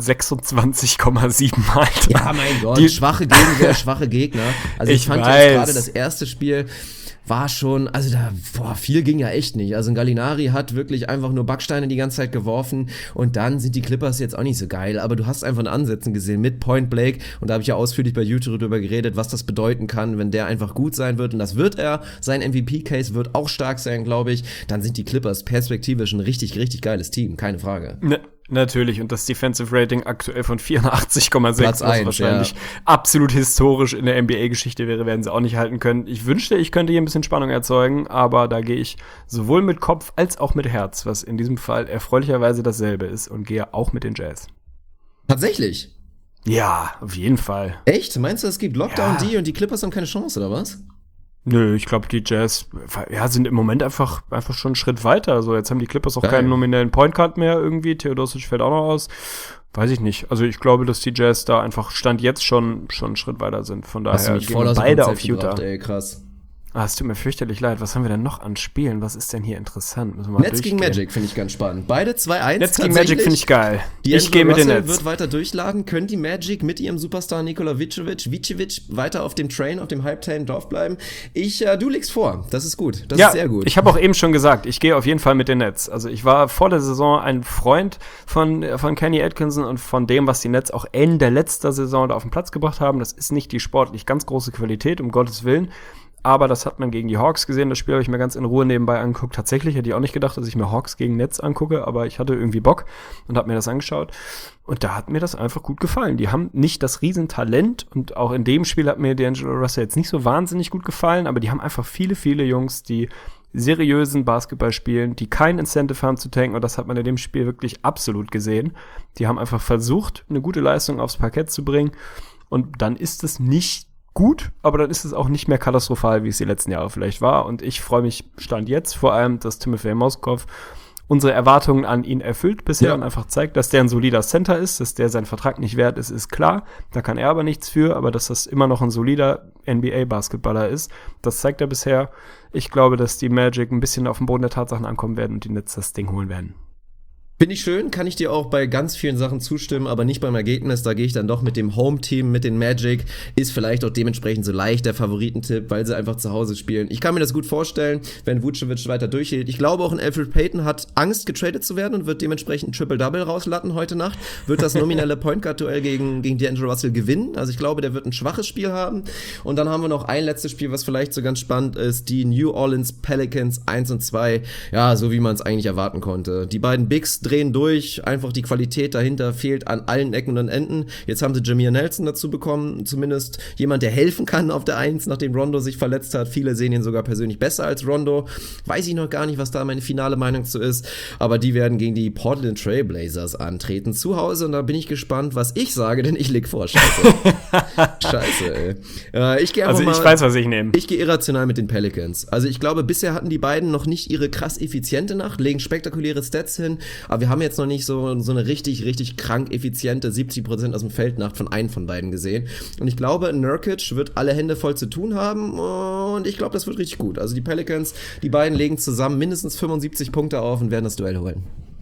26,7, Alter. Ja, mein Gott, schwache Gegenwehr, schwache Gegner. Also ich fand jetzt gerade das erste Spiel war schon, also viel ging ja echt nicht. Also ein Gallinari hat wirklich einfach nur Backsteine die ganze Zeit geworfen und dann sind die Clippers jetzt auch nicht so geil, aber du hast einfach in Ansätzen gesehen mit Point Blank und da habe ich ja ausführlich bei YouTube darüber geredet, was das bedeuten kann, wenn der einfach gut sein wird und das wird er. Sein MVP-Case wird auch stark sein, glaube ich. Dann sind die Clippers perspektivisch ein richtig, richtig geiles Team, keine Frage. Natürlich, und das Defensive Rating aktuell von 84,6, was 1, wahrscheinlich absolut historisch in der NBA-Geschichte wäre, werden sie auch nicht halten können. Ich wünschte, ich könnte hier ein bisschen Spannung erzeugen, aber da gehe ich sowohl mit Kopf als auch mit Herz, was in diesem Fall erfreulicherweise dasselbe ist, und gehe auch mit den Jazz. Tatsächlich? Ja, auf jeden Fall. Echt? Meinst du, es gibt Lockdown D und die Clippers haben keine Chance, oder was? Nö, ich glaube, die Jazz sind im Moment einfach schon einen Schritt weiter. Also jetzt haben die Clippers auch keinen nominellen Point Guard mehr irgendwie. Theodosic fällt auch noch aus. Weiß ich nicht. Also ich glaube, dass die Jazz da einfach Stand jetzt schon einen Schritt weiter sind. Von daher gehen wir beide auf Utah. Ey, krass. Es tut mir fürchterlich leid. Was haben wir denn noch an Spielen? Was ist denn hier interessant? Nets gegen Magic finde ich ganz spannend. Beide 2-1. Nets gegen Magic finde ich geil. Ich gehe mit den Nets. Wird weiter durchladen. Können die Magic mit ihrem Superstar Nikola Vucevic weiter auf dem Train, auf dem Hype-Train-Dorf bleiben? Du legst vor. Das ist gut. Das ist sehr gut. Ich habe auch eben schon gesagt, ich gehe auf jeden Fall mit den Nets. Also ich war vor der Saison ein Freund von Kenny Atkinson und von dem, was die Nets auch Ende letzter Saison da auf den Platz gebracht haben. Das ist nicht die sportlich ganz große Qualität, um Gottes Willen. Aber das hat man gegen die Hawks gesehen. Das Spiel habe ich mir ganz in Ruhe nebenbei angeguckt. Tatsächlich hätte ich auch nicht gedacht, dass ich mir Hawks gegen Nets angucke, aber ich hatte irgendwie Bock und habe mir das angeschaut. Und da hat mir das einfach gut gefallen. Die haben nicht das Riesentalent und auch in dem Spiel hat mir D'Angelo Russell jetzt nicht so wahnsinnig gut gefallen, aber die haben einfach viele, viele Jungs, die seriösen Basketball spielen, die kein Incentive haben zu tanken, und das hat man in dem Spiel wirklich absolut gesehen. Die haben einfach versucht, eine gute Leistung aufs Parkett zu bringen, und dann ist es nicht gut, aber dann ist es auch nicht mehr katastrophal, wie es die letzten Jahre vielleicht war. Und ich freue mich Stand jetzt vor allem, dass Timofey Mozgov unsere Erwartungen an ihn erfüllt bisher und einfach zeigt, dass der ein solider Center ist, dass der seinen Vertrag nicht wert ist klar. Da kann er aber nichts für, aber dass das immer noch ein solider NBA-Basketballer ist, das zeigt er bisher. Ich glaube, dass die Magic ein bisschen auf den Boden der Tatsachen ankommen werden und die Nets das Ding holen werden. Finde ich schön, kann ich dir auch bei ganz vielen Sachen zustimmen, aber nicht beim Ergebnis. Da gehe ich dann doch mit dem Home-Team, mit den Magic. Ist vielleicht auch dementsprechend so leicht der Favoritentipp, weil sie einfach zu Hause spielen. Ich kann mir das gut vorstellen, wenn Vucevic weiter durchhält. Ich glaube auch, ein Elfrid Payton hat Angst, getradet zu werden und wird dementsprechend ein Triple-Double rauslatten heute Nacht. Wird das nominelle Point-Guard-Duell gegen D'Angelo Russell gewinnen. Also ich glaube, der wird ein schwaches Spiel haben. Und dann haben wir noch ein letztes Spiel, was vielleicht so ganz spannend ist. Die New Orleans Pelicans 1 und 2. Ja, so wie man es eigentlich erwarten konnte. Die beiden Bigs drehen durch, einfach die Qualität dahinter fehlt an allen Ecken und Enden. Jetzt haben sie Jameer Nelson dazu bekommen, zumindest jemand, der helfen kann auf der 1, nachdem Rondo sich verletzt hat. Viele sehen ihn sogar persönlich besser als Rondo. Weiß ich noch gar nicht, was da meine finale Meinung zu ist, aber die werden gegen die Portland Trail Blazers antreten zu Hause, und da bin ich gespannt, was ich sage, denn ich leg vor. Scheiße. Scheiße, ey. Ich weiß, was ich nehme. Ich gehe irrational mit den Pelicans. Also ich glaube, bisher hatten die beiden noch nicht ihre krass effiziente Nacht, legen spektakuläre Stats hin, aber wir haben jetzt noch nicht so eine richtig, richtig krank effiziente 70% aus dem Feld Nacht von einem von beiden gesehen. Und ich glaube, Nurkic wird alle Hände voll zu tun haben, und ich glaube, das wird richtig gut. Also die Pelicans, die beiden legen zusammen mindestens 75 Punkte auf und werden das Duell holen.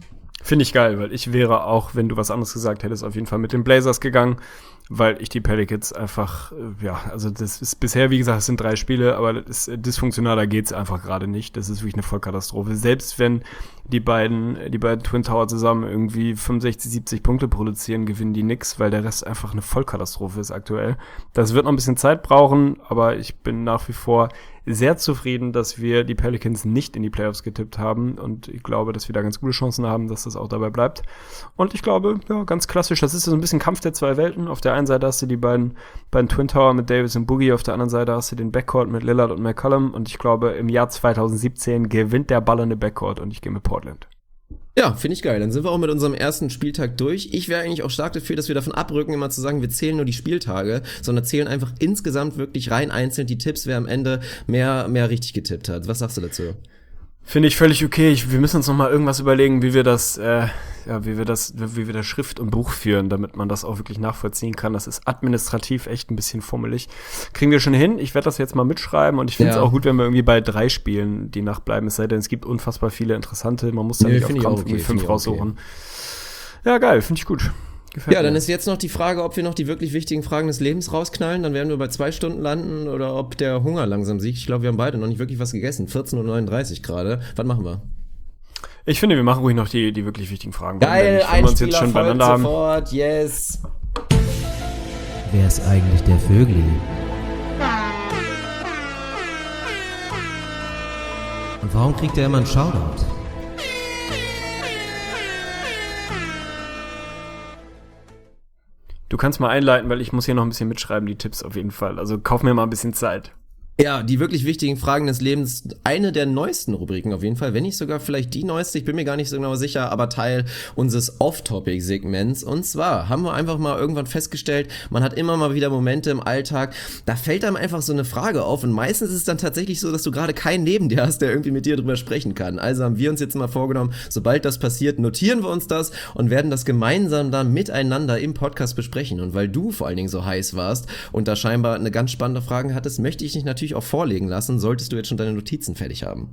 Finde ich geil, weil ich wäre auch, wenn du was anderes gesagt hättest, auf jeden Fall mit den Blazers gegangen, weil ich die Pelicans einfach, also das ist bisher, wie gesagt, es sind 3 Spiele, aber das ist dysfunktionaler geht's einfach gerade nicht. Das ist wirklich eine Vollkatastrophe. Selbst wenn die beiden Twin Tower zusammen irgendwie 65, 70 Punkte produzieren, gewinnen die nix, weil der Rest einfach eine Vollkatastrophe ist aktuell. Das wird noch ein bisschen Zeit brauchen, aber ich bin nach wie vor sehr zufrieden, dass wir die Pelicans nicht in die Playoffs getippt haben und ich glaube, dass wir da ganz gute Chancen haben, dass das auch dabei bleibt. Und ich glaube, ja, ganz klassisch, das ist so ein bisschen Kampf der 2 Welten. Auf der einen Seite hast du die beiden Twin Tower mit Davis und Boogie, auf der anderen Seite hast du den Backcourt mit Lillard und McCollum und ich glaube, im Jahr 2017 gewinnt der ballernde Backcourt und ich gehe mit Portland. Ja, finde ich geil. Dann sind wir auch mit unserem ersten Spieltag durch. Ich wäre eigentlich auch stark dafür, dass wir davon abrücken, immer zu sagen, wir zählen nur die Spieltage, sondern zählen einfach insgesamt wirklich rein einzeln die Tipps, wer am Ende mehr richtig getippt hat. Was sagst du dazu? Finde ich völlig okay. Wir müssen uns noch mal irgendwas überlegen, wie wir das Schrift und Buch führen, damit man das auch wirklich nachvollziehen kann. Das ist administrativ echt ein bisschen fummelig. Kriegen wir schon hin. Ich werde das jetzt mal mitschreiben und ich finde es auch gut, wenn wir irgendwie bei 3 Spielen die Nacht bleiben. Es sei denn, es gibt unfassbar viele interessante. Man muss da nicht auf Krampf irgendwie 5 raussuchen. Okay. Ja, geil. Finde ich gut. Ja, dann ist jetzt noch die Frage, ob wir noch die wirklich wichtigen Fragen des Lebens rausknallen. Dann werden wir bei 2 Stunden landen oder ob der Hunger langsam siegt. Ich glaube, wir haben beide noch nicht wirklich was gegessen. 14:39 Uhr gerade. Was machen wir? Ich finde, wir machen ruhig noch die wirklich wichtigen Fragen. Geil, wenn wir uns jetzt schon beieinander haben. Sofort, yes. Wer ist eigentlich der Vögel? Und warum kriegt er immer einen Shoutout? Du kannst mal einleiten, weil ich muss hier noch ein bisschen mitschreiben, die Tipps auf jeden Fall. Also kauf mir mal ein bisschen Zeit. Ja, die wirklich wichtigen Fragen des Lebens, eine der neuesten Rubriken auf jeden Fall, wenn nicht sogar vielleicht die neueste, ich bin mir gar nicht so genau sicher, aber Teil unseres Off-Topic-Segments. Und zwar haben wir einfach mal irgendwann festgestellt, man hat immer mal wieder Momente im Alltag, da fällt einem einfach so eine Frage auf und meistens ist es dann tatsächlich so, dass du gerade keinen neben dir hast, der irgendwie mit dir drüber sprechen kann. Also haben wir uns jetzt mal vorgenommen, sobald das passiert, notieren wir uns das und werden das gemeinsam dann miteinander im Podcast besprechen. Und weil du vor allen Dingen so heiß warst und da scheinbar eine ganz spannende Frage hattest, möchte ich dich natürlich auch vorlegen lassen, solltest du jetzt schon deine Notizen fertig haben.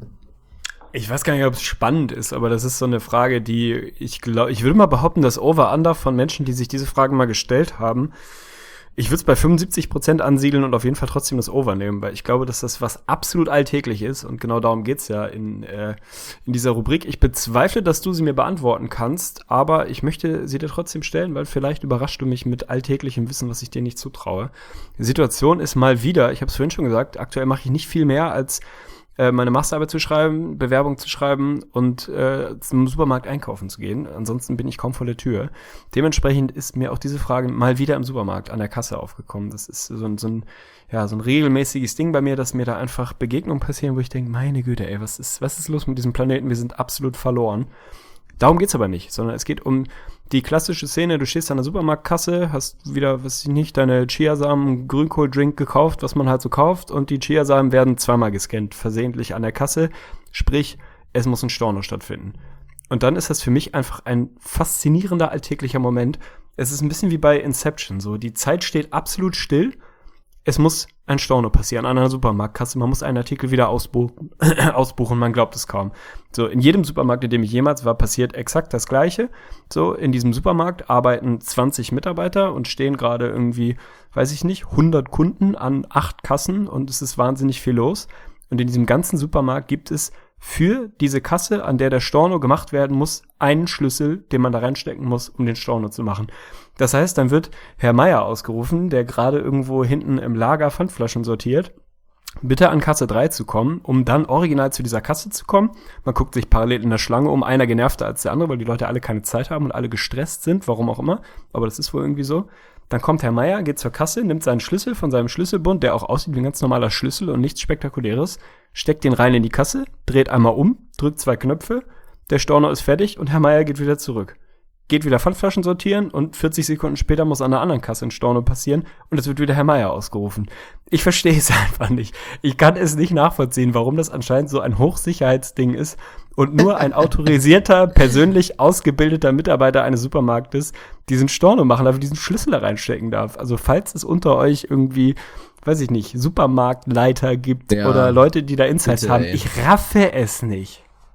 Ich weiß gar nicht, ob es spannend ist, aber das ist so eine Frage, die ich würde mal behaupten, das Over-Under von Menschen, die sich diese Fragen mal gestellt haben, ich würde es bei 75% ansiedeln und auf jeden Fall trotzdem das Over nehmen, weil ich glaube, dass das was absolut alltäglich ist und genau darum geht's ja in dieser Rubrik. Ich bezweifle, dass du sie mir beantworten kannst, aber ich möchte sie dir trotzdem stellen, weil vielleicht überraschst du mich mit alltäglichem Wissen, was ich dir nicht zutraue. Die Situation ist mal wieder, ich habe es vorhin schon gesagt, aktuell mache ich nicht viel mehr als meine Masterarbeit zu schreiben, Bewerbung zu schreiben und zum Supermarkt einkaufen zu gehen. Ansonsten bin ich kaum vor der Tür. Dementsprechend ist mir auch diese Frage mal wieder im Supermarkt an der Kasse aufgekommen. Das ist so ein regelmäßiges Ding bei mir, dass mir da einfach Begegnungen passieren, wo ich denke, meine Güte, ey, was ist los mit diesem Planeten? Wir sind absolut verloren. Darum geht's aber nicht, sondern es geht um die klassische Szene, du stehst an der Supermarktkasse, hast wieder, weiß ich nicht, deine Chiasamen Grünkohl-Drink gekauft, was man halt so kauft, und die Chiasamen werden zweimal gescannt, versehentlich an der Kasse, sprich, es muss ein Storno stattfinden. Und dann ist das für mich einfach ein faszinierender alltäglicher Moment. Es ist ein bisschen wie bei Inception, so, die Zeit steht absolut still, es muss ein Storno passieren an einer Supermarktkasse. Man muss einen Artikel wieder ausbuchen, man glaubt es kaum. So, in jedem Supermarkt, in dem ich jemals war, passiert exakt das Gleiche. So, in diesem Supermarkt arbeiten 20 Mitarbeiter und stehen gerade irgendwie, weiß ich nicht, 100 Kunden an 8 Kassen und es ist wahnsinnig viel los. Und in diesem ganzen Supermarkt gibt es für diese Kasse, an der der Storno gemacht werden muss, einen Schlüssel, den man da reinstecken muss, um den Storno zu machen. Das heißt, dann wird Herr Meier ausgerufen, der gerade irgendwo hinten im Lager Pfandflaschen sortiert, bitte an Kasse 3 zu kommen, um dann original zu dieser Kasse zu kommen. Man guckt sich parallel in der Schlange um, einer genervter als der andere, weil die Leute alle keine Zeit haben und alle gestresst sind, warum auch immer, aber das ist wohl irgendwie so. Dann kommt Herr Meier, geht zur Kasse, nimmt seinen Schlüssel von seinem Schlüsselbund, der auch aussieht wie ein ganz normaler Schlüssel und nichts Spektakuläres, steckt den rein in die Kasse, dreht einmal um, drückt 2 Knöpfe, der Storno ist fertig und Herr Meier geht wieder zurück. Geht wieder Pfandflaschen sortieren und 40 Sekunden später muss an der anderen Kasse ein Storno passieren und es wird wieder Herr Meier ausgerufen. Ich verstehe es einfach nicht. Ich kann es nicht nachvollziehen, warum das anscheinend so ein Hochsicherheitsding ist und nur ein autorisierter, persönlich ausgebildeter Mitarbeiter eines Supermarktes diesen Storno machen darf, diesen Schlüssel da reinstecken darf. Also falls es unter euch irgendwie, weiß ich nicht, Supermarktleiter gibt oder Leute, die da Insights haben, ich raffe es nicht.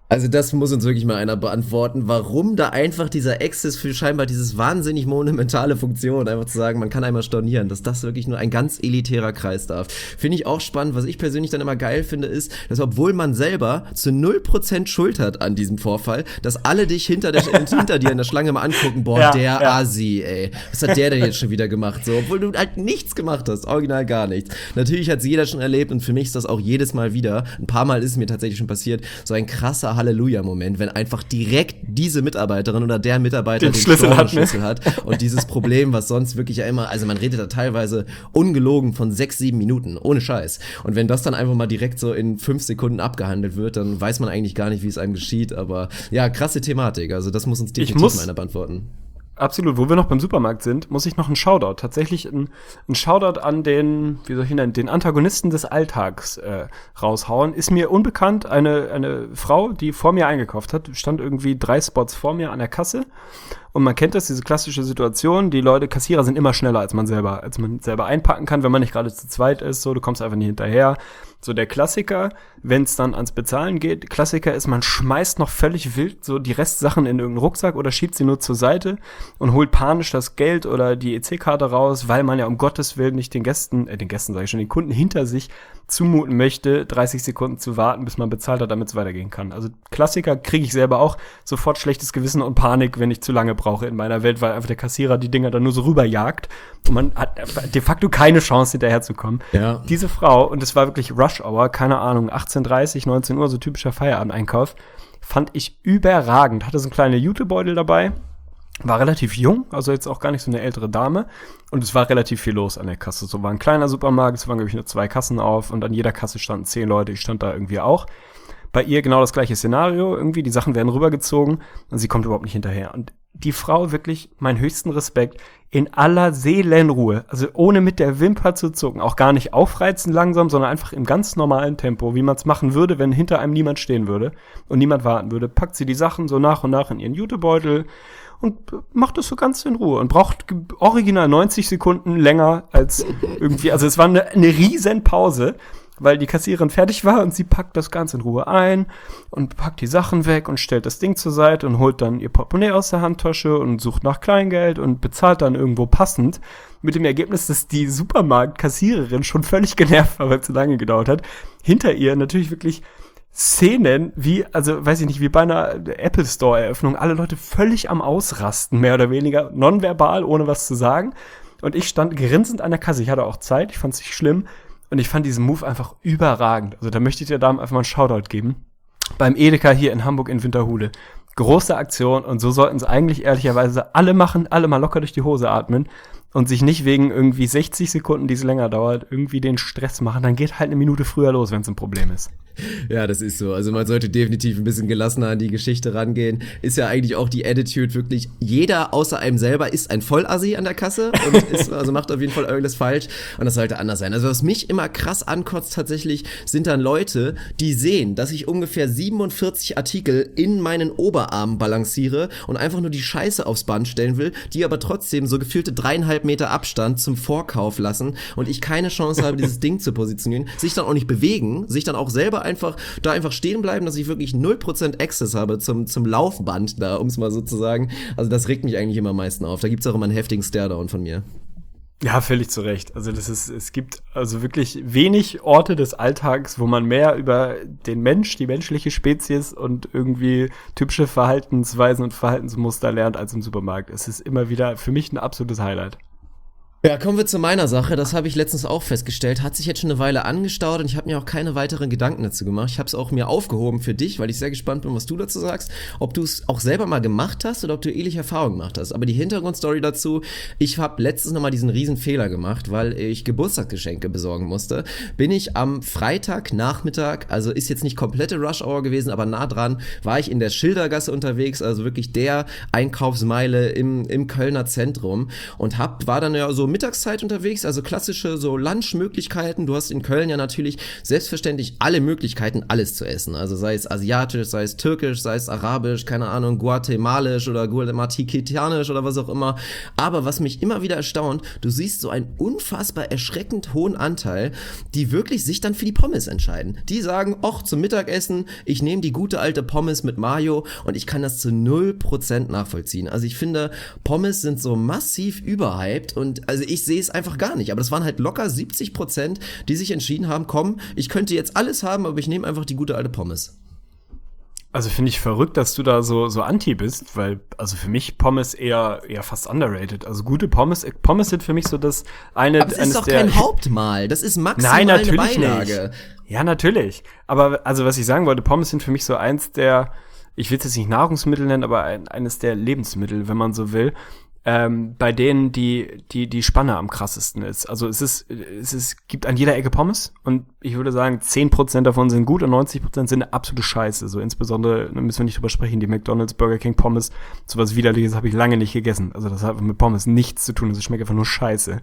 Also das muss uns wirklich mal einer beantworten, warum da einfach dieser Access für scheinbar dieses wahnsinnig monumentale Funktion, einfach zu sagen, man kann einmal stornieren, dass das wirklich nur ein ganz elitärer Kreis darf. Finde ich auch spannend. Was ich persönlich dann immer geil finde, ist, dass obwohl man selber zu 0% Schuld hat an diesem Vorfall, dass alle dich hinter dir in der Schlange mal angucken, boah, Ja, der ja. Asi, ey, was hat der denn jetzt schon wieder gemacht? So, obwohl du halt nichts gemacht hast, original gar nichts. Natürlich hat es jeder schon erlebt und für mich ist das auch jedes Mal wieder, ein paar Mal ist es mir tatsächlich schon passiert, so ein krasser Halleluja-Moment, wenn einfach direkt diese Mitarbeiterin oder der Mitarbeiter Den den Schlüssel hat, ne? Schlüssel hat und dieses Problem, was sonst wirklich ja immer, also man redet da teilweise ungelogen von 6-7 Minuten, ohne Scheiß. Und wenn das dann einfach mal direkt so in 5 Sekunden abgehandelt wird, dann weiß man eigentlich gar nicht, wie es einem geschieht, aber ja, krasse Thematik, also das muss uns definitiv mal einer beantworten. Absolut, wo wir noch beim Supermarkt sind, muss ich noch einen Shoutout, tatsächlich ein Shoutout an den, wie soll ich ihn nennen, den Antagonisten des Alltags raushauen. Ist mir unbekannt, eine Frau, die vor mir eingekauft hat, stand irgendwie 3 Spots vor mir an der Kasse. Und man kennt das, diese klassische Situation, die Kassierer sind immer schneller, als man selber einpacken kann, wenn man nicht gerade zu zweit ist, so, du kommst einfach nicht hinterher. So der Klassiker, wenn es dann ans Bezahlen geht, Klassiker ist, man schmeißt noch völlig wild so die Restsachen in irgendeinen Rucksack oder schiebt sie nur zur Seite und holt panisch das Geld oder die EC-Karte raus, weil man ja um Gottes Willen nicht den Kunden hinter sich zumuten möchte, 30 Sekunden zu warten, bis man bezahlt hat, damit es weitergehen kann. Also Klassiker kriege ich selber auch sofort schlechtes Gewissen und Panik, wenn ich zu lange brauche in meiner Welt, weil einfach der Kassierer die Dinger dann nur so rüberjagt und man hat de facto keine Chance, hinterherzukommen. Ja. Diese Frau, und es war wirklich Rush Hour, keine Ahnung, 18:30, 19 Uhr, so typischer Feierabendeinkauf, fand ich überragend. Hatte so einen kleinen Jutebeutel dabei, war relativ jung, also jetzt auch gar nicht so eine ältere Dame. Und es war relativ viel los an der Kasse. So war ein kleiner Supermarkt, es waren, glaube ich, nur 2 Kassen auf und an jeder Kasse standen 10 Leute. Ich stand da irgendwie auch. Bei ihr genau das gleiche Szenario, irgendwie, die Sachen werden rübergezogen und sie kommt überhaupt nicht hinterher. Und die Frau, wirklich, meinen höchsten Respekt, in aller Seelenruhe, also ohne mit der Wimper zu zucken, auch gar nicht aufreizen langsam, sondern einfach im ganz normalen Tempo, wie man es machen würde, wenn hinter einem niemand stehen würde und niemand warten würde, packt sie die Sachen so nach und nach in ihren Jutebeutel und macht das so ganz in Ruhe und braucht original 90 Sekunden länger als irgendwie, also es war eine riesen Pause, weil die Kassiererin fertig war und sie packt das Ganze in Ruhe ein und packt die Sachen weg und stellt das Ding zur Seite und holt dann ihr Portemonnaie aus der Handtasche und sucht nach Kleingeld und bezahlt dann irgendwo passend, mit dem Ergebnis, dass die Supermarktkassiererin schon völlig genervt war, weil es zu lange gedauert hat. Hinter ihr natürlich wirklich Szenen wie, also weiß ich nicht, wie bei einer Apple Store Eröffnung, alle Leute völlig am Ausrasten, mehr oder weniger, nonverbal, ohne was zu sagen. Und ich stand grinsend an der Kasse, ich hatte auch Zeit, ich fand es nicht schlimm und ich fand diesen Move einfach überragend. Also da möchte ich der Dame einfach mal einen Shoutout geben. Beim Edeka hier in Hamburg in Winterhude. Große Aktion und so sollten es eigentlich ehrlicherweise alle machen, alle mal locker durch die Hose atmen und sich nicht wegen irgendwie 60 Sekunden, die es länger dauert, irgendwie den Stress machen. Dann geht halt eine Minute früher los, wenn es ein Problem ist. Ja, das ist so. Also man sollte definitiv ein bisschen gelassener an die Geschichte rangehen. Ist ja eigentlich auch die Attitude wirklich, jeder außer einem selber ist ein Vollassi an der Kasse und ist, also macht auf jeden Fall irgendwas falsch und das sollte anders sein. Also was mich immer krass ankotzt tatsächlich, sind dann Leute, die sehen, dass ich ungefähr 47 Artikel in meinen Oberarmen balanciere und einfach nur die Scheiße aufs Band stellen will, die aber trotzdem so gefühlte 3,5 Meter Abstand zum Vorkauf lassen und ich keine Chance habe, dieses Ding zu positionieren, sich dann auch nicht bewegen, sich dann auch selber einfach stehen bleiben, dass ich wirklich 0% Access habe zum Laufband da, um es mal so zu sagen. Also das regt mich eigentlich immer am meisten auf. Da gibt's auch immer einen heftigen Staredown von mir. Ja, völlig zu Recht. Also es gibt also wirklich wenig Orte des Alltags, wo man mehr über den Mensch, die menschliche Spezies und irgendwie typische Verhaltensweisen und Verhaltensmuster lernt als im Supermarkt. Es ist immer wieder für mich ein absolutes Highlight. Ja, kommen wir zu meiner Sache. Das habe ich letztens auch festgestellt. Hat sich jetzt schon eine Weile angestaut und ich habe mir auch keine weiteren Gedanken dazu gemacht. Ich habe es auch mir aufgehoben für dich, weil ich sehr gespannt bin, was du dazu sagst. Ob du es auch selber mal gemacht hast oder ob du ähnliche Erfahrungen gemacht hast. Aber die Hintergrundstory dazu, ich habe letztens nochmal diesen riesen Fehler gemacht, weil ich Geburtstagsgeschenke besorgen musste. Bin ich am Freitagnachmittag, also ist jetzt nicht komplette Rush-Hour gewesen, aber nah dran, war ich in der Schildergasse unterwegs, also wirklich der Einkaufsmeile im Kölner Zentrum und war dann ja so Mittagszeit unterwegs, also klassische so Lunchmöglichkeiten. Du hast in Köln ja natürlich selbstverständlich alle Möglichkeiten, alles zu essen. Also sei es asiatisch, sei es türkisch, sei es arabisch, keine Ahnung, guatemalisch oder guatemaltekitanisch oder was auch immer. Aber was mich immer wieder erstaunt, du siehst so einen unfassbar erschreckend hohen Anteil, die wirklich sich dann für die Pommes entscheiden. Die sagen, och, zum Mittagessen, ich nehme die gute alte Pommes mit Mayo, und ich kann das zu 0% nachvollziehen. Also ich finde, Pommes sind so massiv überhyped, und also ich sehe es einfach gar nicht. Aber das waren halt locker 70%, die sich entschieden haben, komm, ich könnte jetzt alles haben, aber ich nehme einfach die gute alte Pommes. Also finde ich verrückt, dass du da so anti bist, weil, also für mich Pommes eher fast underrated. Also gute Pommes sind für mich so das eine. Aber es ist doch kein Hauptmahl, das ist maximal Nein, natürlich eine Beilage. Nicht. Ja, natürlich. Aber also was ich sagen wollte, Pommes sind für mich so eins der, ich will es jetzt nicht Nahrungsmittel nennen, aber eines der Lebensmittel, wenn man so will, bei denen die Spanne am krassesten ist. Also es gibt an jeder Ecke Pommes, und ich würde sagen, 10% davon sind gut und 90% sind eine absolute Scheiße. So insbesondere, da müssen wir nicht drüber sprechen, die McDonald's, Burger King Pommes, sowas Widerliches habe ich lange nicht gegessen. Also das hat mit Pommes nichts zu tun, das schmeckt einfach nur scheiße.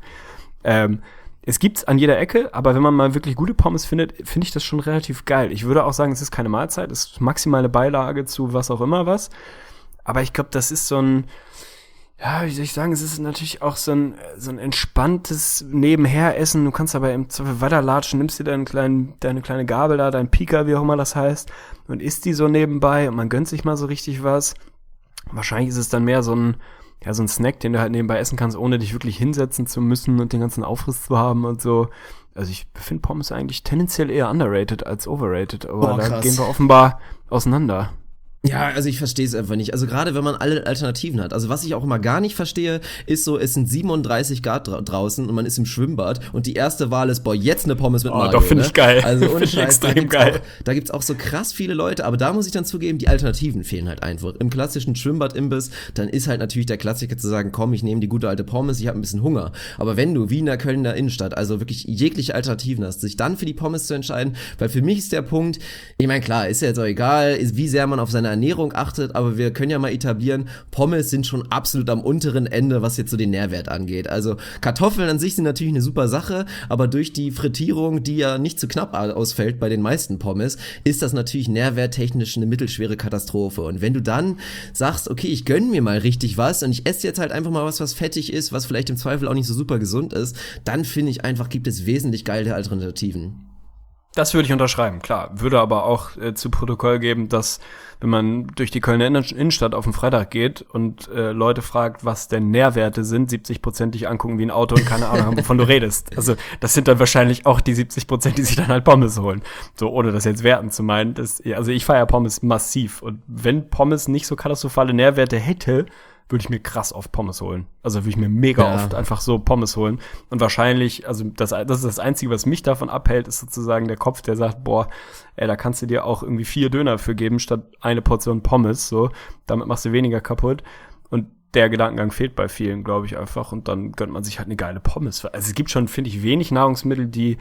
Es gibt's an jeder Ecke, aber wenn man mal wirklich gute Pommes findet, finde ich das schon relativ geil. Ich würde auch sagen, es ist keine Mahlzeit, es ist maximale Beilage zu was auch immer was. Aber ich glaube, das ist so ein, ja, wie soll ich sagen, es ist natürlich auch so ein entspanntes Nebenheressen. Du kannst aber im Zweifel weiterlatschen, nimmst dir deine kleine Gabel da, dein Pika, wie auch immer das heißt, und isst die so nebenbei, und man gönnt sich mal so richtig was. Wahrscheinlich ist es dann mehr so ein Snack, den du halt nebenbei essen kannst, ohne dich wirklich hinsetzen zu müssen und den ganzen Aufriss zu haben und so. Also ich finde Pommes eigentlich tendenziell eher underrated als overrated, aber da gehen wir offenbar auseinander. Ja, also ich verstehe es einfach nicht. Also gerade wenn man alle Alternativen hat. Also was ich auch immer gar nicht verstehe, ist so, es sind 37 Grad draußen und man ist im Schwimmbad und die erste Wahl ist, boah, jetzt eine Pommes mit Mayo. Doch, finde ich geil. Also ohne Scheiß, extrem geil. Da gibt's auch so krass viele Leute, aber da muss ich dann zugeben, die Alternativen fehlen halt einfach. Im klassischen Schwimmbad-Imbiss, dann ist halt natürlich der Klassiker zu sagen, komm, ich nehme die gute alte Pommes, ich habe ein bisschen Hunger. Aber wenn du, wie in der Kölner Innenstadt, also wirklich jegliche Alternativen hast, sich dann für die Pommes zu entscheiden, weil für mich ist der Punkt, ich meine, klar, ist ja jetzt auch egal, wie sehr man auf seine Ernährung achtet, aber wir können ja mal etablieren, Pommes sind schon absolut am unteren Ende, was jetzt so den Nährwert angeht. Also Kartoffeln an sich sind natürlich eine super Sache, aber durch die Frittierung, die ja nicht zu knapp ausfällt bei den meisten Pommes, ist das natürlich nährwerttechnisch eine mittelschwere Katastrophe. Und wenn du dann sagst, okay, ich gönn mir mal richtig was und ich esse jetzt halt einfach mal was fettig ist, was vielleicht im Zweifel auch nicht so super gesund ist, dann finde ich einfach, gibt es wesentlich geile Alternativen. Das würde ich unterschreiben, klar. Würde aber auch zu Protokoll geben, dass, wenn man durch die Kölner Innenstadt auf den Freitag geht und Leute fragt, was denn Nährwerte sind, 70% dich angucken wie ein Auto und keine Ahnung haben, wovon du redest. Also das sind dann wahrscheinlich auch die 70%, die sich dann halt Pommes holen. So, ohne das jetzt werten zu meinen. Also ich feiere Pommes massiv. Und wenn Pommes nicht so katastrophale Nährwerte hätte, würde ich mir krass oft Pommes holen. Also würde ich mir mega oft einfach so Pommes holen. Und wahrscheinlich, also das ist das Einzige, was mich davon abhält, ist sozusagen der Kopf, der sagt, boah, ey, da kannst du dir auch irgendwie 4 Döner für geben, statt eine Portion Pommes, so. Damit machst du weniger kaputt. Und der Gedankengang fehlt bei vielen, glaube ich, einfach. Und dann gönnt man sich halt eine geile Pommes. Also es gibt schon, finde ich, wenig Nahrungsmittel, die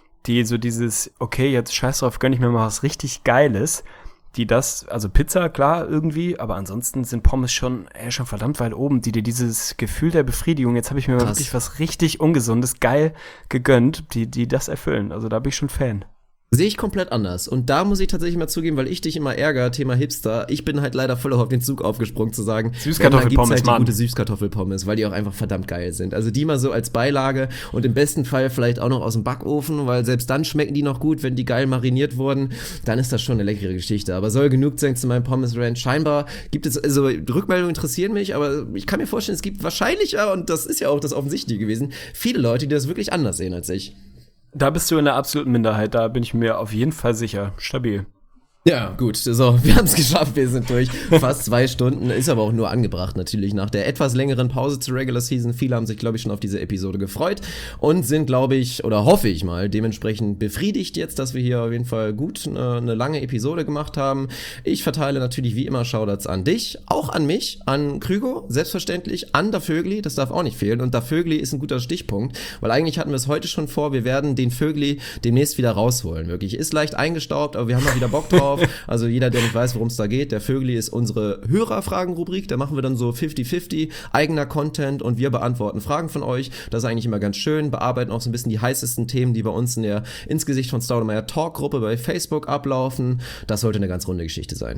so dieses, okay, jetzt scheiß drauf, gönn ich mir mal was richtig Geiles, die das, also Pizza, klar, irgendwie, aber ansonsten sind Pommes schon verdammt weit oben, die dir dieses Gefühl der Befriedigung, jetzt habe ich mir mal wirklich was richtig Ungesundes, geil gegönnt, die das erfüllen. Also da bin ich schon Fan. Sehe ich komplett anders. Und da muss ich tatsächlich mal zugeben, weil ich dich immer ärgere, Thema Hipster, ich bin halt leider voll auf den Zug aufgesprungen zu sagen, Süßkartoffelpommes, halt die gute Süßkartoffelpommes, weil die auch einfach verdammt geil sind. Also die mal so als Beilage und im besten Fall vielleicht auch noch aus dem Backofen, weil selbst dann schmecken die noch gut, wenn die geil mariniert wurden, dann ist das schon eine leckere Geschichte. Aber soll genug sein zu meinem Pommes-Ranch. Scheinbar gibt es, also Rückmeldungen interessieren mich, aber ich kann mir vorstellen, es gibt wahrscheinlich, und das ist ja auch das Offensichtliche gewesen, viele Leute, die das wirklich anders sehen als ich. Da bist du in der absoluten Minderheit, da bin ich mir auf jeden Fall sicher. Stabil. Ja, gut, so, wir haben es geschafft, wir sind durch fast 2 Stunden, ist aber auch nur angebracht natürlich nach der etwas längeren Pause zur Regular Season. Viele haben sich, glaube ich, schon auf diese Episode gefreut und sind, glaube ich, oder hoffe ich mal, dementsprechend befriedigt jetzt, dass wir hier auf jeden Fall gut eine lange Episode gemacht haben. Ich verteile natürlich wie immer Shoutouts an dich, auch an mich, an Krügo, selbstverständlich, an Da Vögli, das darf auch nicht fehlen und Da Vögli ist ein guter Stichpunkt, weil eigentlich hatten wir es heute schon vor, wir werden den Vögli demnächst wieder rausholen, wirklich. Ist leicht eingestaubt, aber wir haben mal wieder Bock drauf. drauf. Also jeder, der nicht weiß, worum es da geht, der Vögli ist unsere Hörerfragen-Rubrik. Da machen wir dann so 50-50, eigener Content und wir beantworten Fragen von euch. Das ist eigentlich immer ganz schön. Bearbeiten auch so ein bisschen die heißesten Themen, die bei uns in der Ins Gesicht von Staudemeyer Talk-Gruppe bei Facebook ablaufen. Das sollte eine ganz runde Geschichte sein.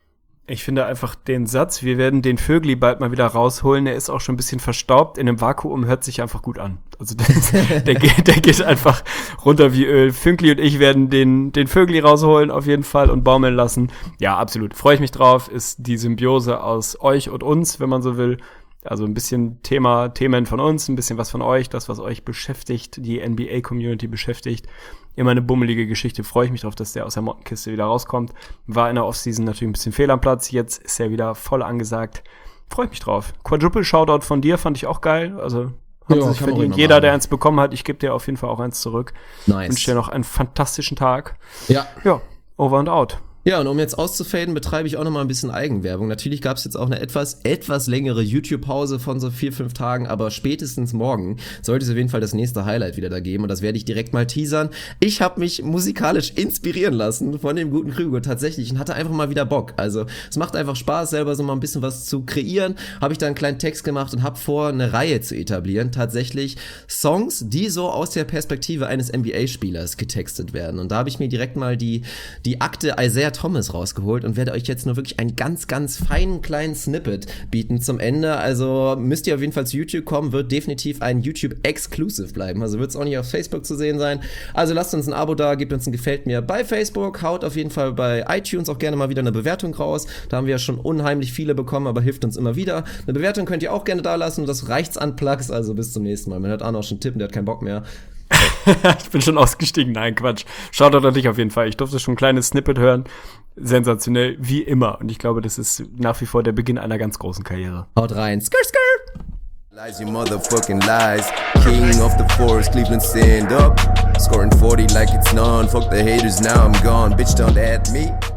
Ich finde einfach den Satz, wir werden den Vögli bald mal wieder rausholen, der ist auch schon ein bisschen verstaubt. In einem Vakuum hört sich einfach gut an. Also der geht einfach runter wie Öl. Fünkli und ich werden den Vögli rausholen auf jeden Fall und baumeln lassen. Ja, absolut. Freue ich mich drauf. Ist die Symbiose aus euch und uns, wenn man so will. Also ein bisschen Themen von uns, ein bisschen was von euch, das, was euch beschäftigt, die NBA-Community beschäftigt. Immer eine bummelige Geschichte, freue ich mich drauf, dass der aus der Mottenkiste wieder rauskommt. War in der Offseason natürlich ein bisschen fehl am Platz, jetzt ist er wieder voll angesagt. Freue ich mich drauf. Quadruple-Shoutout von dir fand ich auch geil, also hat sich verdient. Jeder, der eins bekommen hat, ich gebe dir auf jeden Fall auch eins zurück. Nice. Wünsche dir noch einen fantastischen Tag. Ja, over and out. Ja, und um jetzt auszufaden, betreibe ich auch nochmal ein bisschen Eigenwerbung. Natürlich gab es jetzt auch eine etwas längere YouTube-Pause von so 4-5 Tagen, aber spätestens morgen sollte es auf jeden Fall das nächste Highlight wieder da geben und das werde ich direkt mal teasern. Ich habe mich musikalisch inspirieren lassen von dem guten Krüger tatsächlich und hatte einfach mal wieder Bock. Also es macht einfach Spaß, selber so mal ein bisschen was zu kreieren. Habe ich da einen kleinen Text gemacht und habe vor, eine Reihe zu etablieren. Tatsächlich Songs, die so aus der Perspektive eines NBA-Spielers getextet werden. Und da habe ich mir direkt mal die Akte Isaiah Thomas rausgeholt und werde euch jetzt nur wirklich einen ganz, ganz feinen kleinen Snippet bieten zum Ende. Also müsst ihr auf jeden Fall zu YouTube kommen, wird definitiv ein YouTube-Exclusive bleiben. Also wird es auch nicht auf Facebook zu sehen sein. Also lasst uns ein Abo da, gebt uns ein Gefällt mir bei Facebook, haut auf jeden Fall bei iTunes auch gerne mal wieder eine Bewertung raus. Da haben wir ja schon unheimlich viele bekommen, aber hilft uns immer wieder. Eine Bewertung könnt ihr auch gerne da lassen und das reicht's an Plugs. Also bis zum nächsten Mal. Man hört Arno schon tippen, der hat keinen Bock mehr. Ich bin schon ausgestiegen. Nein, Quatsch. Schaut doch dich auf jeden Fall. Ich durfte schon ein kleines Snippet hören. Sensationell, wie immer. Und ich glaube, das ist nach wie vor der Beginn einer ganz großen Karriere. Haut rein. Skr, skr! Lies, you motherfucking lies. King of the forest, Cleveland stand up. Scoring 40 like it's none. Fuck the haters, now I'm gone. Bitch, don't add me.